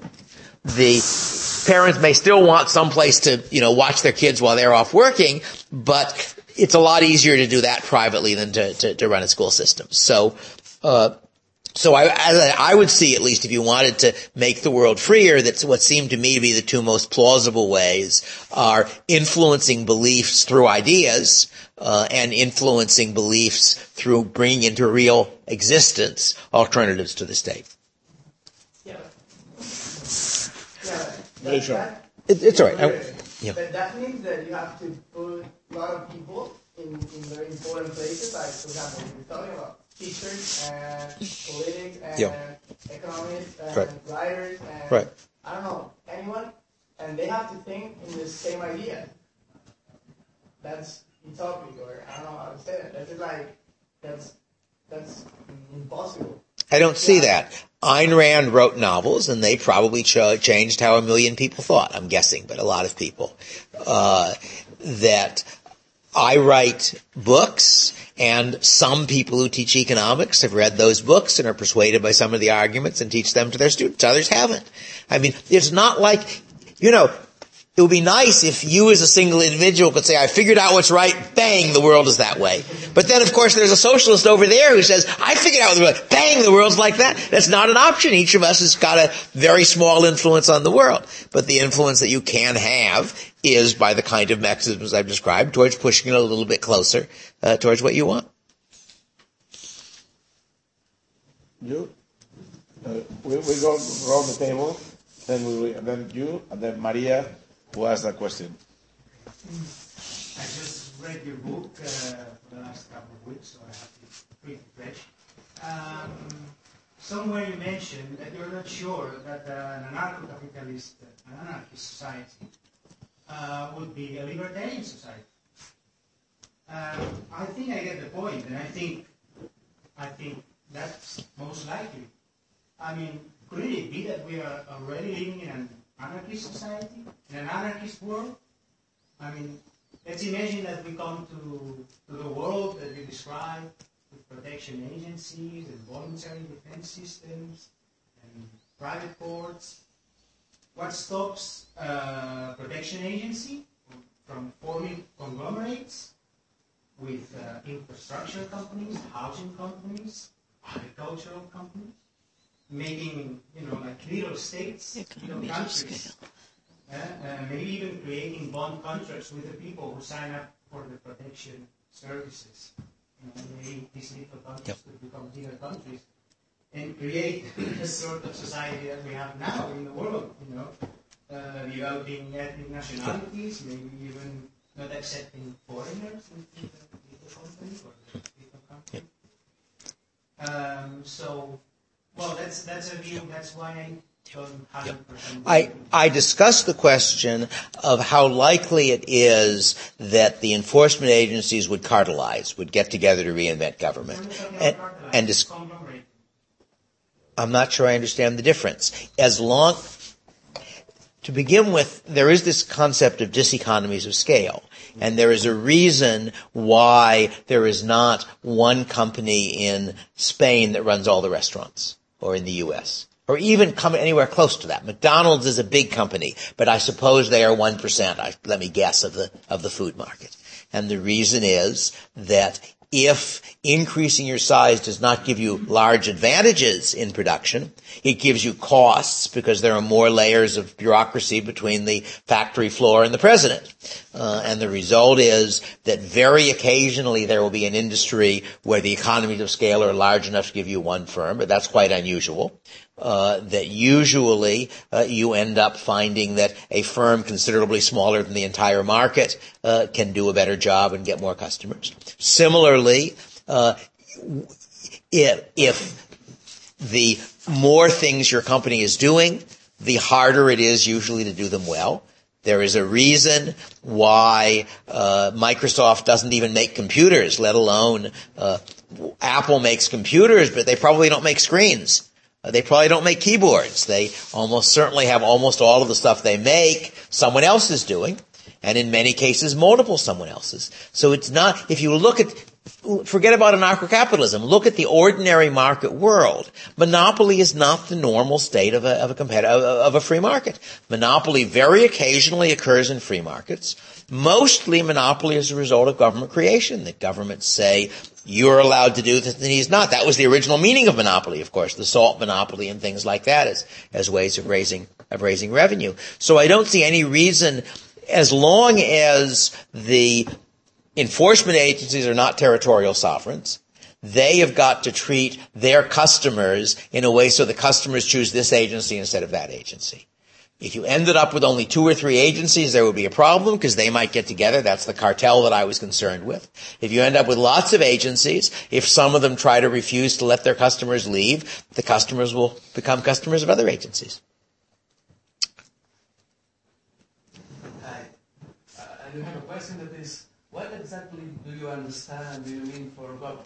A: The parents may still want some place to, you know, watch their kids while they're off working, but it's a lot easier to do that privately than to, to, to run a school system. So, uh, so I, I, I would see, at least if you wanted to make the world freer, that's what seemed to me to be the two most plausible ways are influencing beliefs through ideas, uh, and influencing beliefs through bringing into real existence alternatives to the state.
B: Very short.
A: It, it's all right. I, yeah.
Q: But that means that you have to put a lot of people in, in very important places, like, for example, we're talking about teachers and politics and
A: yeah.
Q: economists and
A: right.
Q: writers and,
A: right.
Q: I don't know, anyone, and they have to think in the same idea. That's utopic, or I don't know how to say that. That's like, that's, that's impossible.
A: I don't see that. Ayn Rand wrote novels, and they probably ch- changed how a million people thought, I'm guessing, but a lot of people. Uh, that I write books, and some people who teach economics have read those books and are persuaded by some of the arguments and teach them to their students. Others haven't. I mean, it's not like, you know, it would be nice if you as a single individual could say, I figured out what's right, bang, the world is that way. But then, of course, there's a socialist over there who says, I figured out what's right, bang, the world's like that. That's not an option. Each of us has got a very small influence on the world. But the influence that you can have is by the kind of mechanisms I've described towards pushing it a little bit closer uh, towards what you want.
B: You? Uh, we, we go around the table, then we, and then you, and then Maria, who asked that question.
R: I just read your book uh, for the last couple of weeks, so I have it pretty fresh. Um, somewhere you mentioned that you're not sure that uh, an anarcho-capitalist, an anarchist society uh, would be a libertarian society. Um, I think I get the point, and I think, I think that's most likely. I mean, could it be that we are already living in an anarchist society, in an anarchist world? I mean, let's imagine that we come to, to the world that you described with protection agencies and voluntary defense systems and private courts. What stops a protection agency from forming conglomerates with uh, infrastructure companies, housing companies, agricultural companies, making, you know, like little states, little countries, uh, uh, maybe even creating bond contracts with the people who sign up for the protection services. You know, maybe these little countries yep. could become bigger countries and create the sort of society that we have now in the world, you know, uh, developing ethnic nationalities, maybe even not accepting foreigners into the, the company or the little country. Yep. Um, so, well, that's that's a view. That's why I don't have yep.
A: I I discussed the question of how likely it is that the enforcement agencies would cartelize, would get together to reinvent government, and and dis- I'm not sure I understand the difference. As long, to begin with, there is this concept of diseconomies of scale. And there is a reason why there is not one company in Spain that runs all the restaurants, or in the U S, or even come anywhere close to that. McDonald's is a big company, but I suppose they are one percent, I, let me guess, of the, of the food market. And the reason is that if increasing your size does not give you large advantages in production, it gives you costs because there are more layers of bureaucracy between the factory floor and the president. Uh, and the result is that very occasionally there will be an industry where the economies of scale are large enough to give you one firm, but that's quite unusual. Uh, that usually uh, you end up finding that a firm considerably smaller than the entire market uh, can do a better job and get more customers. Similarly, uh, if, if the more things your company is doing, the harder it is usually to do them well. There is a reason why uh, Microsoft doesn't even make computers, let alone uh, Apple makes computers, but they probably don't make screens. Uh, they probably don't make keyboards. They almost certainly have almost all of the stuff they make someone else is doing, and in many cases multiple someone else's. So it's not, if you look at, forget about anarcho-capitalism, look at the ordinary market world. Monopoly is not the normal state of a, of a competitive, of a free market. Monopoly very occasionally occurs in free markets. Mostly monopoly is a result of government creation, that governments say, you're allowed to do this and he's not. That was the original meaning of monopoly, of course, the salt monopoly and things like that as, as ways of raising, of raising revenue. So I don't see any reason, as long as the enforcement agencies are not territorial sovereigns, they have got to treat their customers in a way so the customers choose this agency instead of that agency. If you ended up with only two or three agencies, there would be a problem because they might get together. That's the cartel that I was concerned with. If you end up with lots of agencies, if some of them try to refuse to let their customers leave, the customers will become customers of other agencies.
S: Hi. Uh, I do have a question that is, what exactly do you understand, do you mean for government?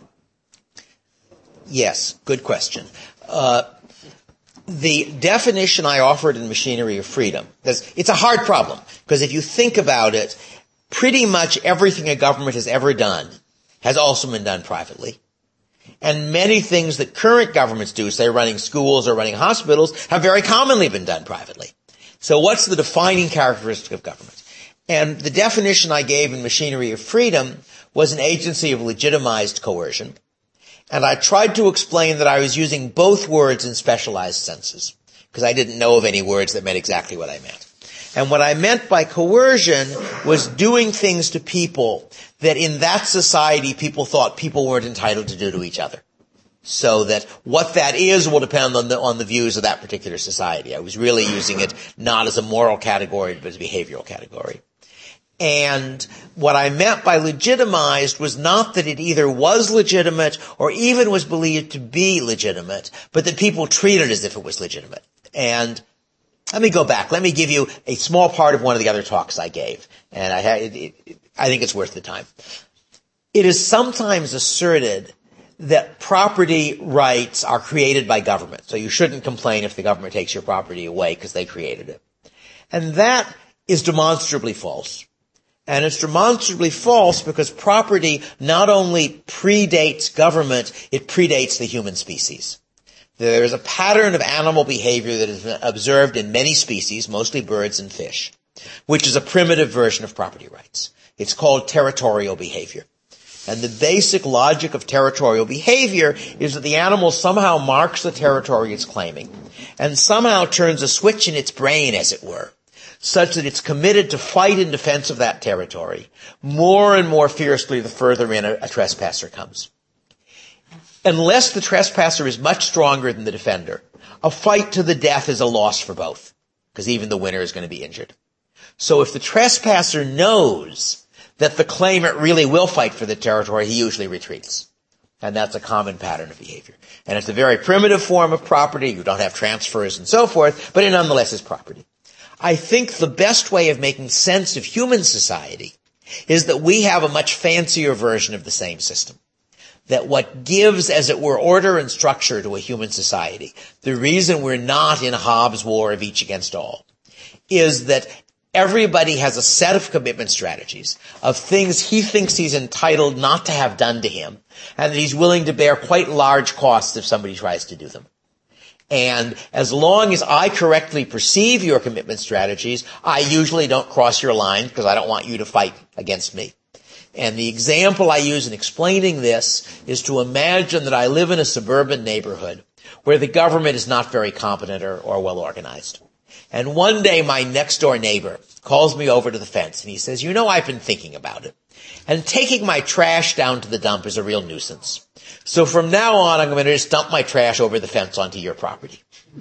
A: Yes, good question. Uh, The definition I offered in Machinery of Freedom, it's a hard problem, because if you think about it, pretty much everything a government has ever done has also been done privately. And many things that current governments do, say running schools or running hospitals, have very commonly been done privately. So what's the defining characteristic of government? And the definition I gave in Machinery of Freedom was an agency of legitimized coercion. And I tried to explain that I was using both words in specialized senses, because I didn't know of any words that meant exactly what I meant. And what I meant by coercion was doing things to people that in that society people thought people weren't entitled to do to each other. So that what that is will depend on the, on the views of that particular society. I was really using it not as a moral category, but as a behavioral category. And what I meant by legitimized was not that it either was legitimate or even was believed to be legitimate, but that people treated it as if it was legitimate. And let me go back. Let me give you a small part of one of the other talks I gave. And I, it, it, I think it's worth the time. It is sometimes asserted that property rights are created by government. So you shouldn't complain if the government takes your property away because they created it. And that is demonstrably false. And it's demonstrably false because property not only predates government, it predates the human species. There is a pattern of animal behavior that is observed in many species, mostly birds and fish, which is a primitive version of property rights. It's called territorial behavior. And the basic logic of territorial behavior is that the animal somehow marks the territory it's claiming and somehow turns a switch in its brain, as it were, such that it's committed to fight in defense of that territory more and more fiercely the further in a, a trespasser comes. Unless the trespasser is much stronger than the defender, a fight to the death is a loss for both, because even the winner is going to be injured. So if the trespasser knows that the claimant really will fight for the territory, he usually retreats. And that's a common pattern of behavior. And it's a very primitive form of property. You don't have transfers and so forth, but it nonetheless is property. I think the best way of making sense of human society is that we have a much fancier version of the same system. That what gives, as it were, order and structure to a human society, the reason we're not in Hobbes' war of each against all, is that everybody has a set of commitment strategies of things he thinks he's entitled not to have done to him, and that he's willing to bear quite large costs if somebody tries to do them. And as long as I correctly perceive your commitment strategies, I usually don't cross your line because I don't want you to fight against me. And the example I use in explaining this is to imagine that I live in a suburban neighborhood where the government is not very competent or, or well organized. And one day my next door neighbor calls me over to the fence and he says, you know, I've been thinking about it. And taking my trash down to the dump is a real nuisance. So from now on, I'm going to just dump my trash over the fence onto your property.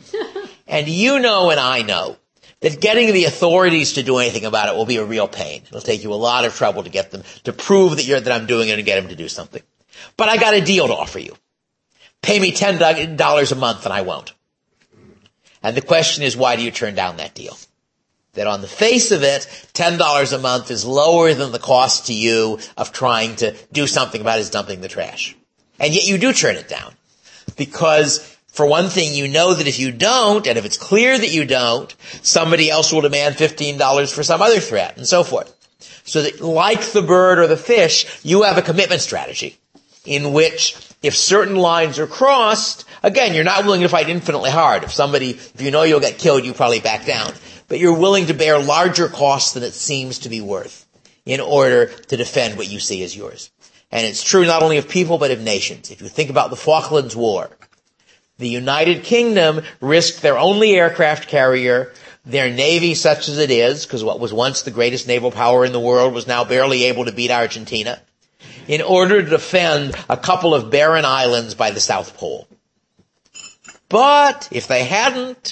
A: And you know and I know that getting the authorities to do anything about it will be a real pain. It'll take you a lot of trouble to get them to prove that you're, that I'm doing it and get them to do something. But I got a deal to offer you. Pay me ten dollars a month and I won't. And the question is, why do you turn down that deal? That on the face of it, ten dollars a month is lower than the cost to you of trying to do something about his dumping the trash. And yet you do turn it down. Because, for one thing, you know that if you don't, and if it's clear that you don't, somebody else will demand fifteen dollars for some other threat, and so forth. So that, like the bird or the fish, you have a commitment strategy in which, if certain lines are crossed, again, you're not willing to fight infinitely hard. If somebody, if you know you'll get killed, you probably back down. But you're willing to bear larger costs than it seems to be worth in order to defend what you see as yours. And it's true not only of people, but of nations. If you think about the Falklands War, the United Kingdom risked their only aircraft carrier, their navy such as it is, because what was once the greatest naval power in the world was now barely able to beat Argentina, in order to defend a couple of barren islands by the South Pole. But if they hadn't,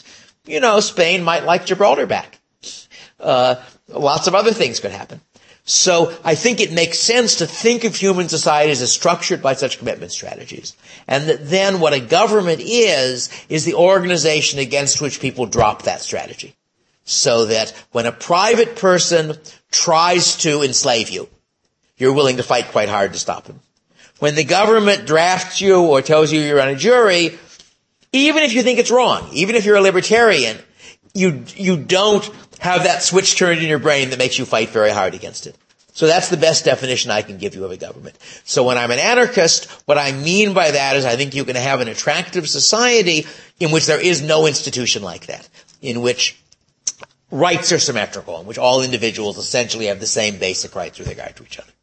A: you know, Spain might like Gibraltar back. Uh, lots of other things could happen. So I think it makes sense to think of human societies as structured by such commitment strategies. And that then what a government is, is the organization against which people drop that strategy. So that when a private person tries to enslave you, you're willing to fight quite hard to stop him. When the government drafts you or tells you you're on a jury, even if you think it's wrong, even if you're a libertarian, you, you don't have that switch turned in your brain that makes you fight very hard against it. So that's the best definition I can give you of a government. So when I'm an anarchist, what I mean by that is I think you can have an attractive society in which there is no institution like that, in which rights are symmetrical, in which all individuals essentially have the same basic rights with regard to each other.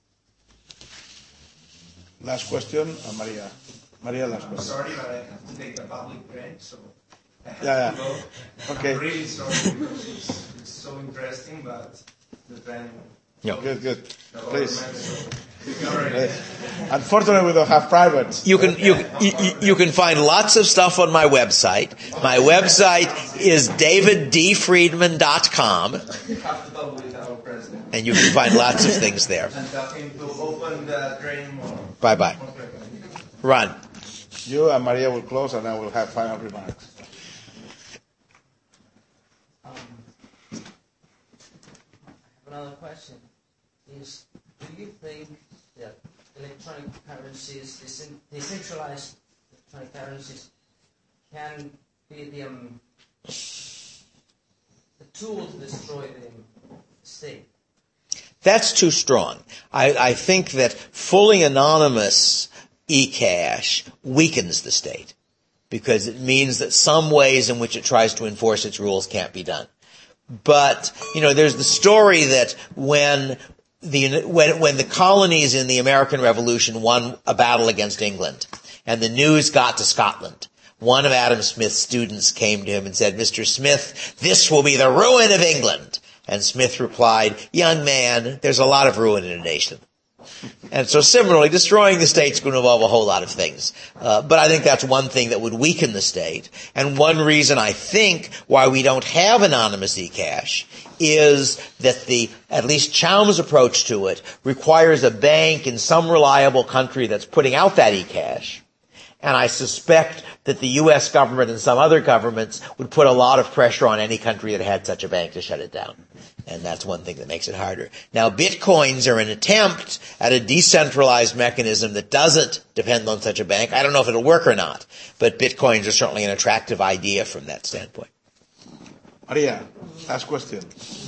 B: Last question, uh, Maria. Maria, last
R: I'm
B: question.
R: sorry, but I have to take a public break, so I have
B: Yeah,
R: to
B: yeah.
R: go.
B: Okay.
R: I'm really sorry because it's, it's so interesting, but the time.
B: Yeah. Good, good.
R: the
B: Please.
R: government, so- All right.
B: Uh, Unfortunately, we don't have private.
A: You can you, you you can find lots of stuff on my website. My website is david d friedman dot com,
R: We have to talk with our president.
A: and you can find lots of things there.
R: And tell him to open the train more.
A: Bye bye. Ron.
B: You and Maria will close, and I will have final remarks.
G: Um, I have another question. Is do you think that electronic currencies, decent- decentralized electronic currencies, can be the, um, the tool to destroy the state?
A: That's too strong. I, I think that fully anonymous eCash weakens the state because it means that some ways in which it tries to enforce its rules can't be done. But, you know, there's the story that when the, when, when the colonies in the American Revolution won a battle against England and the news got to Scotland, one of Adam Smith's students came to him and said, Mister Smith, this will be the ruin of England. And Smith replied, young man, there's a lot of ruin in a nation. And so similarly, destroying the state's going to involve a whole lot of things. Uh, but I think that's one thing that would weaken the state. And one reason I think why we don't have anonymous eCash is that the, at least Chaum's approach to it requires a bank in some reliable country that's putting out that eCash. And I suspect that the U S government and some other governments would put a lot of pressure on any country that had such a bank to shut it down. And that's one thing that makes it harder. Now, bitcoins are an attempt at a decentralized mechanism that doesn't depend on such a bank. I don't know if it'll work or not, but bitcoins are certainly an attractive idea from that standpoint.
B: Maria, last question.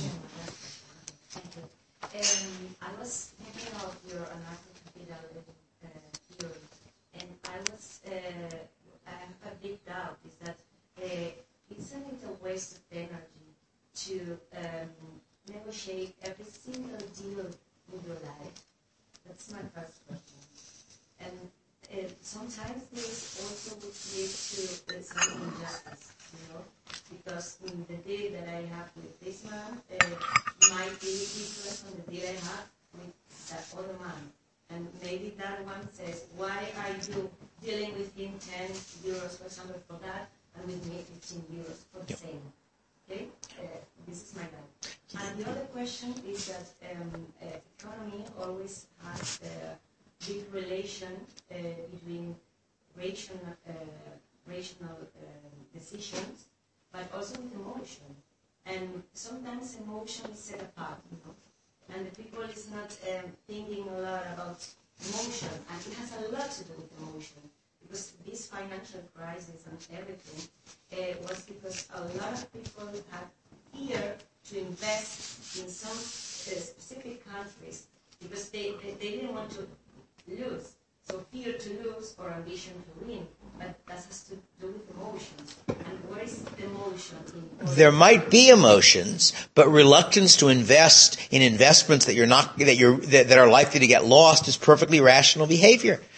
H: Um, I was thinking of your anarcho-capital uh, theory, and I was, uh, I have a big doubt, is that uh, isn't it a waste of energy to um, negotiate every single deal in your life? That's my first question. And uh, sometimes this also would lead to uh, some injustice, you know, because mm, the deal that I have with this man uh, might be different from the deal I have with that other man. And maybe that one says, why are you dealing with him ten euros, for example, for that, and with me fifteen euros for the same? Okay? Uh, this is my doubt. And the other question is that um, uh, economy always has a big relation uh, between rational, uh, rational uh, decisions, but also with emotion. And sometimes emotion is set apart, you know, and the people is not um, thinking a lot about emotion, and it has a lot to do with emotion. Because this financial crisis and everything uh, was because a lot of people had fear to invest in some uh, specific countries because they, they, they didn't want to lose. So fear to lose or ambition to win. But that has to do with emotions. And where is the emotion in order?
A: There might be emotions, but reluctance to invest in investments that you're not that you're that, that are likely to get lost is perfectly rational behavior.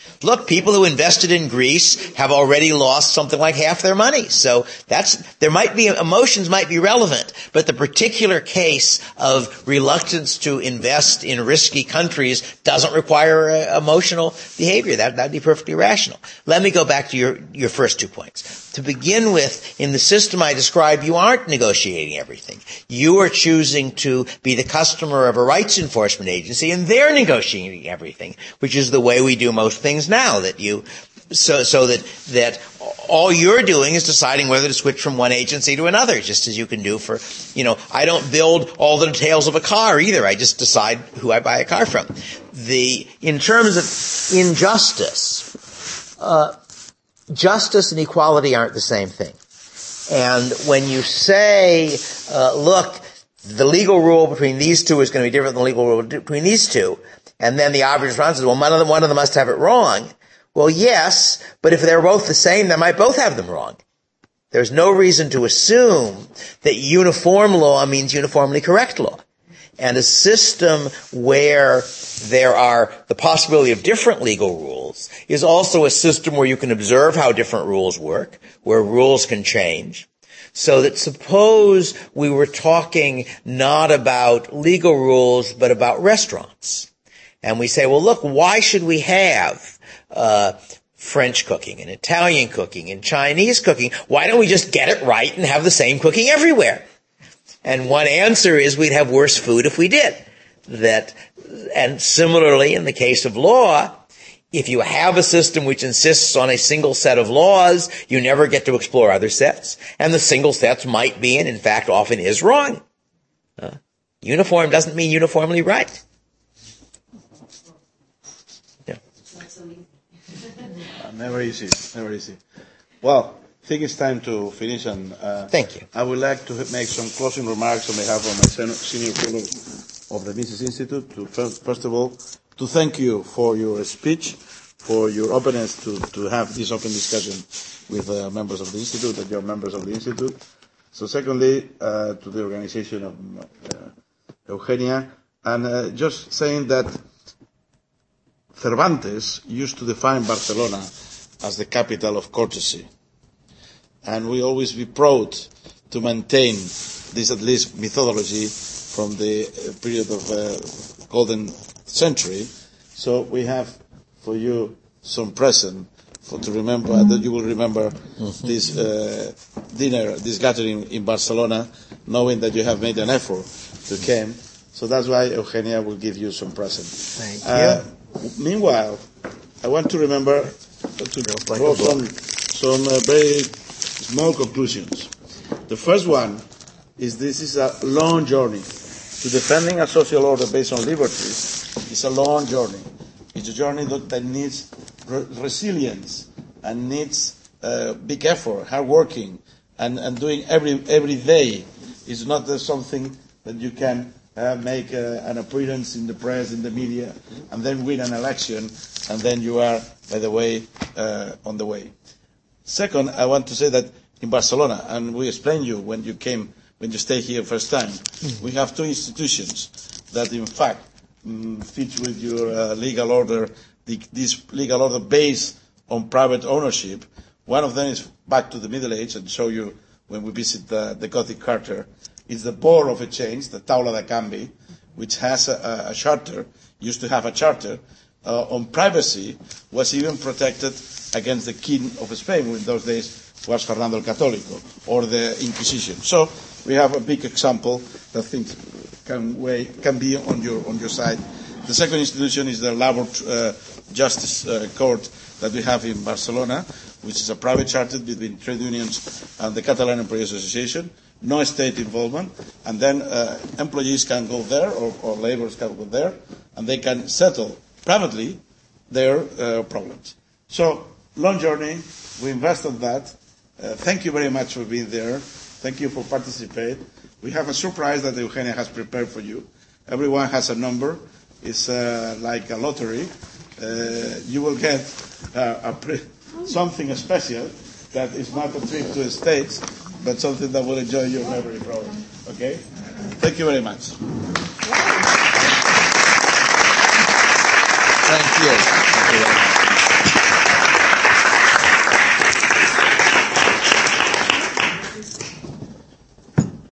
A: Look, people who invested in Greece have already lost something like half their money. So that's, there might be, emotions might be relevant, but the particular case of reluctance to invest in risky countries doesn't require uh, emotional behavior. That, that'd be perfectly rational. Let me go back to your, your first two points. To begin with, in the system I described, you aren't negotiating everything. You are choosing to be the customer of a rights enforcement agency, and they're negotiating everything, which is the way we do most things now, that you, so, so that, that all you're doing is deciding whether to switch from one agency to another, just as you can do for, you know, I don't build all the details of a car either. I just decide who I buy a car from. The, in terms of injustice, uh, justice and equality aren't the same thing. And when you say, uh, look, the legal rule between these two is going to be different than the legal rule between these two, and then the obvious response is, well, one of them, one of them must have it wrong. Well, yes, but if they're both the same, they might both have them wrong. There's no reason to assume that uniform law means uniformly correct law. And a system where there are the possibility of different legal rules is also a system where you can observe how different rules work, where rules can change. So that suppose we were talking not about legal rules, but about restaurants. And we say, well, look, why should we have uh French cooking and Italian cooking and Chinese cooking? Why don't we just get it right and have the same cooking everywhere? And one answer is we'd have worse food if we did. That, and similarly, in the case of law, if you have a system which insists on a single set of laws, you never get to explore other sets. And the single sets might be, and in fact often is, wrong. Uh, uniform doesn't mean uniformly right. Yeah.
B: Uh, never easy, never easy. Well, I think it's time to finish, and uh,
A: thank you.
B: I would like to make some closing remarks on behalf of my sen- senior fellow of the Mises Institute. To first, first of all, to thank you for your speech, for your openness to, to have this open discussion with uh, members of the Institute, that you're members of the Institute. So secondly, uh, to the organization of uh, Eugenia, and uh, just saying that Cervantes used to define Barcelona as the capital of courtesy. And we always be proud to maintain this, at least, methodology from the period of uh, golden century. So we have for you some present for to remember mm-hmm. that you will remember mm-hmm. this uh, dinner, this gathering in Barcelona, knowing that you have made an effort to come. So that's why Eugenia will give you some present.
A: Thank
B: uh,
A: you.
B: Meanwhile, I want to remember to draw some some uh, very small conclusions. The first one is this is a long journey. To defending a social order based on liberties is a long journey. It's a journey that, that needs re- resilience and needs uh, big effort, hard working, and, and doing every every day. It's not uh, something that you can uh, make uh, an appearance in the press, in the media, and then win an election, and then you are, by the way, uh, on the way. Second, I want to say that in Barcelona, and we explained you when you came, when you stay here first time, mm-hmm. we have two institutions that, in fact, um, fit with your uh, legal order, the, this legal order based on private ownership. One of them is back to the Middle Age, and show you when we visit the, the Gothic Carter. It's the Board of Exchange, the Taula de Canvi, which has a, a charter, used to have a charter, uh, on privacy, was even protected against the King of Spain, who in those days was Fernando el Católico, or the Inquisition. So we have a big example that things can, weigh, can be on your, on your side. The second institution is the Labor uh, Justice uh, Court that we have in Barcelona, which is a private charter between trade unions and the Catalan Employees Association. No state involvement, and then uh, employees can go there, or, or laborers can go there, and they can settle privately their uh, problems. So, long journey, we invest on that. Uh, thank you very much for being there. Thank you for participating. We have a surprise that Eugenia has prepared for you. Everyone has a number. It's uh, like a lottery. Uh, you will get uh, a pre- something special that is not a trip to the States, but something that will enjoy your memory, probably. Okay? Thank you very much.
A: Thank you. Thank you.